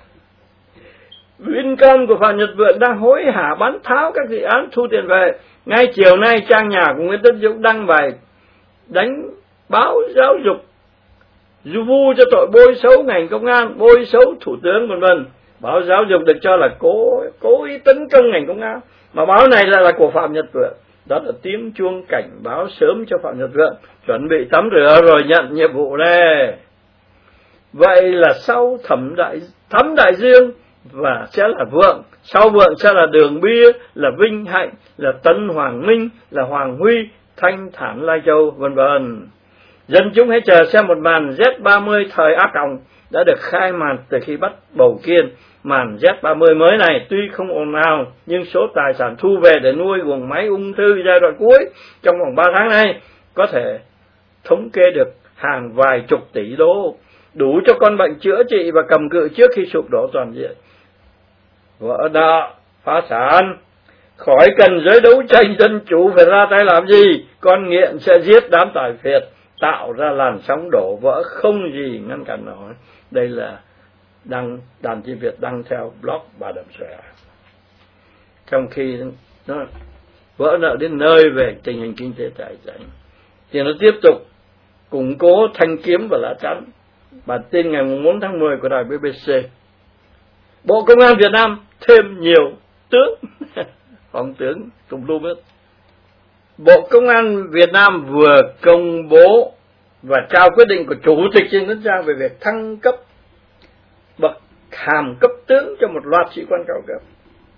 Vincom của Phạm Nhật Vượng đang hối hả bán tháo các dự án thu tiền về. Ngay chiều nay, trang nhà của Nguyễn Tân Dũng đăng bài đánh báo giáo dục, du vu cho tội bôi xấu ngành công an, bôi xấu thủ tướng vân vân. Báo giáo dục được cho là cố ý tấn công ngành công an, mà báo này lại là của Phạm Nhật Vượng. Đó là tiếng chuông cảnh báo sớm cho Phạm Nhật Vượng chuẩn bị tắm rửa rồi nhận nhiệm vụ đây. Vậy là sau Thắm Đại Dương và sẽ là Vượng, sau Vượng sẽ là Đường Bia, là Vinh Hạnh, là Tân Hoàng Minh, là Hoàng Huy, Thanh Thản Lai Châu vân vân. Dân chúng hãy chờ xem một màn Z30 thời Á Còng đã được khai màn từ khi bắt Bầu Kiên. Màn Z30 mới này tuy không ồn ào, nhưng số tài sản thu về để nuôi guồng máy ung thư giai đoạn cuối trong vòng 3 tháng này có thể thống kê được hàng vài chục tỷ đô, đủ cho con bệnh chữa trị và cầm cự trước khi sụp đổ toàn diện. Vỡ nợ, phá sản, khỏi cần giới đấu tranh dân chủ phải ra tay làm gì, con nghiện sẽ giết đám tài phiệt, tạo ra làn sóng đổ vỡ không gì ngăn cản nổi. Đây là Đàn Chị Việt đăng theo blog Bà Đầm Xòe. Trong khi nó vỡ nợ đến nơi về tình hình kinh tế tài chính, thì nó tiếp tục củng cố thanh kiếm và lá chắn. Bản tin ngày 4 tháng 10 của đài BBC. Bộ Công an Việt Nam thêm nhiều tướng, phó tướng tùm lum hết. Bộ Công an Việt Nam vừa công bố và trao quyết định của Chủ tịch Trương Tấn Sang về việc thăng cấp bậc hàm cấp tướng cho một loạt sĩ quan cao cấp.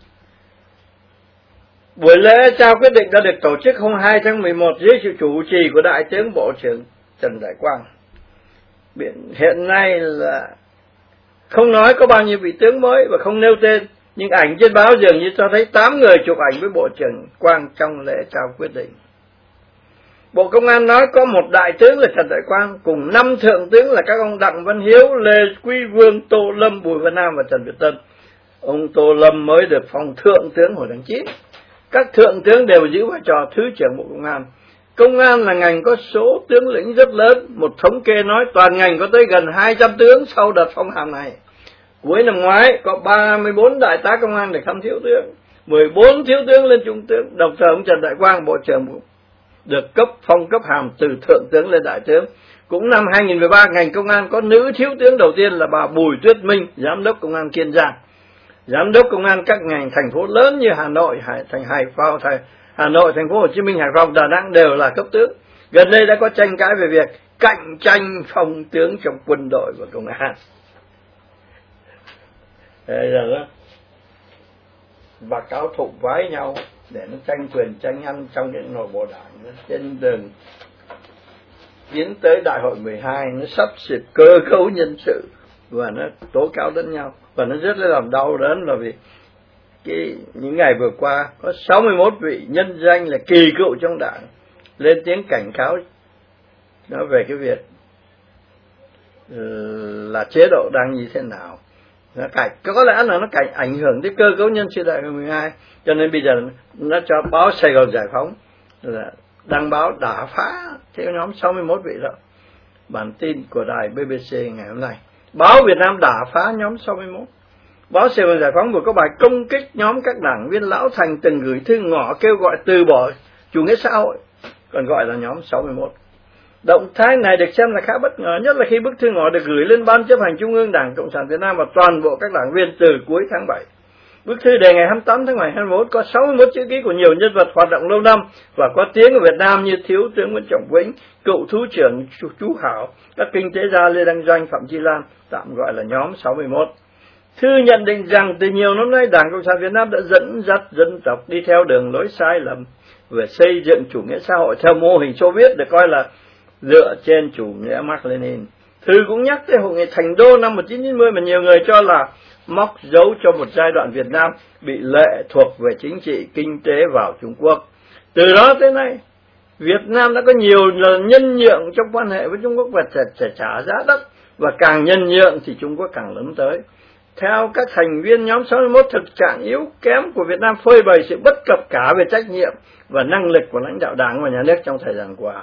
Buổi lễ trao quyết định đã được tổ chức hôm 2 tháng 11 dưới sự chủ trì của Đại tướng Bộ trưởng Trần Đại Quang. Hiện nay là không nói có bao nhiêu vị tướng mới và không nêu tên, nhưng ảnh trên báo dường như cho thấy 8 người chụp ảnh với Bộ trưởng Quang trong lễ trao quyết định. Bộ Công an nói có một đại tướng là Trần Đại Quang, cùng 5 thượng tướng là các ông Đặng Văn Hiếu, Lê Quý Vương, Tô Lâm, Bùi Văn Nam và Trần Việt Tân. Ông Tô Lâm mới được phong thượng tướng hồi tháng 9. Các thượng tướng đều giữ vai trò Thứ trưởng Bộ Công an. Công an là ngành có số tướng lĩnh rất lớn, một thống kê nói toàn ngành có tới gần 200 tướng sau đợt phong hàm này. Cuối năm ngoái có 34 đại tá công an được thăng thiếu tướng, 14 thiếu tướng lên trung tướng. Đồng thời ông Trần Đại Quang, Bộ trưởng được phong cấp hàm từ thượng tướng lên đại tướng. Cũng năm 2013, ngành công an có nữ thiếu tướng đầu tiên là bà Bùi Tuyết Minh, giám đốc công an Kiên Giang. Giám đốc công an các ngành thành phố lớn như Hà Nội, Hà Nội, Thành phố Hồ Chí Minh, Hải Phòng, Đà Nẵng đều là cấp tướng. Gần đây đã có tranh cãi về việc cạnh tranh phong tướng trong quân đội và công an. Bây giờ đó, bà cáo thụ vái nhau để nó tranh quyền tranh ăn trong những nội bộ đảng. Trên đường tiến tới đại hội 12 nó sắp xếp cơ cấu nhân sự và nó tố cáo lẫn nhau, và nó rất là làm đau đớn là vì những ngày vừa qua có 61 vị nhân danh là kỳ cựu trong đảng lên tiếng cảnh cáo nó về cái việc là chế độ đang như thế nào. Nó có lẽ là nó ảnh hưởng đến cơ cấu nhân sự đại hội 12, cho nên bây giờ nó cho báo Sài Gòn Giải Phóng là đăng báo đã phá cái nhóm 61 vị đó. Bản tin của đài BBC ngày hôm nay, báo Việt Nam đã phá nhóm 61. Báo Sài Gòn Giải Phóng vừa có bài công kích nhóm các đảng viên lão thành từng gửi thư ngỏ kêu gọi từ bỏ chủ nghĩa xã hội, còn gọi là nhóm 61. Động thái này được xem là khá bất ngờ, nhất là khi bức thư ngỏ được gửi lên Ban chấp hành Trung ương Đảng Cộng sản Việt Nam và toàn bộ các đảng viên từ cuối tháng 7. Bức thư đề ngày 28 tháng 7 2021 có 61 chữ ký của nhiều nhân vật hoạt động lâu năm và có tiếng ở Việt Nam như Thiếu tướng Nguyễn Trọng Vĩnh, cựu Thứ trưởng Chú Hảo, các kinh tế gia Lê Đăng Doanh, Phạm Chi Lan, tạm gọi là nhóm 61. Thư nhận định rằng từ nhiều năm nay Đảng Cộng sản Việt Nam đã dẫn dắt dân tộc đi theo đường lối sai lầm về xây dựng chủ nghĩa xã hội theo mô hình Xô Viết được coi là dựa trên chủ nghĩa Mác Lênin. Thư cũng nhắc tới Hội nghị Thành Đô năm 1990 mà nhiều người cho là móc dấu cho một giai đoạn Việt Nam bị lệ thuộc về chính trị, kinh tế vào Trung Quốc. Từ đó tới nay, Việt Nam đã có nhiều lần nhân nhượng trong quan hệ với Trung Quốc và trả giá đắt, và càng nhân nhượng thì Trung Quốc càng lớn tới. Theo các thành viên nhóm 61, thực trạng yếu kém của Việt Nam phơi bày sự bất cập cả về trách nhiệm và năng lực của lãnh đạo Đảng và Nhà nước trong thời gian qua.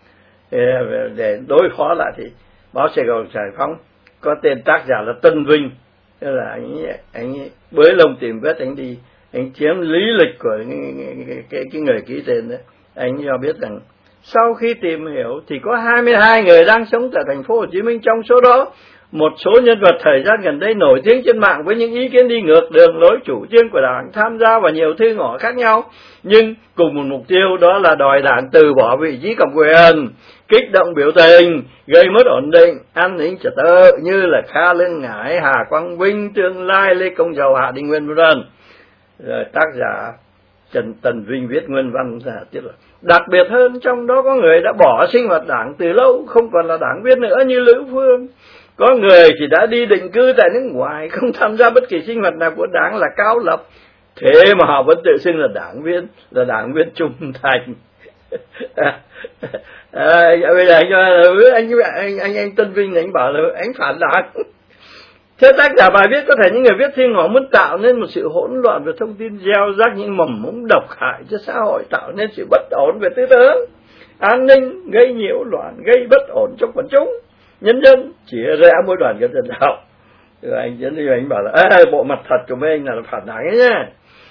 Để đối phó lại thì báo Sài Gòn Giải Phóng có tên tác giả là Tân Vinh, tức là anh bới lông tìm vết, anh chiếm lý lịch của cái người ký tên đấy. Anh cho biết rằng sau khi tìm hiểu thì có 22 người đang sống tại thành phố Hồ Chí Minh, trong số đó một số nhân vật thời gian gần đây nổi tiếng trên mạng với những ý kiến đi ngược đường lối chủ trương của Đảng tham gia vào nhiều thư ngỏ khác nhau, nhưng cùng một mục tiêu, đó là đòi Đảng từ bỏ vị trí cầm quyền, kích động biểu tình, gây mất ổn định an ninh trật tự như là Kha Lương Ngải, Hà Quang Vinh, Tương Lai, Lê Công Dầu, Hạ Đình Nguyên, v.v. Rồi tác giả Trần Tần Vinh viết nguyên văn là tiết là đặc biệt hơn, trong đó có người đã bỏ sinh hoạt Đảng từ lâu, không còn là đảng viên nữa như Lữ Phương. Có người thì đã đi định cư tại nước ngoài, không tham gia bất kỳ sinh hoạt nào của Đảng, là Cao Lập. Thế mà họ vẫn tự xưng là đảng viên trung thành. Bây giờ anh Tân Vinh anh bảo là anh phản Đảng. Theo tác giả bài viết, có thể những người viết thư ngỏ muốn tạo nên một sự hỗn loạn về thông tin, gieo rắc những mầm mống độc hại cho xã hội, tạo nên sự bất ổn về tư tưởng, an ninh, gây nhiễu loạn, gây bất ổn trong quần chúng. Nhân dân chỉ rẽ mỗi đoàn kết dân tộc. Rồi anh Trấn Duy anh bảo là bộ mặt thật của mấy anh là phản Đảng ấy nhá.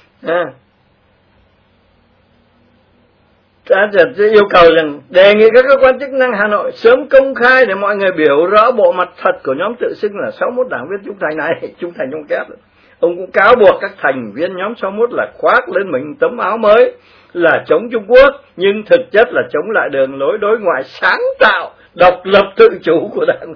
Ta yêu cầu rằng đề nghị các cơ quan chức năng Hà Nội sớm công khai để mọi người biểu rõ bộ mặt thật của nhóm tự xưng là 61 đảng viên trung thành này, trung thành trong kép. Ông cũng cáo buộc các thành viên nhóm 61 là khoác lên mình tấm áo mới là chống Trung Quốc, nhưng thực chất là chống lại đường lối đối ngoại sáng tạo, độc lập tự chủ của Đảng.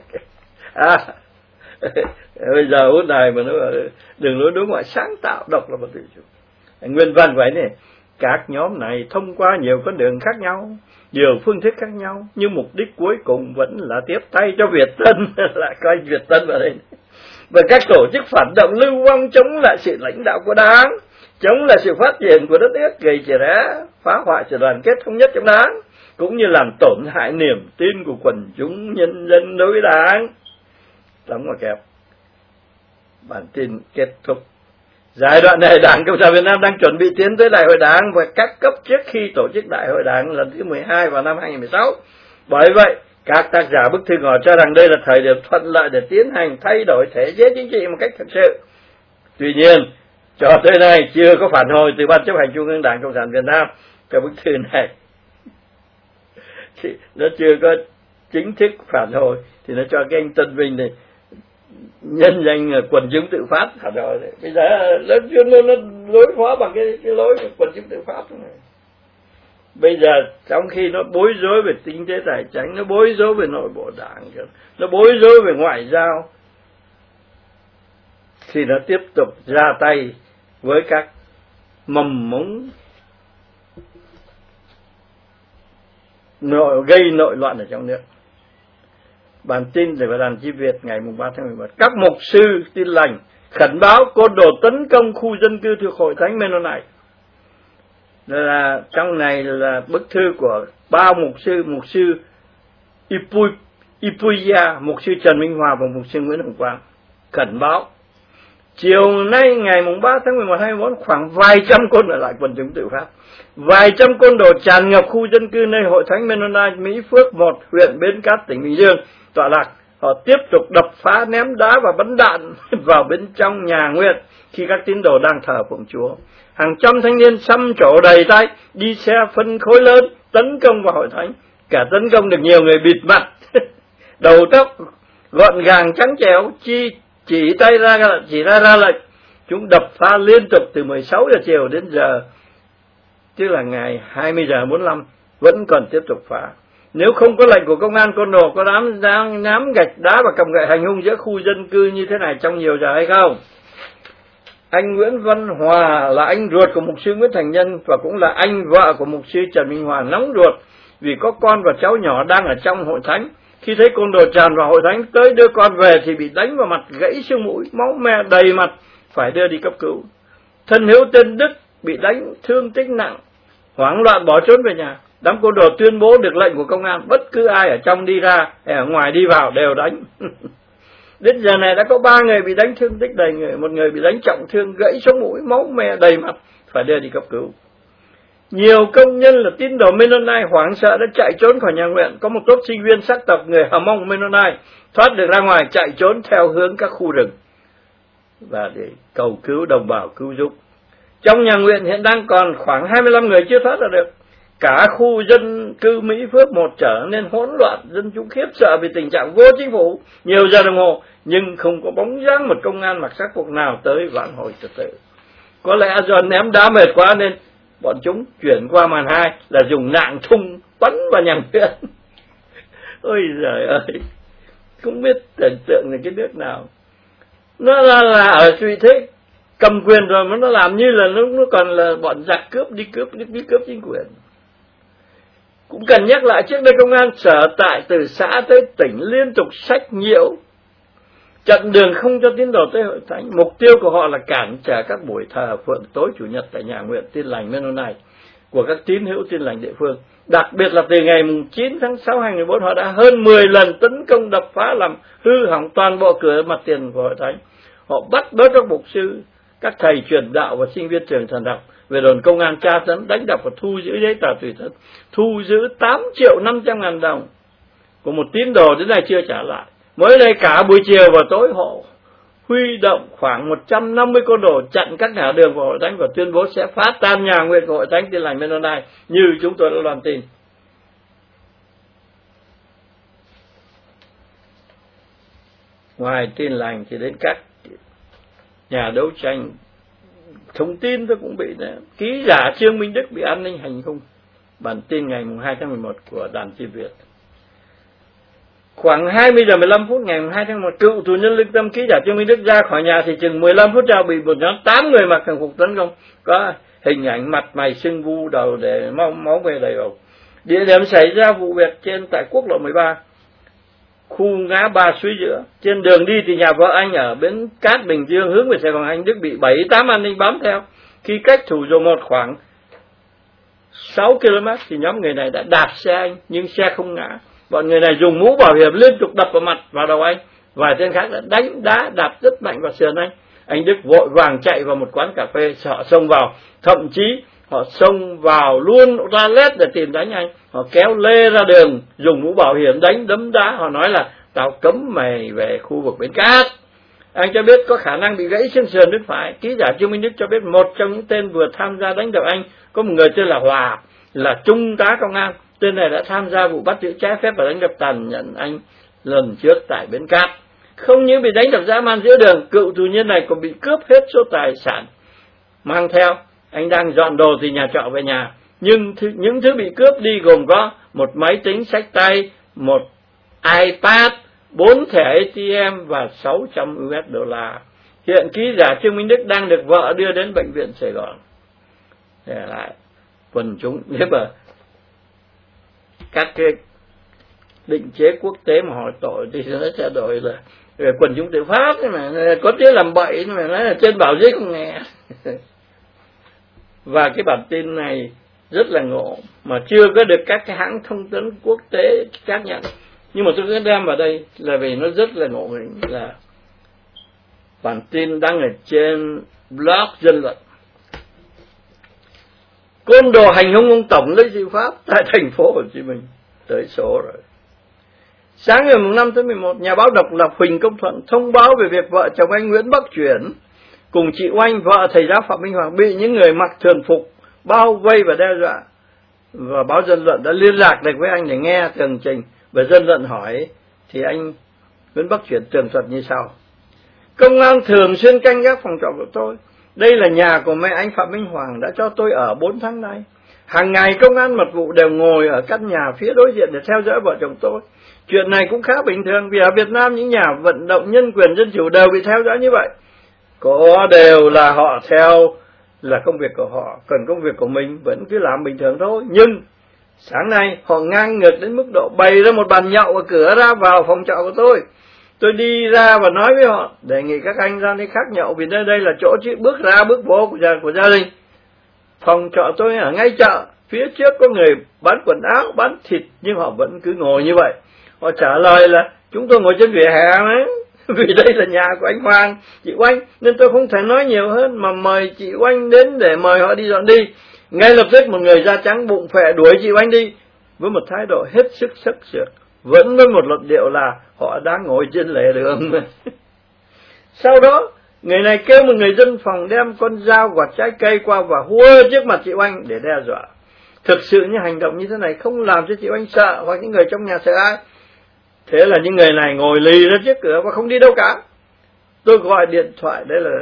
Bây giờ hôm nay mà nó bảo đường lối đối ngoại sáng tạo, độc lập tự chủ. Nguyên văn vậy này, các nhóm này thông qua nhiều con đường khác nhau, nhiều phương thức khác nhau, nhưng mục đích cuối cùng vẫn là tiếp tay cho Việt Tân, lại coi Việt Tân vào đây, và các tổ chức phản động lưu vong chống lại sự lãnh đạo của Đảng, chống lại sự phát triển của đất nước, gây chèn ép, phá hoại sự đoàn kết thống nhất trong Đảng, cũng như làm tổn hại niềm tin của quần chúng nhân dân đối với Đảng. Đóng và kẹp. Bản tin kết thúc. Giai đoạn này Đảng Cộng sản Việt Nam đang chuẩn bị tiến tới Đại hội Đảng và các cấp trước khi tổ chức Đại hội Đảng lần thứ 12 vào năm 2016. Bởi vậy, các tác giả bức thư ngỏ cho rằng đây là thời điểm thuận lợi để tiến hành thay đổi thể chế chính trị một cách thực sự. Tuy nhiên, cho tới nay chưa có phản hồi từ Ban chấp hành Trung ương Đảng Cộng sản Việt Nam cho bức thư này. Thì nó chưa có chính thức phản hồi, thì nó cho cái anh Tân Vinh này nhân danh quần chúng tự phát phản hồi. Bây giờ nó đối phó bằng cái lối quần chúng tự phát này. Bây giờ trong khi nó bối rối về kinh tế tài chính, nó bối rối về nội bộ Đảng, nó bối rối về ngoại giao, thì nó tiếp tục ra tay với các mầm mống gây nội loạn ở trong nước. Bản tin về đàn Chi Việt ngày 3 tháng 11. Các mục sư Tin Lành khẩn báo côn đồ tấn công khu dân cư thuộc Hội Thánh Mennonite. Là trong này là bức thư của ba mục sư Ipuya, mục sư Trần Minh Hòa và mục sư Nguyễn Hồng Quang khẩn báo. Chiều nay ngày 3 tháng 11 2014, khoảng vài trăm côn ở lại quần chúng tự phát, vài trăm côn đồ tràn ngập khu dân cư nơi Hội Thánh Mennonite Mỹ Phước 1, huyện Bến Cát, tỉnh Bình Dương tọa lạc. Họ tiếp tục đập phá, ném đá và bắn đạn vào bên trong nhà nguyện khi các tín đồ đang thờ phụng Chúa. Hàng trăm thanh niên xăm trổ đầy tay, đi xe phân khối lớn tấn công vào Hội Thánh. Cả tấn công được nhiều người bịt mặt, đầu tóc gọn gàng trắng trẻo, chỉ ra lệnh. Chúng đập phá liên tục từ 16 giờ chiều đến giờ, tức là ngày 20 giờ 45 vẫn còn tiếp tục phá. Nếu không có lệnh của công an, côn đồ có dám ném gạch đá và cầm gậy hành hung giữa khu dân cư như thế này trong nhiều giờ hay không? Anh Nguyễn Văn Hòa là anh ruột của mục sư Nguyễn Thành Nhân và cũng là anh vợ của mục sư Trần Minh Hòa nóng ruột vì có con và cháu nhỏ đang ở trong Hội Thánh. Khi thấy côn đồ tràn vào Hội Thánh tới đưa con về thì bị đánh vào mặt, gãy xương mũi, máu me đầy mặt, phải đưa đi cấp cứu. Thân hữu tên Đức bị đánh thương tích nặng, hoảng loạn bỏ trốn về nhà. Đám côn đồ tuyên bố được lệnh của công an, bất cứ ai ở trong đi ra, ở ngoài đi vào đều đánh. Đến giờ này đã có 3 người bị đánh thương tích đầy người, một người bị đánh trọng thương, gãy sống mũi, máu me đầy mặt, phải đưa đi cấp cứu. Nhiều công nhân là tín đồ Mennonite hoảng sợ đã chạy trốn khỏi nhà nguyện. Có một tốp sinh viên sắc tộc người Hờ Mông Mennonite thoát được ra ngoài, chạy trốn theo hướng các khu rừng và để cầu cứu đồng bào cứu giúp. Trong nhà nguyện hiện đang còn khoảng 25 người chưa thoát ra được. Cả khu dân cư Mỹ Phước 1 trở nên hỗn loạn, dân chúng khiếp sợ vì tình trạng vô chính phủ nhiều giờ đồng hồ, nhưng không có bóng dáng một công an mặc sắc phục nào tới vãn hồi trật tự. Có lẽ do ném đá mệt quá nên bọn chúng chuyển qua màn 2 là dùng nạng thung bắn vào nhà nguyện. Ôi giời ơi, không biết tưởng tượng là cái nước nào. Nó là ở suy thế cầm quyền rồi mà nó làm như là nó còn là bọn giặc cướp đi cướp chính quyền. Cũng cần nhắc lại, trước đây công an sở tại từ xã tới tỉnh liên tục sách nhiễu, chặn đường không cho tín đồ tới Hội Thánh. Mục tiêu của họ là cản trở các buổi thờ phượng tối chủ nhật tại nhà nguyện Tin Lành Mennonite của các tín hữu Tin Lành địa phương. Đặc biệt là từ ngày 9 tháng 6 2014, họ đã hơn 10 lần tấn công đập phá làm hư hỏng toàn bộ cửa mặt tiền của Hội Thánh. Họ bắt bớ các mục sư, các thầy truyền đạo và sinh viên trường thần học về đồn công an tra tấn, đánh đập và thu giữ giấy tờ tùy thân, thu giữ 8.500.000 đồng của một tín đồ đến nay chưa trả lại. Mới đây cả buổi chiều và tối họ huy động khoảng 150 côn đồ chặn các ngã đường của Hội Thánh và tuyên bố sẽ phá tan nhà nguyện của Hội Thánh Tin Lành Mennonite như chúng tôi đã loan tin. Ngoài Tin Lành thì đến các nhà đấu tranh thông tin tôi cũng bị đấy. Ký giả Trương Minh Đức bị an ninh hành hung. Bản tin ngày 2 tháng 11 của Đàn Chi Việt. Khoảng 20 giờ 15 phút ngày 2 tháng 1, cựu tù nhân lương tâm ký giả Trương Minh Đức ra khỏi nhà thì chừng 15 phút sau bị một nhóm 8 người mặc thường phục tấn công. Có hình ảnh mặt mày sưng vu đầu để máu me đầy đầu. Địa điểm xảy ra vụ việc trên tại quốc lộ 13, khu ngã ba Suối Giữa. Trên đường đi thì nhà vợ anh ở Bến Cát Bình Dương hướng về Sài Gòn, anh Đức bị 7-8 an ninh bám theo. Khi cách thủ dầu một khoảng 6 km thì nhóm người này đã đạp xe anh, nhưng xe không ngã. Bọn người này dùng mũ bảo hiểm liên tục đập vào mặt, vào đầu anh. Vài tên khác đã đánh đá đạp rất mạnh vào sườn anh. Anh Đức vội vàng chạy vào một quán cà phê, họ xông vào, thậm chí họ xông vào luôn toilet để tìm đánh anh. Họ kéo lê ra đường, dùng mũ bảo hiểm đánh đấm đá. Họ nói là tao cấm mày về khu vực Bến Cát. Anh cho biết có khả năng bị gãy xương sườn bên phải. Ký giả Trương Minh Đức cho biết một trong những tên vừa tham gia đánh đập anh có một người tên là Hòa, là trung tá công an. Tên này đã tham gia vụ bắt giữ trái phép và đánh đập tàn nhẫn anh lần trước tại Bến Cát. Không những bị đánh đập dã man giữa đường, cựu tù nhân này còn bị cướp hết số tài sản mang theo. Anh đang dọn đồ từ nhà trọ về nhà, nhưng những thứ bị cướp đi gồm có một máy tính xách tay, một iPad, 4 thẻ ATM và 600 USD. Hiện ký giả Trương Minh Đức đang được vợ đưa đến bệnh viện Sài Gòn. Để lại quần chúng, nếu mà các cái định chế quốc tế mà hỏi tội thì nó sẽ đổi là quần chúng tự phát, mà có tiếng làm bậy, mà nói là trên bảo dưới không nghe. Và cái bản tin này rất là ngộ, mà chưa có được các cái hãng thông tấn quốc tế xác nhận. Nhưng mà tôi sẽ đem vào đây là vì nó rất là ngộ nghĩnh, là bản tin đăng ở trên blog Dân Luận. Côn đồ hành hung ông tổng lãnh sự Pháp tại thành phố Hồ Chí Minh, tới số rồi. Sáng ngày 5 tháng 11, nhà báo độc lập Huỳnh Công Thuận thông báo về việc vợ chồng anh Nguyễn Bắc Chuyển cùng chị Oanh, vợ thầy giáo Phạm Minh Hoàng, bị những người mặc thường phục bao vây và đe dọa. Và báo Dân Luận đã liên lạc được với anh để nghe tường trình. Và Dân Luận hỏi thì anh Nguyễn Bắc Chuyển tường thuật như sau: công an thường xuyên canh gác phòng trọ của tôi. Đây là nhà của mẹ anh Phạm Minh Hoàng đã cho tôi ở 4 tháng nay. Hàng ngày công an mật vụ đều ngồi ở căn nhà phía đối diện để theo dõi vợ chồng tôi. Chuyện này cũng khá bình thường vì ở Việt Nam những nhà vận động nhân quyền dân chủ đều bị theo dõi như vậy. Có đều là họ theo là công việc của họ, còn công việc của mình vẫn cứ làm bình thường thôi. Nhưng sáng nay họ ngang ngược đến mức độ bày ra một bàn nhậu ở cửa ra vào phòng trọ của tôi. Tôi đi ra và nói với họ đề nghị các anh ra nơi khác nhậu vì đây là chỗ chỉ bước ra bước vô của gia đình. Phòng trọ tôi ở ngay chợ, phía trước có người bán quần áo, bán thịt, nhưng họ vẫn cứ ngồi như vậy. Họ trả lời là chúng tôi ngồi trên vỉa hè ấy, vì đây là nhà của anh Hoàng, chị Oanh, nên tôi không thể nói nhiều hơn mà mời chị Oanh đến để mời họ đi dọn đi. Ngay lập tức một người da trắng bụng phệ đuổi chị Oanh đi với một thái độ hết sức sắc sược, vẫn với một luận điệu là họ đang ngồi trên lề đường. Sau đó người này kêu một người dân phòng đem con dao gọt trái cây qua và hua trước mặt chị Oanh để đe dọa. Thực sự những hành động như thế này không làm cho chị Oanh sợ hoặc những người trong nhà sợ ai. Thế là những người này ngồi lì ra trước cửa và không đi đâu cả. Tôi gọi điện thoại, đây là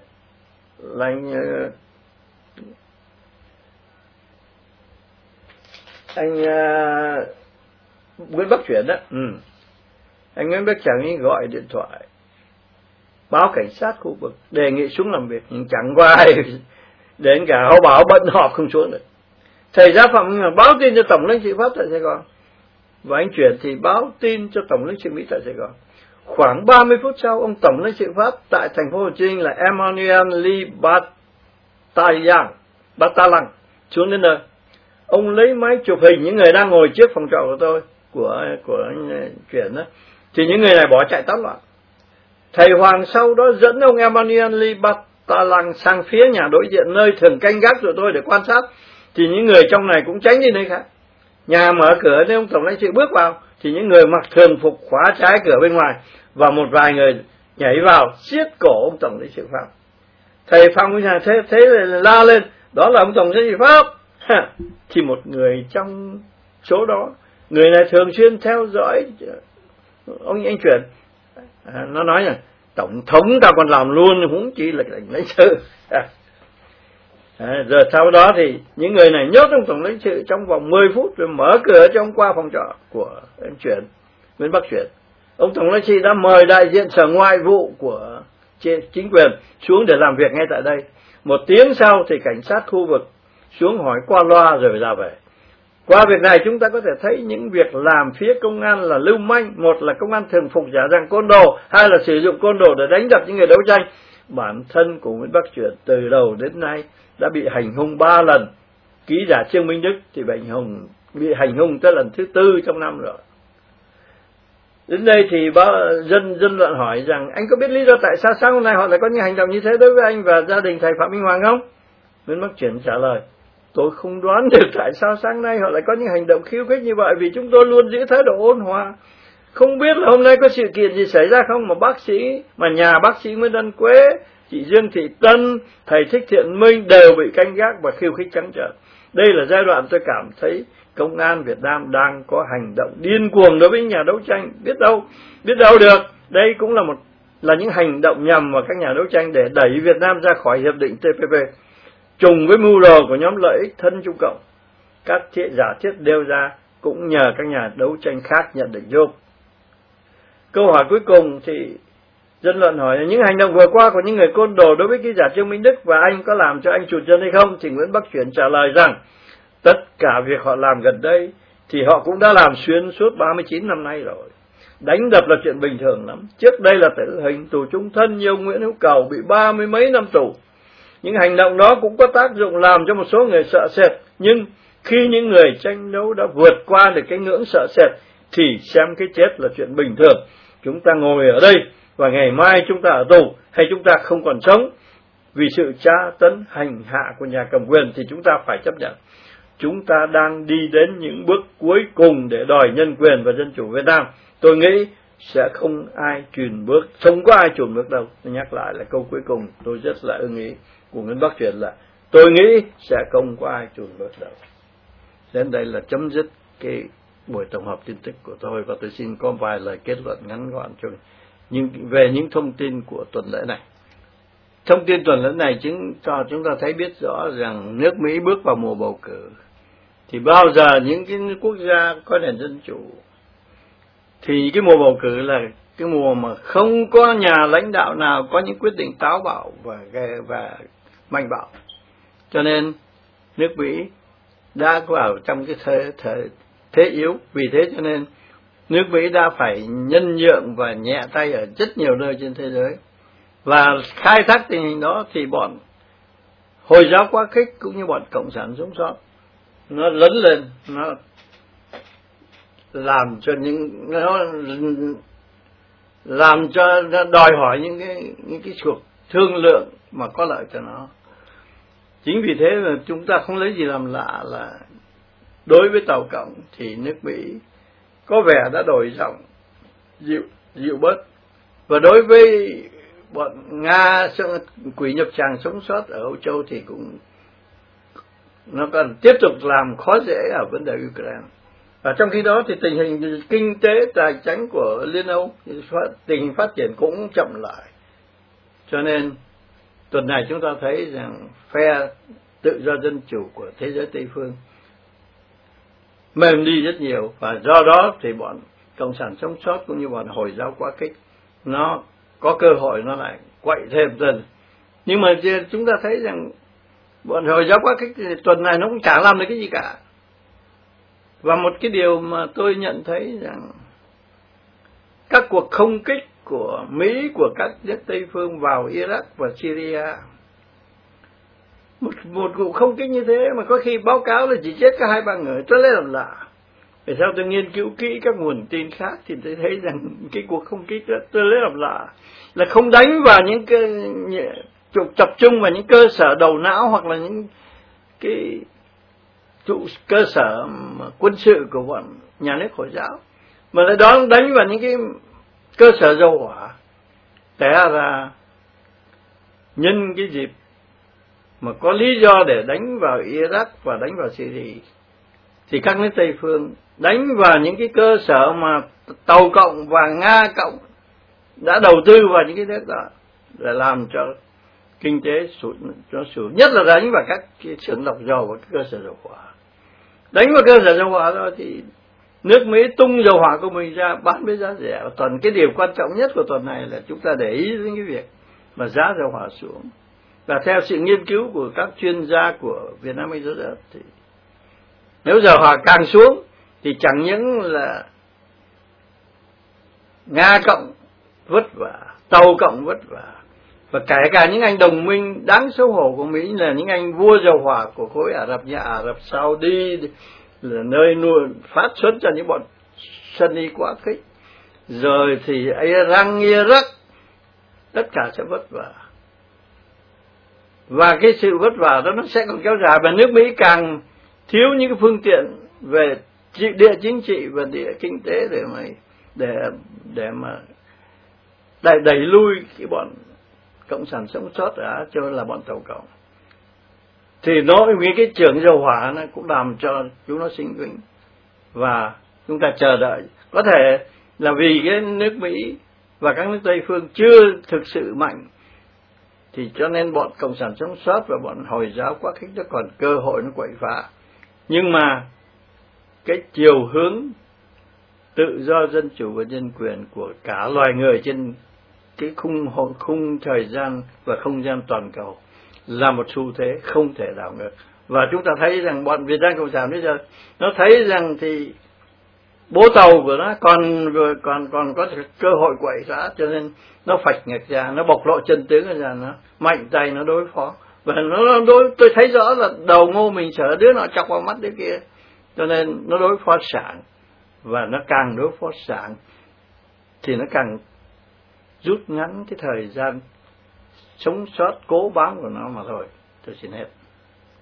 anh Nguyễn Bắc Chuyển đó. Anh Nguyễn Bắc Chuyển gọi điện thoại báo cảnh sát khu vực đề nghị xuống làm việc, nhưng chẳng có ai, đến cả họ bảo bận họp không xuống được. Thầy giáo Phạm Minh Hoàng báo tin cho Tổng lãnh sự Pháp tại Sài Gòn, và anh Chuyển thì báo tin cho Tổng lãnh sự Mỹ tại Sài Gòn. Khoảng 30 phút sau, ông Tổng lãnh sự Pháp tại thành phố Hồ Chí Minh là Emmanuel Lee Batalang xuống đến nơi. Ông lấy máy chụp hình những người đang ngồi trước phòng trọ của tôi, của anh Chuyển đó, thì những người này bỏ chạy tán loạn. Thầy Hoàng sau đó dẫn ông Emmanuel Lee Batalang sang phía nhà đối diện nơi thường canh gác của tôi để quan sát, thì những người trong này cũng tránh đi nơi khác. Nhà mở cửa nên ông Tổng lãnh sự bước vào thì những người mặc thường phục khóa trái cửa bên ngoài và một vài người nhảy vào siết cổ ông Tổng lãnh sự Pháp. Thầy Phạm Minh Hoàng thế la lên, đó là ông Tổng lãnh sự Pháp. Thì một người trong số đó, người này thường xuyên theo dõi ông anh Chuyển, nó nói là tổng thống ta còn làm luôn, huống chi là lãnh sự. Rồi sau đó thì những người này nhốt ông Tổng lãnh sự trong vòng 10 phút rồi mở cửa cho ông qua phòng trọ của anh Chuyển, Nguyễn Bắc Chuyển. Ông Tổng lãnh sự đã mời đại diện Sở Ngoại vụ của chính quyền xuống để làm việc ngay tại đây. 1 tiếng sau thì cảnh sát khu vực xuống hỏi qua loa rồi ra về. Qua việc này chúng ta có thể thấy những việc làm phía công an là lưu manh. Một là công an thường phục giả dạng côn đồ, hai là sử dụng côn đồ để đánh đập những người đấu tranh. Bản thân của Nguyễn Bắc Chuyển từ đầu đến nay đã bị hành hung 3 lần. Ký giả Trương Minh Đức thì bị hành hung tới lần thứ 4 trong năm rồi. Đến đây thì dân luận hỏi rằng anh có biết lý do tại sao sáng hôm nay họ lại có những hành động như thế đối với anh và gia đình thầy Phạm Minh Hoàng không? Nguyễn Bắc Chuyển trả lời: tôi không đoán được tại sao sáng nay họ lại có những hành động khiêu khích như vậy, vì chúng tôi luôn giữ thái độ ôn hòa. Không biết là hôm nay có sự kiện gì xảy ra không mà nhà bác sĩ Nguyễn Văn Quế, chị Dương Thị Tân, thầy Thích Thiện Minh đều bị canh gác và khiêu khích trắng trợn. Đây là giai đoạn tôi cảm thấy công an Việt Nam đang có hành động điên cuồng đối với nhà đấu tranh. Biết đâu được, đây cũng là những hành động nhằm vào các nhà đấu tranh để đẩy Việt Nam ra khỏi hiệp định TPP, trùng với mưu đồ của nhóm lợi ích thân Trung Cộng. Các giả thiết nêu ra cũng nhờ các nhà đấu tranh khác nhận định giúp. Câu hỏi cuối cùng thì dân luận hỏi là những hành động vừa qua của những người côn đồ đối với ký giả Trương Minh Đức và anh có làm cho anh chụt chân hay không? Thì Nguyễn Bắc Chuyển trả lời rằng tất cả việc họ làm gần đây thì họ cũng đã làm xuyên suốt 39 năm nay rồi. Đánh đập là chuyện bình thường lắm. Trước đây là tử hình, tù chung thân, như ông Nguyễn Hữu Cầu bị 30 mấy năm tù. Những hành động đó cũng có tác dụng làm cho một số người sợ sệt, nhưng khi những người tranh đấu đã vượt qua được cái ngưỡng sợ sệt thì xem cái chết là chuyện bình thường. Chúng ta ngồi ở đây và ngày mai chúng ta ở tù, hay chúng ta không còn sống vì sự tra tấn hành hạ của nhà cầm quyền, thì chúng ta phải chấp nhận. Chúng ta đang đi đến những bước cuối cùng để đòi nhân quyền và dân chủ Việt Nam. Tôi nghĩ sẽ không ai chùn bước, không có ai chùn bước đâu. Tôi nhắc lại là câu cuối cùng tôi rất là ưng ý của Nguyễn Bắc Truyền là tôi nghĩ sẽ không có ai chùn bước đâu. Đến đây là chấm dứt cái buổi tổng hợp tin tức của tôi, và tôi xin có vài lời kết luận ngắn gọn về những thông tin của tuần lễ này. Thông tin tuần lễ này chứng cho chúng ta thấy biết rõ rằng nước Mỹ bước vào mùa bầu cử, thì bao giờ những cái quốc gia có nền dân chủ thì cái mùa bầu cử là cái mùa mà không có nhà lãnh đạo nào có những quyết định táo bạo và mạnh bạo. Cho nên nước Mỹ đã vào trong cái thế yếu. Vì thế cho nên nước Mỹ đã phải nhân nhượng và nhẹ tay ở rất nhiều nơi trên thế giới. Và khai thác tình hình đó thì bọn Hồi giáo quá khích cũng như bọn Cộng sản sống sót nó lớn lên, nó làm cho nó đòi hỏi những cái cuộc thương lượng mà có lợi cho nó. Chính vì thế là chúng ta không lấy gì làm lạ là đối với Tàu Cộng thì nước Mỹ có vẻ đã đổi giọng, dịu bớt, và đối với bọn Nga quỷ nhập tràng sống sót ở Âu Châu thì cũng nó còn tiếp tục làm khó dễ ở vấn đề Ukraine. Và trong khi đó thì tình hình kinh tế tài chính của Liên Âu, tình hình phát triển cũng chậm lại. Cho nên tuần này chúng ta thấy rằng phe tự do dân chủ của thế giới Tây phương mềm đi rất nhiều, và do đó thì bọn Cộng sản sống sót cũng như bọn Hồi giáo quá khích nó có cơ hội nó lại quậy thêm dần. Nhưng mà chúng ta thấy rằng bọn Hồi giáo quá khích thì tuần này nó cũng chẳng làm được cái gì cả. Và một cái điều mà tôi nhận thấy rằng các cuộc không kích của Mỹ, của các nước Tây phương vào Iraq và Syria, một vụ không kích như thế mà có khi báo cáo là chỉ chết có 2-3 người, tôi lấy làm lạ. Vì sao tôi nghiên cứu kỹ các nguồn tin khác thì tôi thấy rằng cái cuộc không kích đó tôi lấy làm lạ là không đánh vào những cái tập trung vào những cơ sở đầu não hoặc là những cái cơ sở quân sự của bọn nhà nước Hồi giáo, mà lại đó đánh vào những cái cơ sở dầu hỏa. Té ra nhân cái dịp mà có lý do để đánh vào Iraq và đánh vào Syria thì các nước Tây phương đánh vào những cái cơ sở mà Tàu Cộng và Nga Cộng đã đầu tư vào những cái nước đó để làm cho kinh tế sụt, nhất là đánh vào các cái xưởng lọc dầu và các cơ sở dầu hỏa. Đánh vào cơ sở dầu hỏa đó thì nước Mỹ tung dầu hỏa của mình ra bán với giá rẻ. Tuần cái điều quan trọng nhất của tuần này là chúng ta để ý đến cái việc mà giá dầu hỏa xuống. Và theo sự nghiên cứu của các chuyên gia của Việt Nam Exodus thì nếu dầu hỏa càng xuống thì chẳng những là Nga Cộng vất vả, Tàu Cộng vất vả, và kể cả những anh đồng minh đáng xấu hổ của Mỹ là những anh vua dầu hỏa của khối Ả Rập như Ả Rập Saudi là nơi nuôi phát xuất cho những bọn Sunni quá khích, rồi thì Iran, Iraq, tất cả sẽ vất vả. Và cái sự vất vả đó nó sẽ còn kéo dài, và nước Mỹ càng thiếu những cái phương tiện về địa chính trị và địa kinh tế để mà đẩy lui cái bọn Cộng sản sống sót ở Á Châu là bọn Tàu Cộng. Thì nó vì cái trưởng dầu hỏa nó cũng làm cho chúng nó sinh vĩnh. Và chúng ta chờ đợi, có thể là vì cái nước Mỹ và các nước Tây phương chưa thực sự mạnh, thì cho nên bọn Cộng sản sống sót và bọn Hồi giáo quá khích nó còn cơ hội nó quậy phá. Nhưng mà cái chiều hướng tự do dân chủ và nhân quyền của cả loài người trên cái khung thời gian và không gian toàn cầu là một xu thế không thể đảo ngược. Và chúng ta thấy rằng bọn Việt Nam Cộng sản bây giờ nó thấy rằng thì bố tàu của nó còn có cơ hội quậy phá, cho nên nó phạch ngực ra, nó bộc lộ chân tướng ra, nó mạnh tay nó đối phó. Và tôi thấy rõ là đầu ngô mình sợ đứa nó chọc vào mắt đứa kia, cho nên nó đối phó sảng. Và nó càng đối phó sảng thì nó càng rút ngắn cái thời gian sống sót cố bám của nó mà thôi. Tôi xin hết.